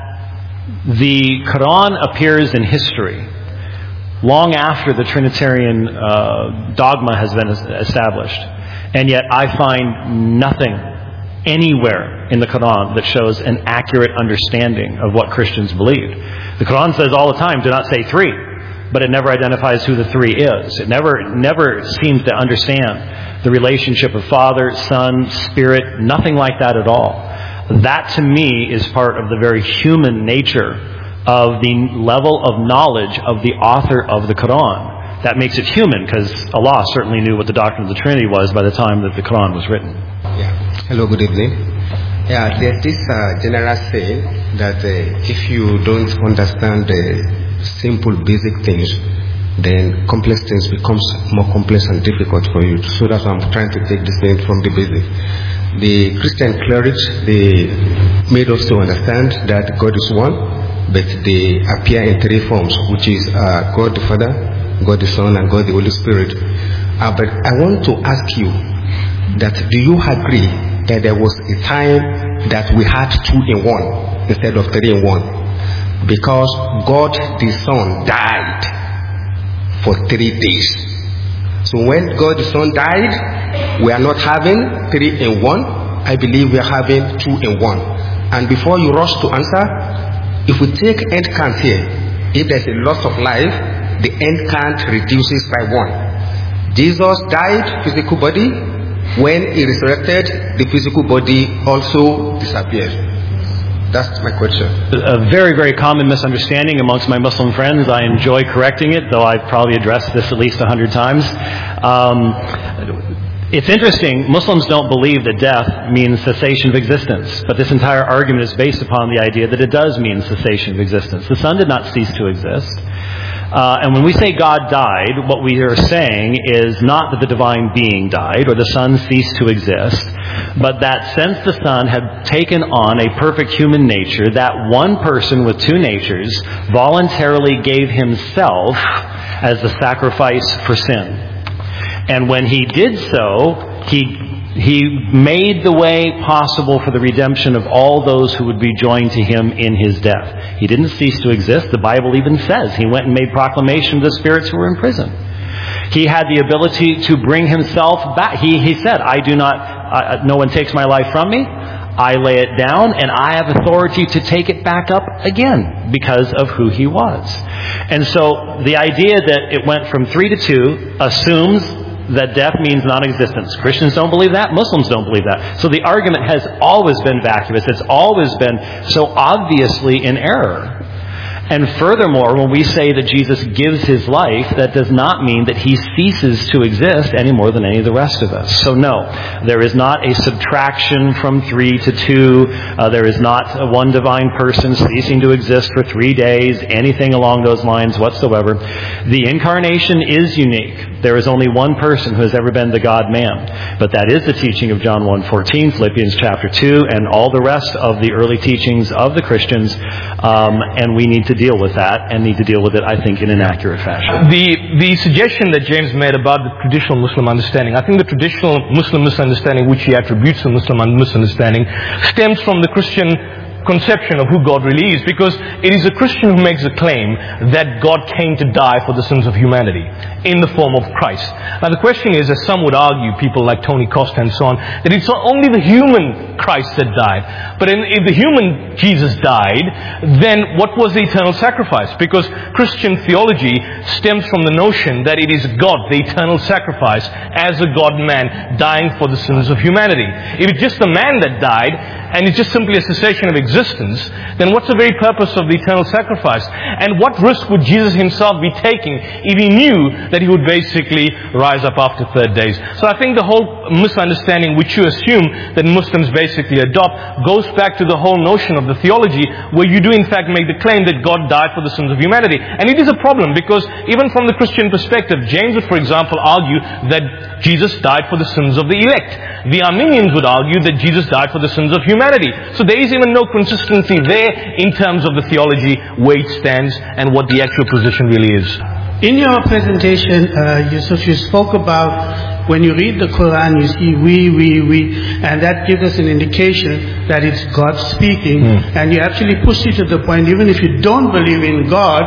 the Quran appears in history long after the Trinitarian dogma has been established. And yet I find nothing anywhere in the Quran that shows an accurate understanding of what Christians believed. The Quran says all the time, do not say three, but it never identifies who the three is. It never seems to understand the relationship of Father, Son, Spirit, nothing like that at all. That to me is part of the very human nature of the level of knowledge of the author of the Quran. That makes it human, because Allah certainly knew what the doctrine of the Trinity was by the time that the Quran was written.
Yeah. Hello, good evening. Yeah, there's this general saying that if you don't understand the simple, basic things, then complex things becomes more complex and difficult for you. So that's why I'm trying to take this thing from the basic. The Christian clerics, they made us to understand that God is one, but they appear in three forms, which is God the Father, God the Son, and God the Holy Spirit. But I want to ask you that do you agree that there was a time that we had 2 in 1 instead of 3 in 1? Because God the Son died for 3 days. So when God the Son died, we are not having 3 in 1. I believe we are having 2 in 1. And before you rush to answer, if we take end count here, if there's a loss of life, the end count reduces by 1. Jesus died, physical body. When he resurrected, the physical body also disappeared. That's my question.
A very, very common misunderstanding amongst my Muslim friends. I enjoy correcting it, though I've probably addressed this at least 100 times. It's interesting. Muslims don't believe that death means cessation of existence, but this entire argument is based upon the idea that it does mean cessation of existence. The Son did not cease to exist. And when we say God died, what we are saying is not that the divine being died or the Son ceased to exist, but that since the Son had taken on a perfect human nature, that one person with 2 natures voluntarily gave himself as the sacrifice for sin. And when he did so, he made the way possible for the redemption of all those who would be joined to him in his death. He didn't cease to exist. The Bible even says he went and made proclamation to the spirits who were in prison. He had the ability to bring himself back. He said, no one takes my life from me. I lay it down, and I have authority to take it back up again because of who he was. And so the idea that it went from 3 to 2 assumes that death means non-existence. Christians don't believe that. Muslims don't believe that. So the argument has always been vacuous. It's always been so obviously in error. And furthermore, when we say that Jesus gives his life, that does not mean that he ceases to exist any more than any of the rest of us. So no, there is not a subtraction from 3 to 2. There is not one divine person ceasing to exist for 3 days, anything along those lines whatsoever. The incarnation is unique. There is only one person who has ever been the God-man. But that is the teaching of John 1:14, Philippians chapter 2, and all the rest of the early teachings of the Christians. And we need to deal with that, and need to deal with it, I think, in an accurate fashion.
The suggestion that James made about the traditional Muslim understanding, I think the traditional Muslim misunderstanding which he attributes to Muslim misunderstanding stems from the Christian conception of who God really is, because it is a Christian who makes the claim that God came to die for the sins of humanity in the form of Christ. Now the question is, as some would argue, people like Tony Costa and so on, that it's not only the human Christ that died, but if the human Jesus died, then what was the eternal sacrifice? Because Christian theology stems from the notion that it is God, the eternal sacrifice, as a God-man dying for the sins of humanity. If it's just the man that died, and it's just simply a cessation of existence, then what's the very purpose of the eternal sacrifice? And what risk would Jesus himself be taking if he knew that he would basically rise up after 3 days? So I think the whole misunderstanding which you assume that Muslims basically adopt goes back to the whole notion of the theology where you do in fact make the claim that God died for the sins of humanity. And it is a problem because even from the Christian perspective, James would, for example, argue that Jesus died for the sins of the elect. The Arminians would argue that Jesus died for the sins of humanity. So there is even no consistency there in terms of the theology, where it stands and what the actual position really is.
In your presentation, Yusuf, you spoke about when you read the Quran, you see we, and that gives us an indication that it's God speaking. And you actually push it to the point, even if you don't believe in God,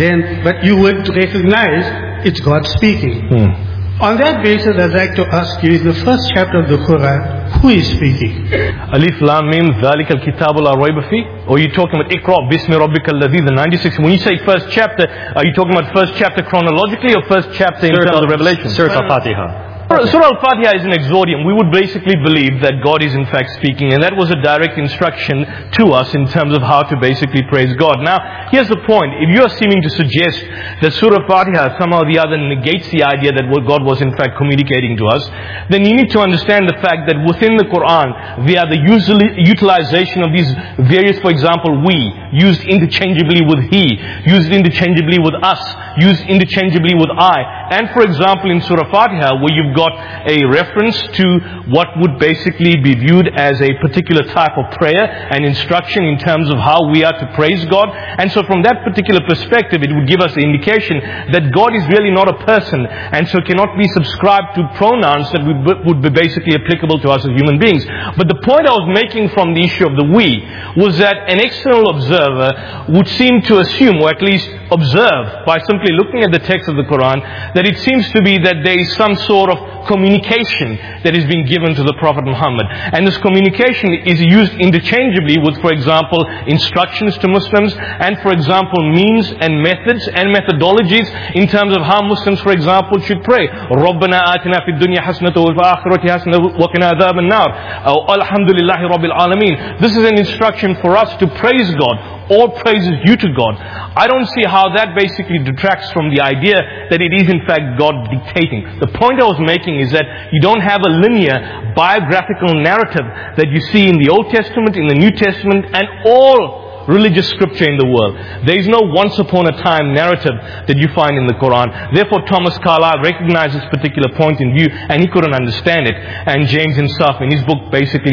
but you would recognize it's God speaking. On that basis, I'd like to ask you, in the first chapter of the Quran, who is speaking?
Alif Lam Mim Dhalika al-Kitabu la Rayba Fi? Or are you talking about Iqra Bismi Rabbika alladhi, the 96? When you say first chapter, are you talking about first chapter chronologically or first chapter in terms of Revelation?
Surah Al-Fatiha.
Surah Al-Fatiha is an exordium. We would basically believe that God is in fact speaking, and that was a direct instruction to us in terms of how to basically praise God. Now, here's the point. If you are seeming to suggest that Surah Al-Fatiha somehow or the other negates the idea that God was in fact communicating to us, then you need to understand the fact that within the Quran, via the utilization of these various, for example, we, used interchangeably with he, used interchangeably with us, used interchangeably with I. And for example, in Surah Fatiha, where you've got a reference to what would basically be viewed as a particular type of prayer and instruction in terms of how we are to praise God. And so from that particular perspective, it would give us the indication that God is really not a person, and so cannot be subscribed to pronouns that would be basically applicable to us as human beings. But the point I was making from the issue of the we was that an external observer would seem to assume, or at least observe by simply looking at the text of the Quran, that it seems to be that there is some sort of communication that is being given to the Prophet Muhammad. And this communication is used interchangeably with, for example, instructions to Muslims, and for example, means and methods and methodologies in terms of how Muslims, for example, should pray. رَبَّنَا آتِنَا فِي الدُّنْيَا حَسْنَةً وَفِي الْآخِرَةِ حَسْنَةً وَقِنَا عَذَابَ النَّارِ. Alhamdulillahi Rabbil Alameen. This is an instruction for us to praise God. All praise is due to God. I don't see how that basically detracts from the idea that it is in fact God dictating. The point I was making is that you don't have a linear biographical narrative that you see in the Old Testament, in the New Testament, and all religious scripture in the world. There is no once upon a time narrative that you find in the Quran. Therefore, Thomas Carlyle recognized this particular point in view, and he couldn't understand it. And James himself, in his book, basically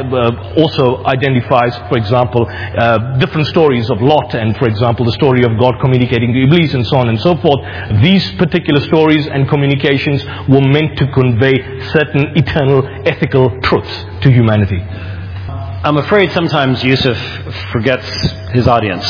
also identifies, for example, different stories of Lot, and for example, the story of God communicating to Iblis, and so on and so forth. These particular stories and communications were meant to convey certain eternal ethical truths to humanity.
I'm afraid sometimes Yusuf forgets his audience.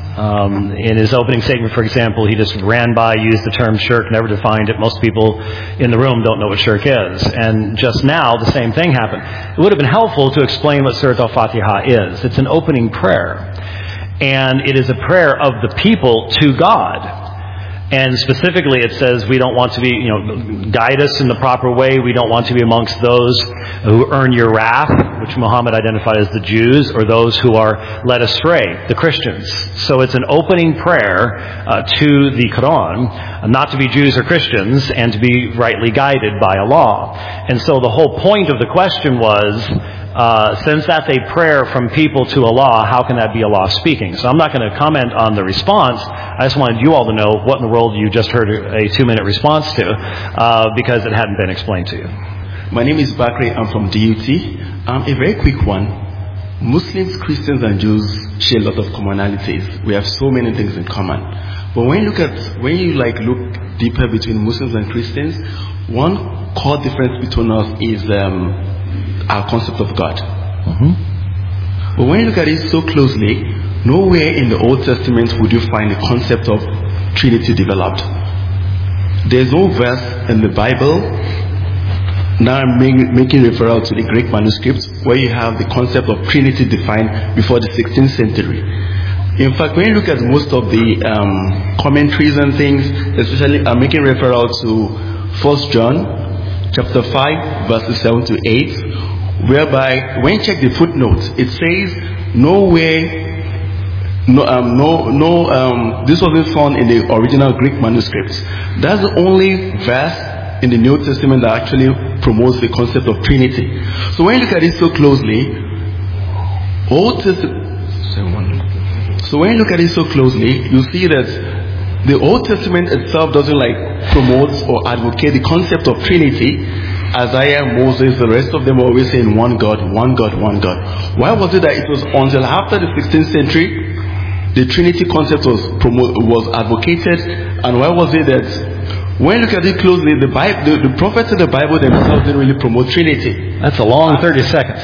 In his opening statement, for example, he just ran by, used the term shirk, never defined it. Most people in the room don't know what shirk is. And just now, the same thing happened. It would have been helpful to explain what Surah Al-Fatiha is. It's an opening prayer. And it is a prayer of the people to God. And specifically it says we don't want to be, guide us in the proper way. We don't want to be amongst those who earn your wrath, which Muhammad identified as the Jews, or those who are led astray, the Christians. So it's an opening prayer to the Quran, not to be Jews or Christians, and to be rightly guided by Allah. And so the whole point of the question was, since that's a prayer from people to Allah, how can that be Allah speaking? So I'm not going to comment on the response. I just wanted you all to know what in the world you just heard a 2-minute response to, because it hadn't been explained to you.
My name is Bakri. I'm from DUT. A very quick one. Muslims, Christians, and Jews share a lot of commonalities. We have so many things in common. But when you look deeper between Muslims and Christians, one core difference between us is our concept of God. But when you look at it so closely, nowhere in the Old Testament would you find the concept of Trinity developed. There's no verse in the Bible, now I'm making referral to the Greek manuscripts, where you have the concept of Trinity defined before the 16th century. In fact, when you look at most of the commentaries and things, especially I'm making referral to 1 John chapter 5 verses 7 to 8, whereby when you check the footnotes, it says nowhere, this wasn't found in the original Greek manuscripts. That's the only verse in the New Testament that actually promotes the concept of Trinity. So when you look at it so closely, you see that the Old Testament itself doesn't promote or advocate the concept of Trinity. Isaiah, Moses, the rest of them were always saying one God, one God, one God. Why was it that it was until after the 16th century the Trinity concept was advocated, and why was it that when you look at it closely, the prophets of the Bible themselves didn't really promote Trinity?
That's a long 30 seconds.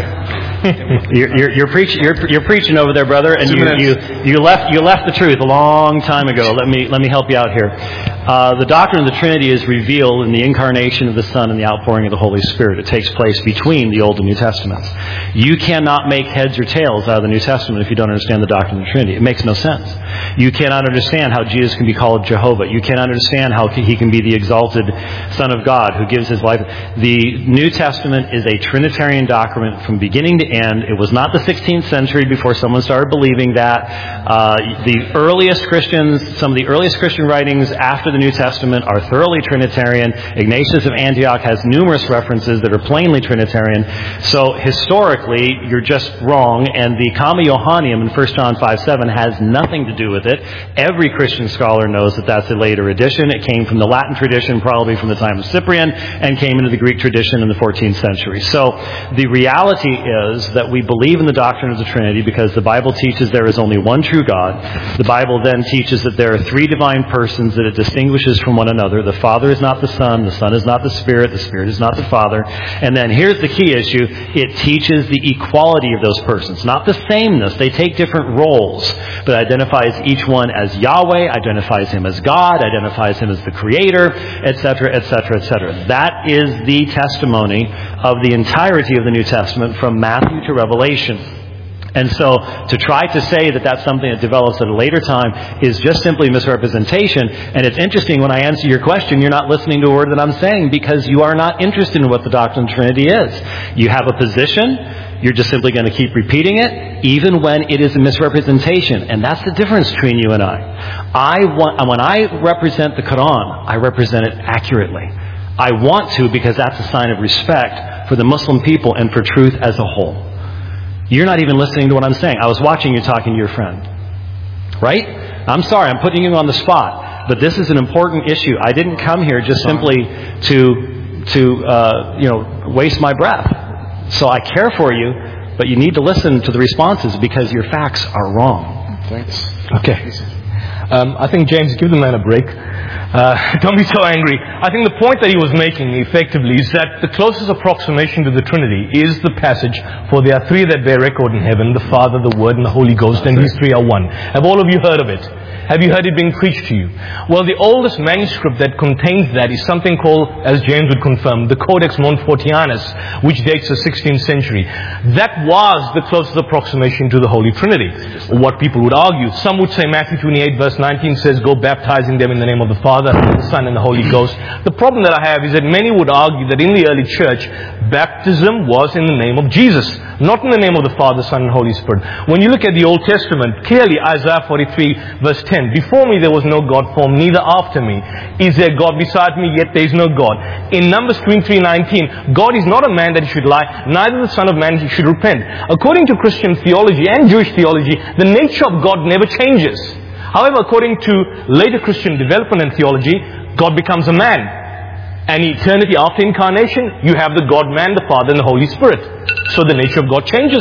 You're preaching over there, brother, and you left the truth a long time ago. Let me help you out here. The doctrine of the Trinity is revealed in the incarnation of the Son and the outpouring of the Holy Spirit. It takes place between the Old and New Testaments. You cannot make heads or tails out of the New Testament if you don't understand the doctrine of the Trinity. It makes no sense. You cannot understand how Jesus can be called Jehovah. You cannot understand how he can be the exalted Son of God who gives his life. The New Testament is a Trinitarian document from beginning to end. It was not the 16th century before someone started believing that. The earliest Christians, some of the earliest Christian writings after the New Testament are thoroughly Trinitarian. Ignatius of Antioch has numerous references that are plainly Trinitarian. So historically, you're just wrong, and the Comma Johanneum in 1 John 5:7 has nothing to do with it. Every Christian scholar knows that that's a later addition. It came from the Latin tradition, probably from the time of Cyprian, and came into the Greek tradition in the 14th century. So the reality is that we believe in the doctrine of the Trinity because the Bible teaches there is only one true God. The Bible then teaches that there are three divine persons that it distinguishes from one another. The Father is not the Son is not the Spirit is not the Father. And then here's the key issue. It teaches the equality of those persons. Not the sameness. They take different roles, but identifies each one as Yahweh, identifies him as God, identifies him as the Creator, etc., etc., etc. That is the testimony of the entirety of the New Testament from Matthew to Revelation. And so to try to say that that's something that develops at a later time is just simply misrepresentation. And it's interesting when I answer your question, you're not listening to a word that I'm saying because you are not interested in what the doctrine of the Trinity is. You have a position. You're just simply going to keep repeating it, even when it is a misrepresentation. And that's the difference between you and I. When I represent the Quran, I represent it accurately. I want to because that's a sign of respect for the Muslim people and for truth as a whole. You're not even listening to what I'm saying. I was watching you talking to your friend. Right? I'm sorry, I'm putting you on the spot. But this is an important issue. I didn't come here just simply to waste my breath. So I care for you, but you need to listen to the responses because your facts are wrong.
Thanks.
Okay. I think, James, give the man a break. Don't be so angry. I think the point that he was making effectively is that the closest approximation to the Trinity is the passage, for there are three that bear record in heaven, the Father, the Word, and the Holy Ghost, and these three are one. Have all of you heard of it? Have you heard it being preached to you? Well, the oldest manuscript that contains that is something called, as James would confirm, the Codex Montfortianus, which dates the 16th century. That was the closest approximation to the Holy Trinity, or what people would argue. Some would say Matthew 28 verse 19 says, go baptizing them in the name of the Father, the Son, and the Holy Ghost. The problem that I have is that many would argue that in the early church, baptism was in the name of Jesus, not in the name of the Father, Son, and Holy Spirit. When you look at the Old Testament, clearly Isaiah 43 verse 10, before me there was no God formed, neither after me is there God beside me, yet there is no God. In Numbers 23:19, God is not a man that he should lie, neither the Son of Man he should repent. According to Christian theology and Jewish theology, the nature of God never changes. However, according to later Christian development and theology, God becomes a man. And eternity after incarnation, you have the God-man, the Father, and the Holy Spirit. So the nature of God changes.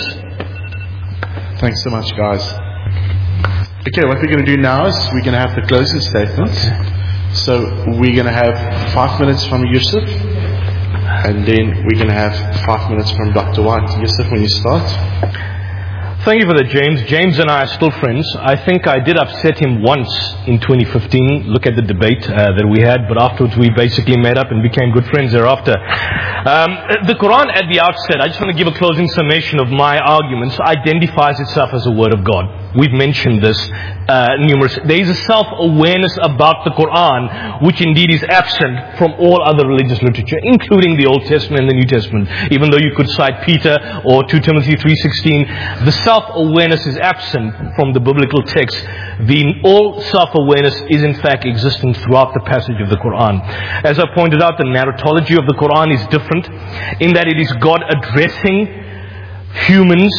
Thanks so much, guys. Okay, what we're going to do now is we're going to have the closing statements. So we're going to have 5 minutes from Yusuf, and then we're going to have 5 minutes from Dr. White. Yusuf, when you start.
Thank you for that, James. James and I are still friends. I think I did upset him once in 2015. Look at the debate that we had, but afterwards we basically met up and became good friends thereafter. The Quran at the outset, I just want to give a closing summation of my arguments, identifies itself as a word of God. We've mentioned this numerous. There is a self-awareness about the Quran, which indeed is absent from all other religious literature, including the Old Testament and the New Testament. Even though you could cite Peter or 2 Timothy 3:16, the self-awareness is absent from the biblical text. All self-awareness is in fact existent throughout the passage of the Quran. As I pointed out, the narratology of the Quran is different in that it is God addressing humans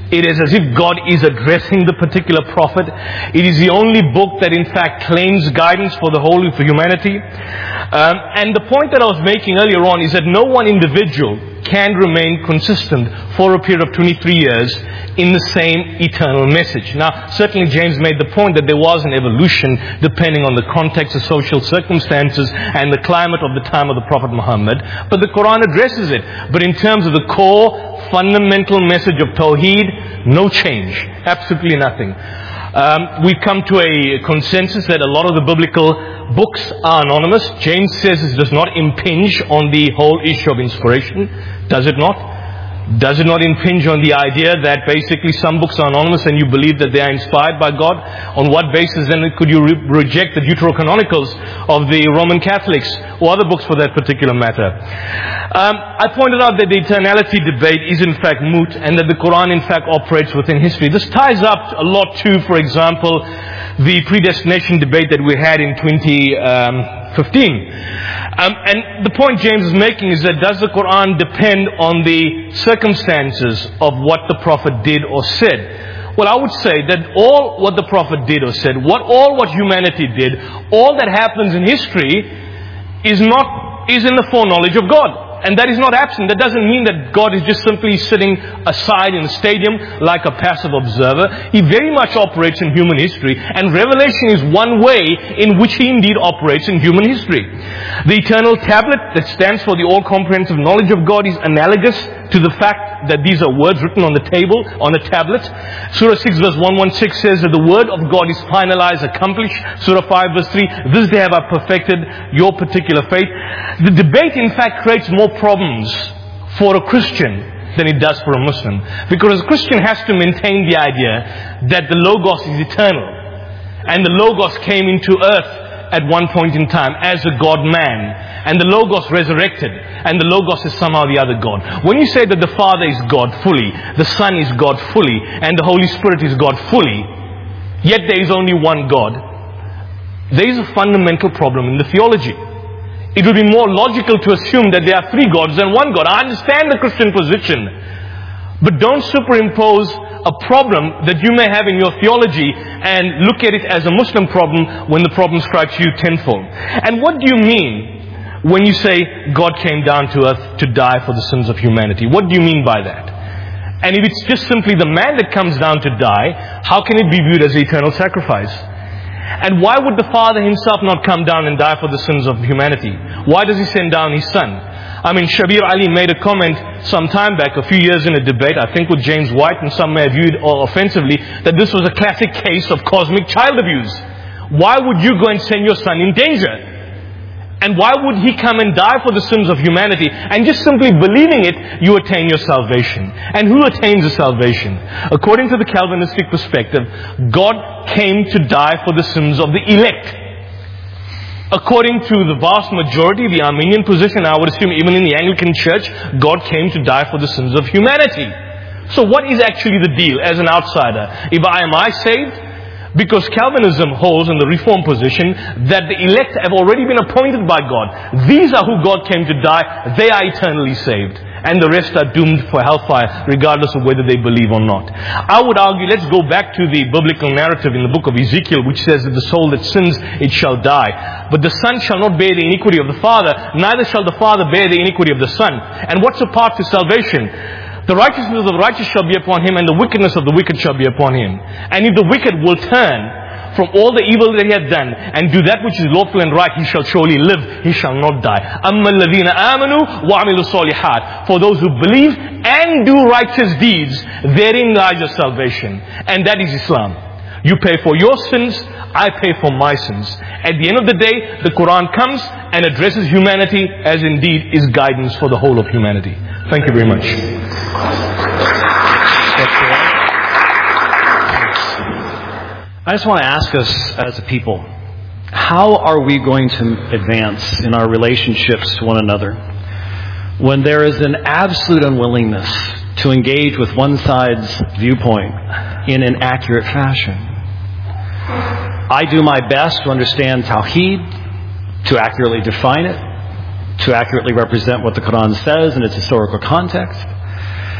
It is as if God is addressing the particular prophet. It is the only book that in fact claims guidance for the whole of humanity. And the point that I was making earlier on is that no one individual can remain consistent for a period of 23 years in the same eternal message. Now, certainly James made the point that there was an evolution depending on the context, the social circumstances, and the climate of the time of the Prophet Muhammad. But the Quran addresses it. But in terms of the core, fundamental message of Tawheed, no change. Absolutely nothing. We've come to a consensus that a lot of the biblical books are anonymous. James says it does not impinge on the whole issue of inspiration. Does it not? Does it not impinge on the idea that basically some books are anonymous and you believe that they are inspired by God? On what basis then could you reject the Deuterocanonicals of the Roman Catholics or other books for that particular matter? I pointed out that the eternality debate is in fact moot and that the Quran in fact operates within history. This ties up a lot to, for example, the predestination debate that we had in 2015. And the point James is making is that does the Quran depend on the circumstances of what the Prophet did or said? Well, I would say that all what the Prophet did or said, all what humanity did, all that happens in history is in the foreknowledge of God. And that is not absent. That doesn't mean that God is just simply sitting aside in a stadium like a passive observer. He very much operates in human history. And revelation is one way in which He indeed operates in human history. The eternal tablet that stands for the all-comprehensive knowledge of God is analogous to the fact that these are words written on the table, on a tablet. Surah 6 verse 116 says that the word of God is finalized, accomplished. Surah 5 verse 3, this they have perfected your particular faith. The debate in fact creates more problems for a Christian than it does for a Muslim. Because a Christian has to maintain the idea that the Logos is eternal. And the Logos came into earth at one point in time as a God-man. And the Logos resurrected. And the Logos is somehow the other God. When you say that the Father is God fully, the Son is God fully, and the Holy Spirit is God fully, yet there is only one God, there is a fundamental problem in the theology. It would be more logical to assume that there are three gods than one God. I understand the Christian position. But don't superimpose a problem that you may have in your theology and look at it as a Muslim problem when the problem strikes you tenfold. And what do you mean when you say God came down to earth to die for the sins of humanity? What do you mean by that? And if it's just simply the man that comes down to die, how can it be viewed as an eternal sacrifice? And why would the Father Himself not come down and die for the sins of humanity? Why does He send down His Son? I mean, Shabir Ali made a comment some time back, a few years in a debate, I think with James White, and some may have viewed offensively, that this was a classic case of cosmic child abuse. Why would you go and send your son in danger? And why would He come and die for the sins of humanity? And just simply believing it, you attain your salvation. And who attains the salvation? According to the Calvinistic perspective, God came to die for the sins of the elect. According to the vast majority, the Armenian position, I would assume even in the Anglican Church, God came to die for the sins of humanity. So what is actually the deal as an outsider? Am I saved? Because Calvinism holds in the Reformed position that the elect have already been appointed by God. These are who God came to die. They are eternally saved. And the rest are doomed for hellfire, regardless of whether they believe or not. I would argue, let's go back to the biblical narrative in the book of Ezekiel, which says that the soul that sins, it shall die. But the Son shall not bear the iniquity of the Father, neither shall the Father bear the iniquity of the Son. And what's the path to salvation? The righteousness of the righteous shall be upon him, and the wickedness of the wicked shall be upon him. And if the wicked will turn from all the evil that he hath done, and do that which is lawful and right, he shall surely live, he shall not die. أَمَّا الَّذِينَ آمَنُوا وَعَمِلُوا الصَّالِحَاتِ. For those who believe and do righteous deeds, therein lies your salvation. And that is Islam. You pay for your sins, I pay for my sins. At the end of the day, the Quran comes and addresses humanity as indeed is guidance for the whole of humanity. Thank you very much.
I just want to ask us as a people, how are we going to advance in our relationships to one another when there is an absolute unwillingness to engage with one side's viewpoint in an accurate fashion? I do my best to understand Tawheed, to accurately define it, to accurately represent what the Quran says in its historical context.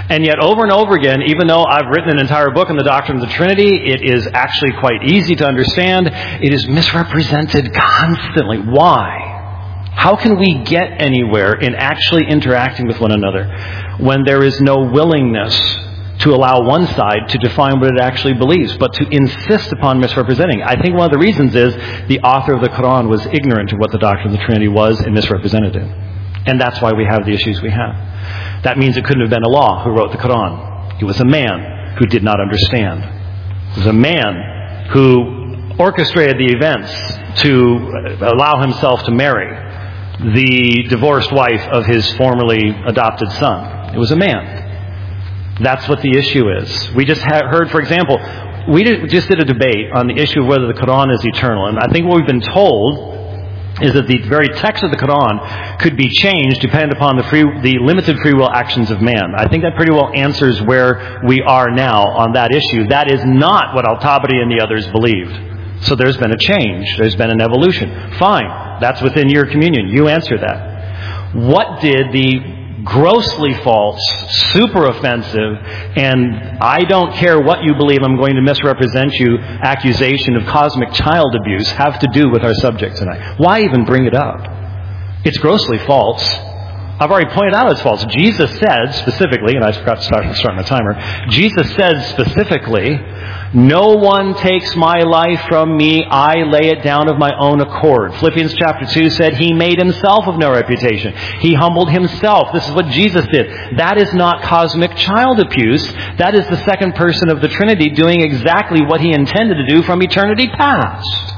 And yet over and over again, even though I've written an entire book on the doctrine of the Trinity, it is actually quite easy to understand. It is misrepresented constantly. Why? How can we get anywhere in actually interacting with one another when there is no willingness to allow one side to define what it actually believes, but to insist upon misrepresenting? I think one of the reasons is the author of the Quran was ignorant of what the doctrine of the Trinity was and misrepresented it. And that's why we have the issues we have. That means it couldn't have been Allah who wrote the Quran. He was a man who did not understand. He was a man who orchestrated the events to allow himself to marry the divorced wife of his formerly adopted son. It was a man. That's what the issue is. We just heard, for example, we just did a debate on the issue of whether the Quran is eternal. And I think what we've been told is that the very text of the Quran could be changed depending upon the limited free will actions of man. I think that pretty well answers where we are now on that issue. That is not what Al-Tabari and the others believed. So there's been a change. There's been an evolution. Fine. That's within your communion. You answer that. What did the grossly false, super offensive, and I don't care what you believe, I'm going to misrepresent you accusation of cosmic child abuse have to do with our subject tonight? Why even bring it up? It's grossly false. I've already pointed out it's false. Jesus said specifically, and I forgot to start my timer, Jesus said specifically, no one takes my life from me, I lay it down of my own accord. Philippians chapter 2 said he made himself of no reputation. He humbled himself. This is what Jesus did. That is not cosmic child abuse. That is the second person of the Trinity doing exactly what he intended to do from eternity past.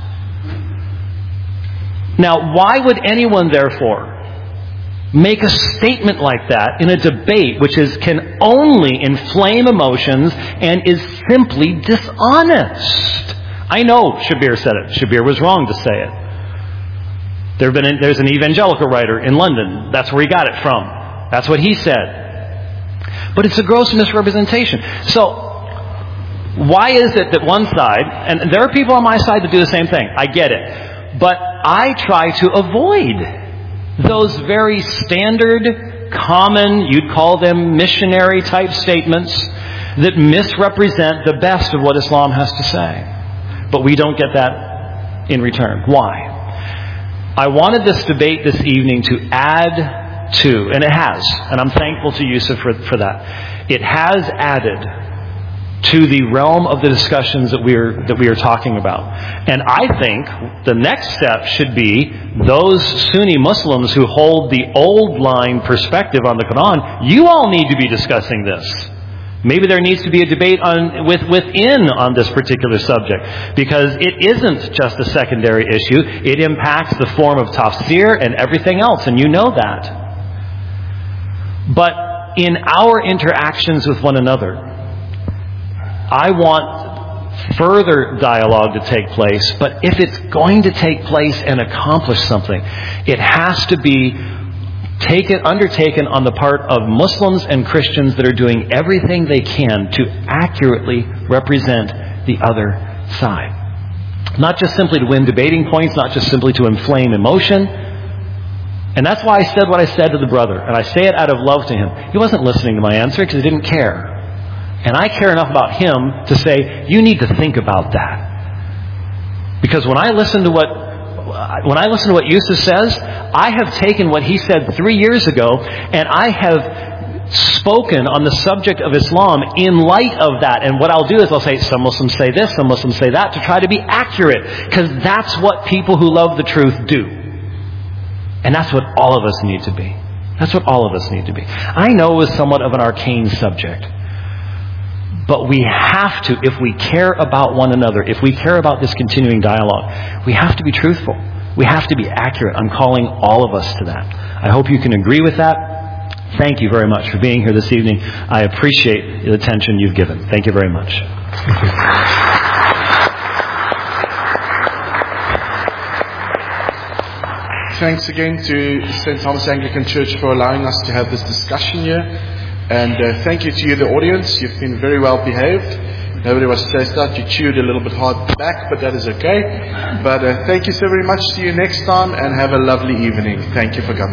Now, why would anyone, therefore, make a statement like that in a debate which can only inflame emotions and is simply dishonest? I know Shabir said it. Shabir was wrong to say it. There's an evangelical writer in London. That's where he got it from. That's what he said. But it's a gross misrepresentation. So, why is it that one side, and there are people on my side that do the same thing. I get it. But I try to avoid those very standard, common, you'd call them missionary type statements that misrepresent the best of what Islam has to say. But we don't get that in return. Why? I wanted this debate this evening to add to, and it has, and I'm thankful to Yusuf for that. It has added to the realm of the discussions that we are talking about. And I think the next step should be those Sunni Muslims who hold the old line perspective on the Quran, you all need to be discussing this. Maybe there needs to be a debate within on this particular subject, because it isn't just a secondary issue. It impacts the form of tafsir and everything else, and you know that. But in our interactions with one another, I want further dialogue to take place, but if it's going to take place and accomplish something, it has to be undertaken on the part of Muslims and Christians that are doing everything they can to accurately represent the other side. Not just simply to win debating points, not just simply to inflame emotion. And that's why I said what I said to the brother, and I say it out of love to him. He wasn't listening to my answer because he didn't care. And I care enough about him to say, you need to think about that. Because when I listen to what Yusuf says, I have taken what he said 3 years ago, and I have spoken on the subject of Islam in light of that. And what I'll do is I'll say, some Muslims say this, some Muslims say that, to try to be accurate. Because that's what people who love the truth do. And that's what all of us need to be. That's what all of us need to be. I know it was somewhat of an arcane subject. But we have to, if we care about one another, if we care about this continuing dialogue, we have to be truthful. We have to be accurate. I'm calling all of us to that. I hope you can agree with that. Thank you very much for being here this evening. I appreciate the attention you've given. Thank you very much.
Thanks again to St. Thomas Anglican Church for allowing us to have this discussion here. And thank you to you, the audience. You've been very well behaved. Nobody was stressed out. You chewed a little bit hard back, but that is okay. But thank you so very much. See you next time, and have a lovely evening. Thank you for coming.